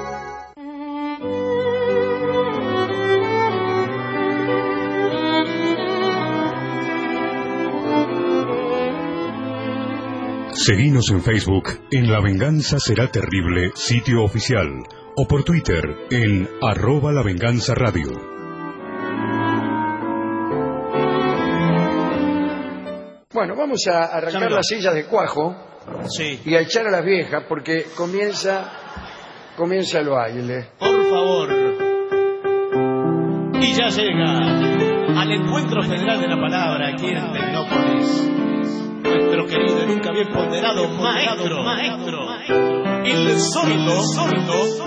Seguinos en Facebook en La Venganza Será Terrible, sitio oficial, o por Twitter en @lavenganzaradio. Bueno, vamos a arrancar las sillas de cuajo y a echar a las viejas porque comienza el baile. Por favor. Y ya llega al Encuentro Federal de la Palabra aquí en Tecnópolis nuestro querido y nunca bien ponderado maestro, el sordo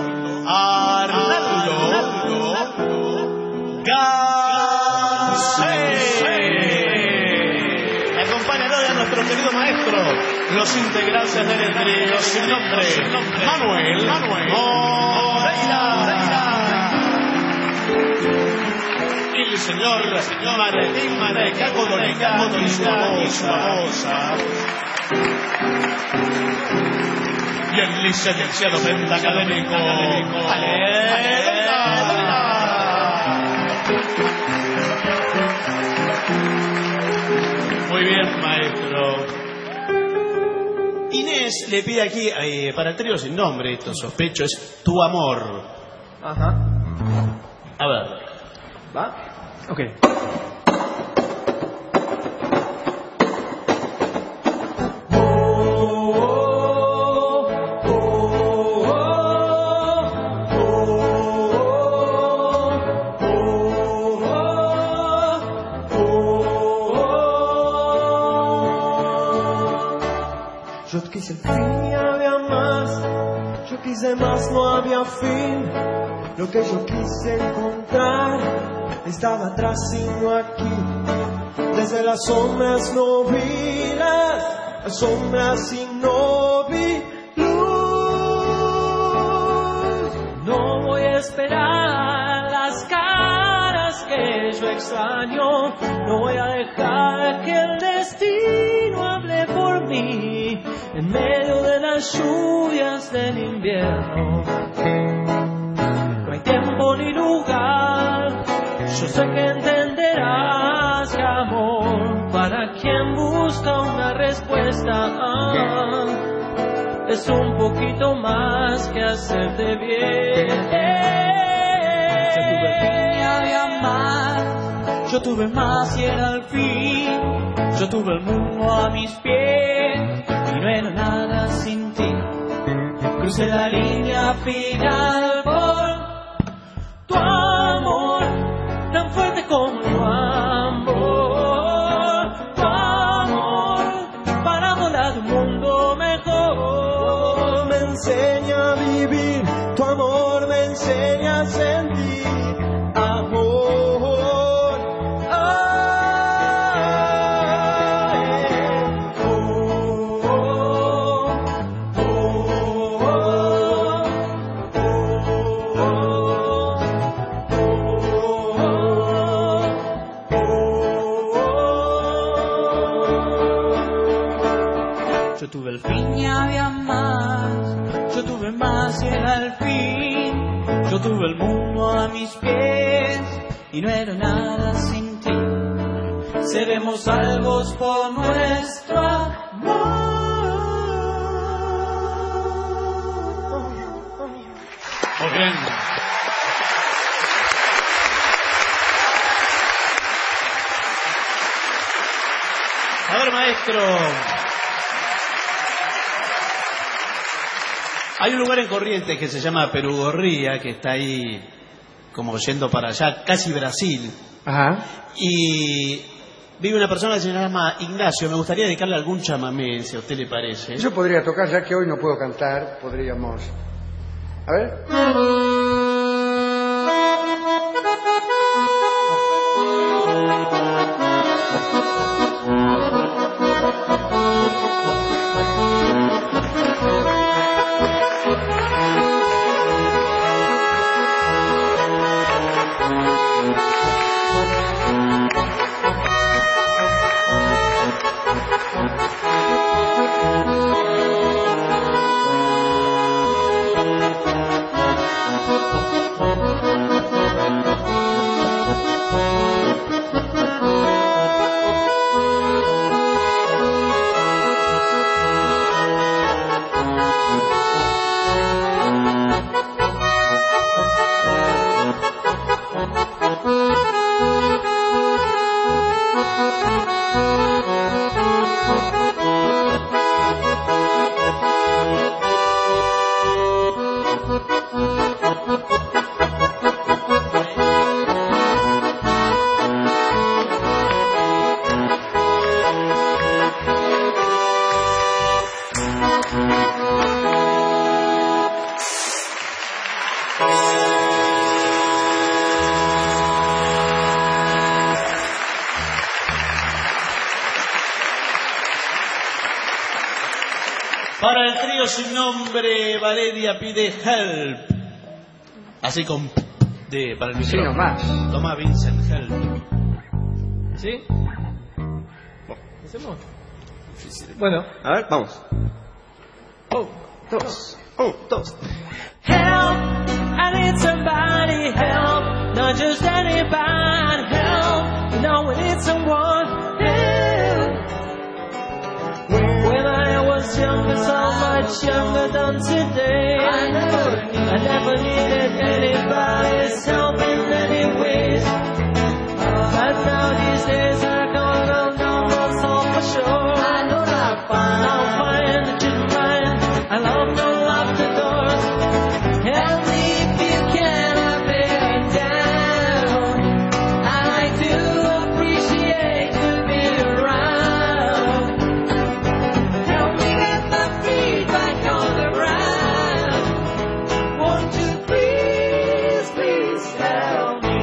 Arnaldo Garcés. Acompáñanos a nuestro querido maestro. los integrantes del trío sin nombre, Manuel Moreira. Y el señor Martín Caco y su babosa. Y el licenciado pentacadémico. Muy bien, maestro. Inés le pide aquí, para el trío sin nombre, esto sospecho, es Tu Amor. Ajá. A ver. ¿Va? Ok. Yo quise el fin y había más, yo quise más, no había fin. Lo que yo quise encontrar estaba atrás y no aquí. Desde las sombras no vi las sombras y no vi luz. No voy a esperar las caras que yo extraño, no voy a dejar que el destino hable por mí en medio de las lluvias del invierno. No hay tiempo ni lugar, yo sé que entenderás que amor para quien busca una respuesta es un poquito más que hacerte bien. Yo tuve el fin y había más, yo tuve más y era el fin. Yo tuve el mundo a mis pies y no era nada sin ti. Crucé la línea final por tu amor, tan fuerte como tu amor. Tu amor para volar un mundo mejor. Me enseña a vivir, tu amor me enseña a sentir amor. Yo tuve el fin y había más, yo tuve más y era el fin. Yo tuve el mundo a mis pies y no era nada sin ti. Seremos salvos por nuestro amor. Muy bien. A ver, maestro. Hay un lugar en Corrientes que se llama Perugorría, que está ahí como yendo para allá, casi Brasil. Ajá. Y vive una persona que se llama Ignacio. Me gustaría dedicarle algún chamamé, si a usted le parece. Yo podría tocar, ya que hoy no puedo cantar, podríamos... A ver. Para el trío sin nombre, Valeria pide help. Así con... para el micrófono. Sí, nomás. Toma, Vincent, help. ¿Sí? ¿Hacemos? Bueno, a ver, vamos. Dos. Help, I need somebody help, not just anybody help, no, we need someone help. When I was younger, so much younger than today, I never needed anybody's help in any ways. But now these days I don't know what's all for sure. I know that I'll find that you're mine. I love no lock the doors. Help me if you can, I'll bear it down. I like to appreciate to be around. Help me get my feet back on the ground. Won't you please, please help me?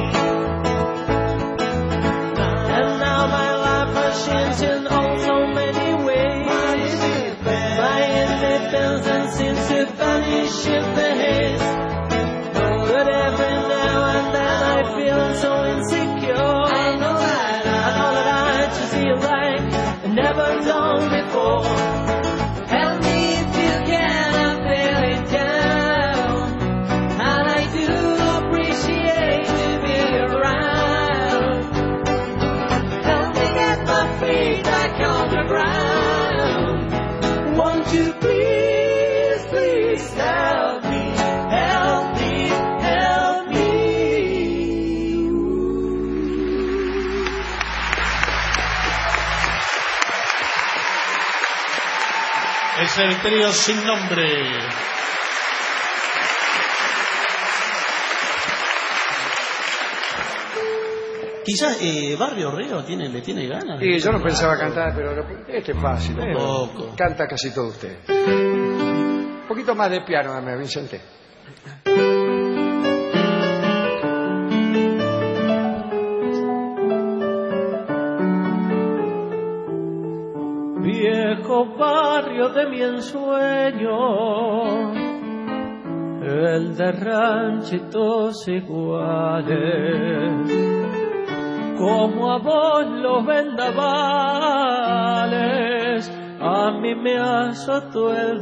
And now my life has changed in oh so many ways. My independence seems to vanish in the haze. But every now and then I feel so insecure. I know that I just feel like I've never known before. Help me if you can, I'll bear it down. And I do appreciate to be around. Help me get my feet back on the ground. Won't you please, please help me, help me, help me. Es el trío sin nombre. Quizás Barrio Río le tiene ganas. Sí, yo no pensaba cantar, pero este es fácil. Poco. Canta casi todo usted. Un poquito más de piano, dame, Vicente. Viejo barrio de mi ensueño, el de ranchitos iguales, como a vos los vendavales, a mí me azotó el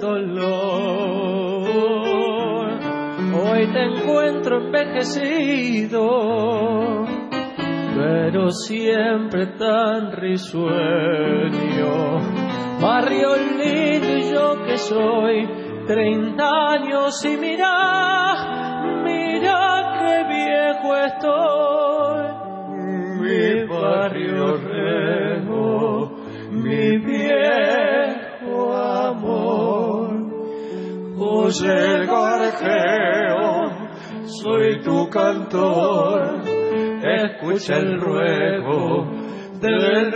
dolor. Hoy te encuentro envejecido, pero siempre tan risueño. Barrio lindo y yo que soy 30 años y mira, mira qué viejo estoy. Mi barrio rego, mi viejo amor. Oye el gorjeo, soy tu cantor. Escucha el ruego del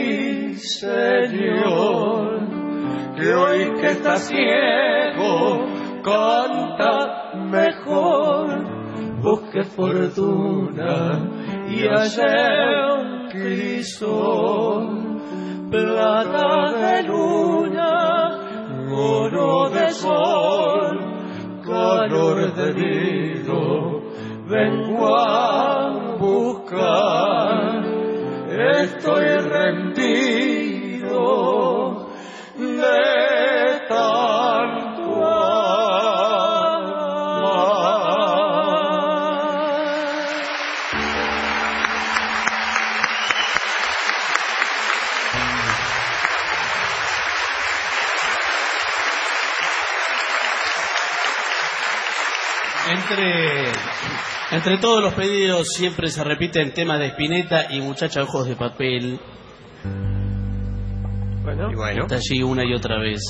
ruiseñor, que hoy que está ciego canta mejor. Busque fortuna y hallé un crisol, plata de luna, oro de sol, calor de vino, vengo a buscar. Estoy rendido de tanto Entre todos los pedidos siempre se repiten temas de Spinetta y Muchacha Ojos de Papel. Bueno. Está allí una y otra vez.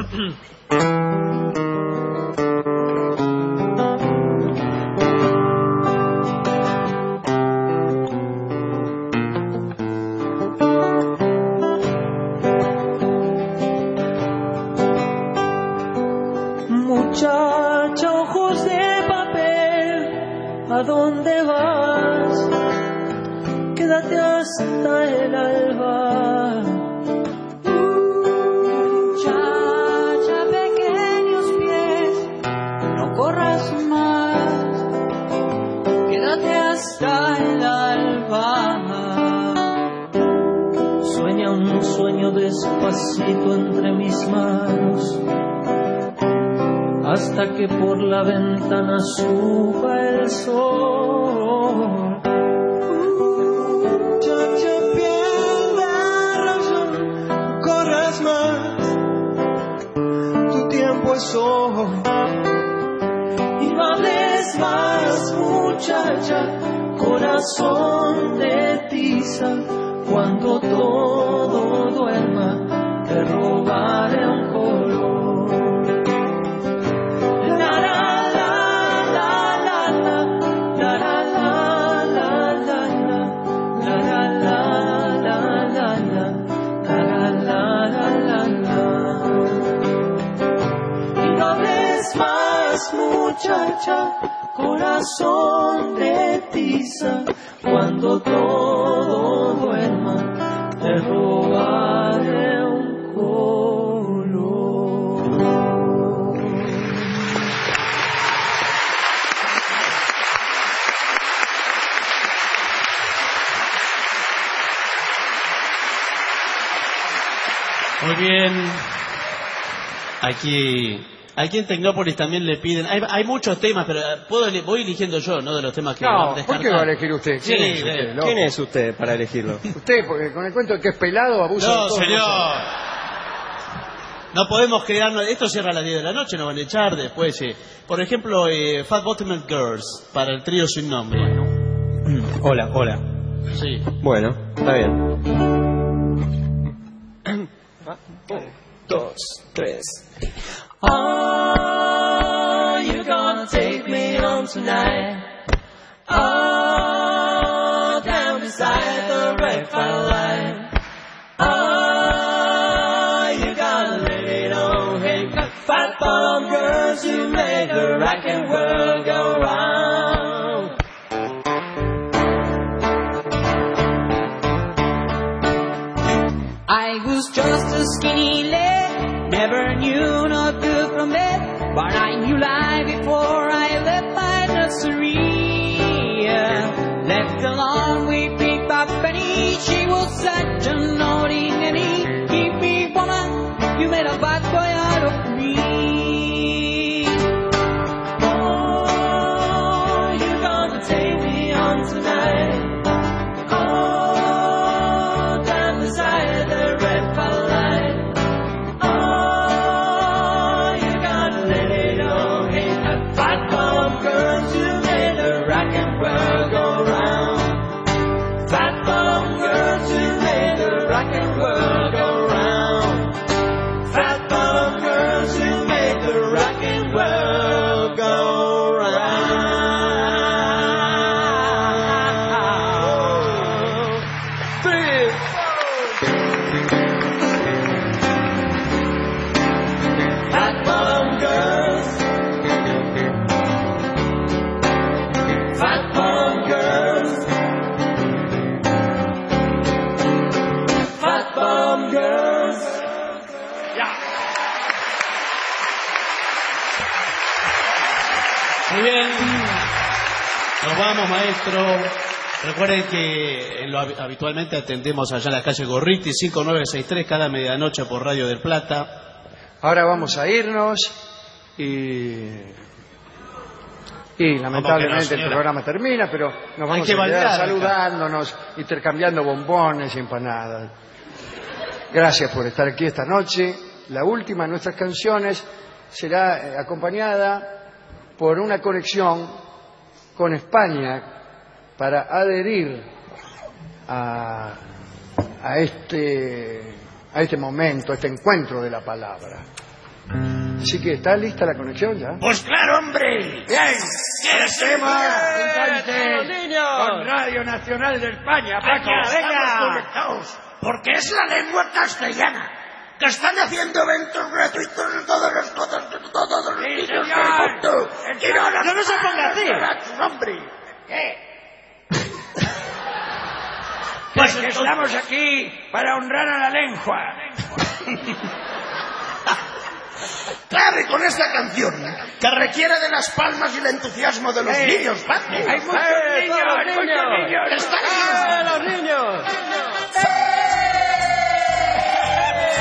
Muchacha, ojos de papel, ¿a dónde vas? Quédate hasta el alba. Muchacha, ve despacito entre mis manos, hasta que por la ventana suba el sol. Muchacha, pierda razón, corras más, tu tiempo es hoy. Y no hables más, muchacha, corazón de tiza, cuando todo duerma te robaré un color. La la la la la la la la la la la la. Y no hables más, muchacha, corazón de tiza, cuando todo duerma te robaré un color. Muy bien. Aquí en Tecnópolis también le piden. Hay muchos temas, pero voy eligiendo yo, ¿no? De los temas que No, vamos a ¿por qué va a elegir usted? Sí, ¿Quién es usted, loco? ¿Quién es usted para elegirlo? Usted, porque con el cuento de que es pelado, abusa de No, todo. señor. No podemos crearnos. Esto cierra a las 10 de la noche, nos van a echar después. Por ejemplo, Fat Bottom Girls, para el trío sin nombre. Hola. Sí. Bueno, está bien. 1, 2, 3. Are you gonna take me home tonight? Oh, down beside the red line. Oh, you gotta let it on. Hey, fat bottom girls, you make the rockin' world go round. I was just a skinny lad, never knew no good from bad, but I knew life before I left my nursery. Left alone with Big Penny, she was such a naughty nanny. Keep me woman, you made a bad boy out of me. Oh, you're gonna take me on tonight. Oh, down beside the red line. Oh, you gotta let it all hit. Fat bottom girls, you made the rock and roll go round. Fat bottom girls, you made the rock and roll go round. Fat bottom girls, you made the rock and roll go round. Fat bottom girls. Fat bottom girls. Fat bottom girls. Muy bien. Nos vamos, maestro. Recuerden que habitualmente atendemos allá en la calle Gorriti, 5963, cada medianoche por Radio del Plata. Ahora vamos a irnos y lamentablemente el programa termina, pero nos vamos a quedar saludándonos, intercambiando bombones y empanadas. Gracias por estar aquí esta noche. La última de nuestras canciones será acompañada por una conexión con España para adherir a este momento, a este encuentro de la palabra. Así que, ¿está lista la conexión ya? Pues claro, hombre. Bien. ¿Qué hacemos? Con Radio Nacional de España, Paco. Venga. Conectados, porque es la lengua castellana, que están haciendo eventos gratuitos en todos los niños del mundo. No se ponga así. Hombre. Pues estamos aquí para honrar a la lengua. Claro, y con esta canción, que requiere de las palmas y el entusiasmo de los niños, Paco. Hay muchos niños, ¡Están los niños!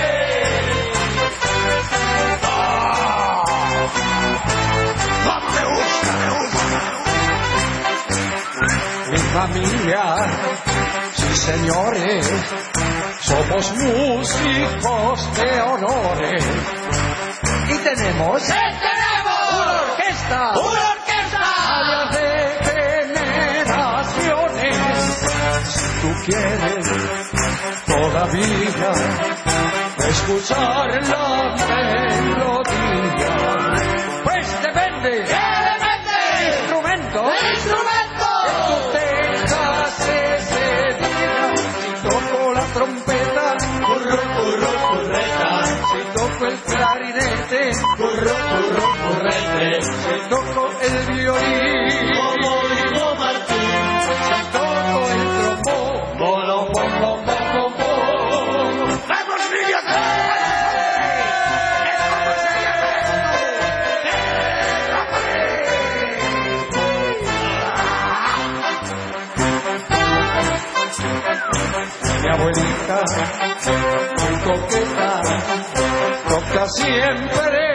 familiar. Sí, señores, somos músicos de honores. Y tenemos... ¡Sí, tenemos! ¡Una orquesta! ¡Una orquesta! ¡Varias de generaciones! Si tú quieres todavía escuchar la melodía, pues depende. ¡Qué instrumento? ¡Instrumento! Que tú tengas ese día. Si toco la trompeta, curro, curro, curreta. Si toco el clarinete, curro, curro, currete. Si toco el violín, como dijo Martín. Si toco el trombón, bolo, bom, bom, bom, bom, bom. ¡Vamos, niños! Mi abuelita, muy coqueta, toca siempre.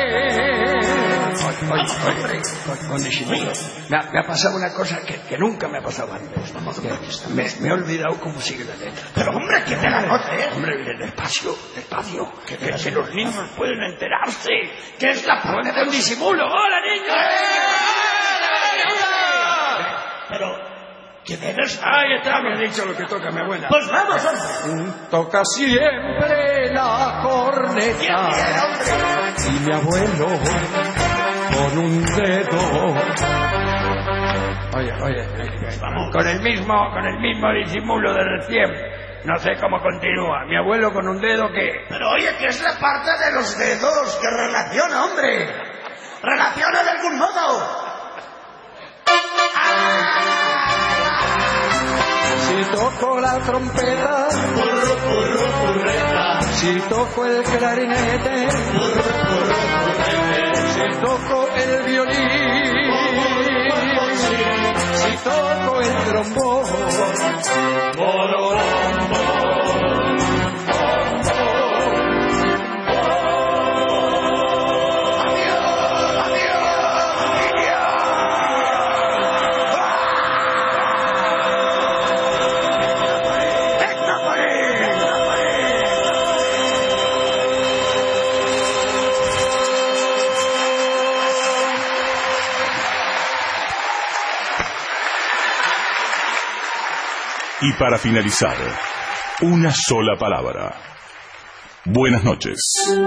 Me ha pasado una cosa que nunca me ha pasado antes. Me he olvidado cómo sigue la letra. Pero hombre, que te la note. Hombre, despacio, despacio. Que los niños pueden enterarse que es la parte del disimulo. ¡Hola, niños! Pero... ¿quién eres? Ahí está, me ha dicho lo que toca mi abuela. Pues vamos, hombre. Toca siempre la corneta. Y mi abuelo con un dedo. Oye, con el mismo disimulo de recién. No sé cómo continúa. Mi abuelo con un dedo que... Pero oye, que es la parte de los dedos que relaciona, hombre. Relaciona de algún modo. Si toco la trompeta, curro, curro, curreta. Si toco el clarinete, curro, curro, currete. Si toco el violín, si toco el trombón, Y para finalizar, una sola palabra. Buenas noches.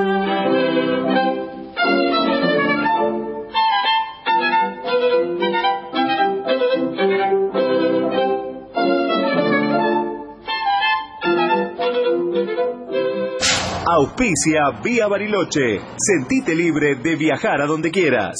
Auspicia Vía Bariloche. Sentite libre de viajar a donde quieras.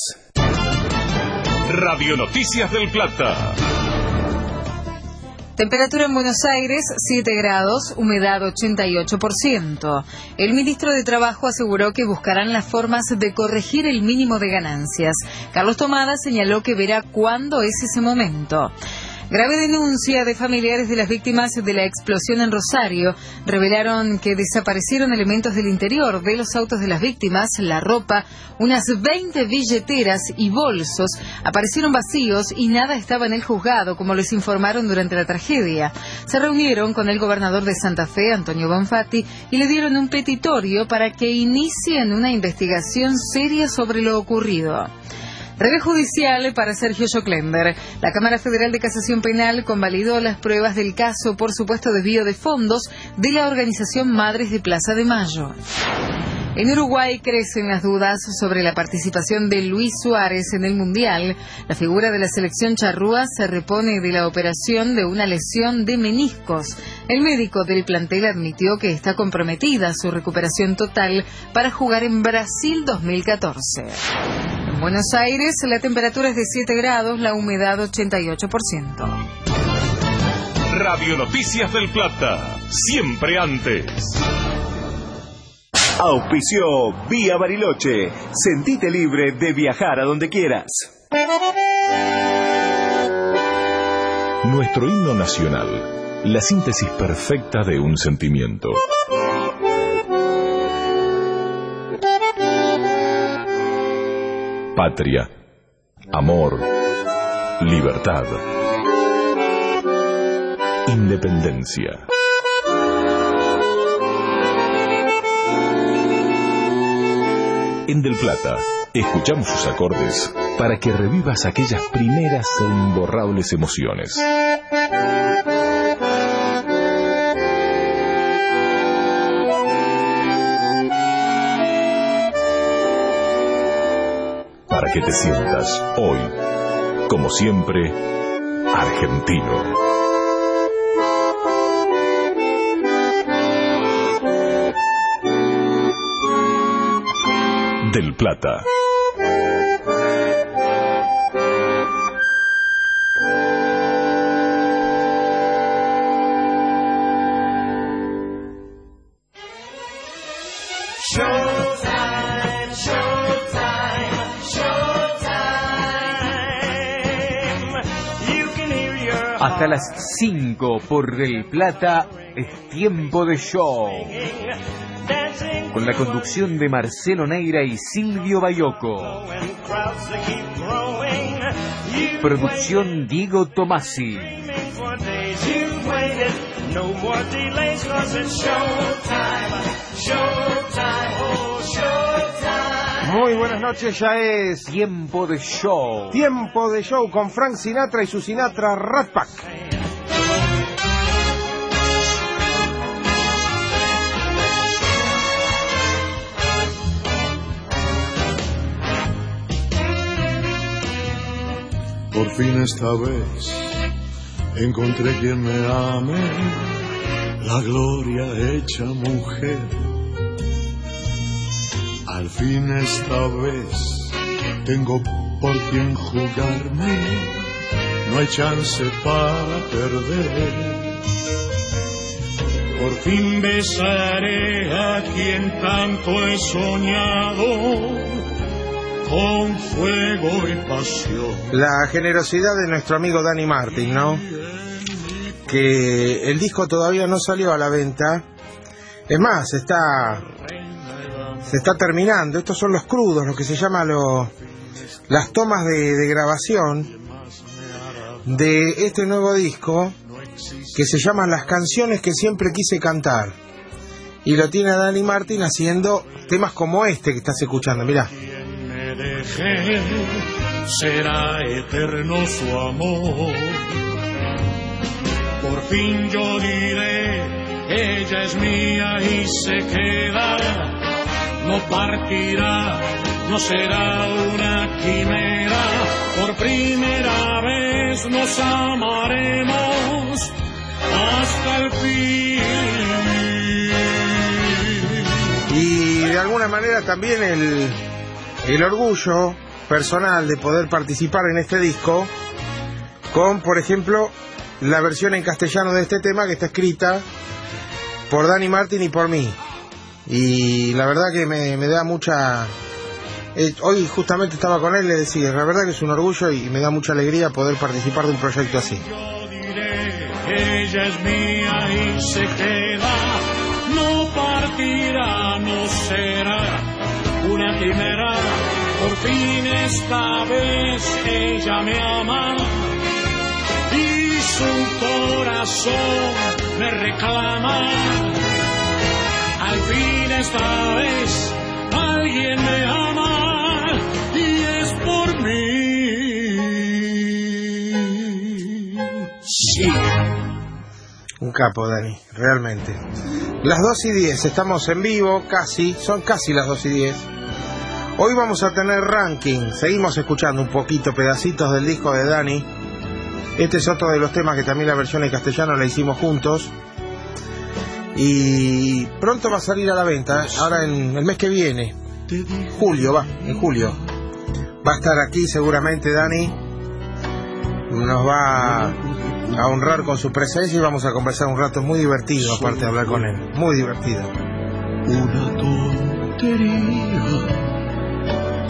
Radio Noticias del Plata. Temperatura en Buenos Aires, 7 grados, humedad 88%. El ministro de Trabajo aseguró que buscarán las formas de corregir el mínimo de ganancias. Carlos Tomada señaló que verá cuándo es ese momento. Grave denuncia de familiares de las víctimas de la explosión en Rosario. Revelaron que desaparecieron elementos del interior de los autos de las víctimas, la ropa, unas 20 billeteras y bolsos aparecieron vacíos y nada estaba en el juzgado, como les informaron durante la tragedia. Se reunieron con el gobernador de Santa Fe, Antonio Bonfatti, y le dieron un petitorio para que inicien una investigación seria sobre lo ocurrido. Revés judicial para Sergio Joclender. La Cámara Federal de Casación Penal convalidó las pruebas del caso por supuesto desvío de fondos de la organización Madres de Plaza de Mayo. En Uruguay crecen las dudas sobre la participación de Luis Suárez en el Mundial. La figura de la selección charrúa se repone de la operación de una lesión de meniscos. El médico del plantel admitió que está comprometida su recuperación total para jugar en Brasil 2014. En Buenos Aires la temperatura es de 7 grados, la humedad 88%. Radio Noticias del Plata, siempre antes. Auspició Vía Bariloche. Sentite libre de viajar a donde quieras. Nuestro himno nacional, la síntesis perfecta de un sentimiento. Patria, amor, libertad. Independencia. En Del Plata, escuchamos sus acordes para que revivas aquellas primeras e imborrables emociones. Para que te sientas hoy, como siempre, argentino. Del Plata. Showtime, showtime, showtime. You can hear your Hasta las 5 por Del Plata es tiempo de show. Con la conducción de Marcelo Neira y Silvio Bayoco. Producción Diego Tomasi. Muy buenas noches, ya es tiempo de show. Tiempo de show con Frank Sinatra y su Sinatra Rat Pack. Por fin esta vez encontré quien me ame, la gloria hecha mujer. Al fin esta vez tengo por quien jugarme, no hay chance para perder. Por fin besaré a quien tanto he soñado, con fuego y pasión. La generosidad de nuestro amigo Dani Martin, ¿no? Que el disco todavía no salió a la venta. Es más, se está terminando. Estos son los crudos, lo que se llama las tomas de grabación de este nuevo disco que se llama Las canciones que siempre quise cantar. Y lo tiene a Dani Martin haciendo temas como este que estás escuchando, mirá. Será eterno su amor. Por fin yo diré, ella es mía y se queda. No partirá, no será una quimera. Por primera vez nos amaremos hasta el fin. Y de alguna manera también el orgullo personal de poder participar en este disco con, por ejemplo, la versión en castellano de este tema que está escrita por Dani Martin y por mí. Y la verdad que me da mucha... hoy justamente estaba con él, le decía, la verdad que es un orgullo y me da mucha alegría poder participar de un proyecto así. Yo diré, ella es mía y se queda, no partirá, no será una quimera. Por fin esta vez ella me ama y su corazón me reclama. Al fin esta vez alguien me ama y es por mí. Sí. Un capo, Dani, realmente. Las 2:10, estamos en vivo, son casi las 2:10. Hoy vamos a tener ranking, seguimos escuchando un poquito pedacitos del disco de Dani. Este es otro de los temas que también la versión en castellano la hicimos juntos. Y pronto va a salir a la venta, ahora en el mes que viene, en julio. Va a estar aquí seguramente Dani, nos va a honrar con su presencia y vamos a conversar un rato muy divertido, aparte de hablar con él, muy divertido. Una tontería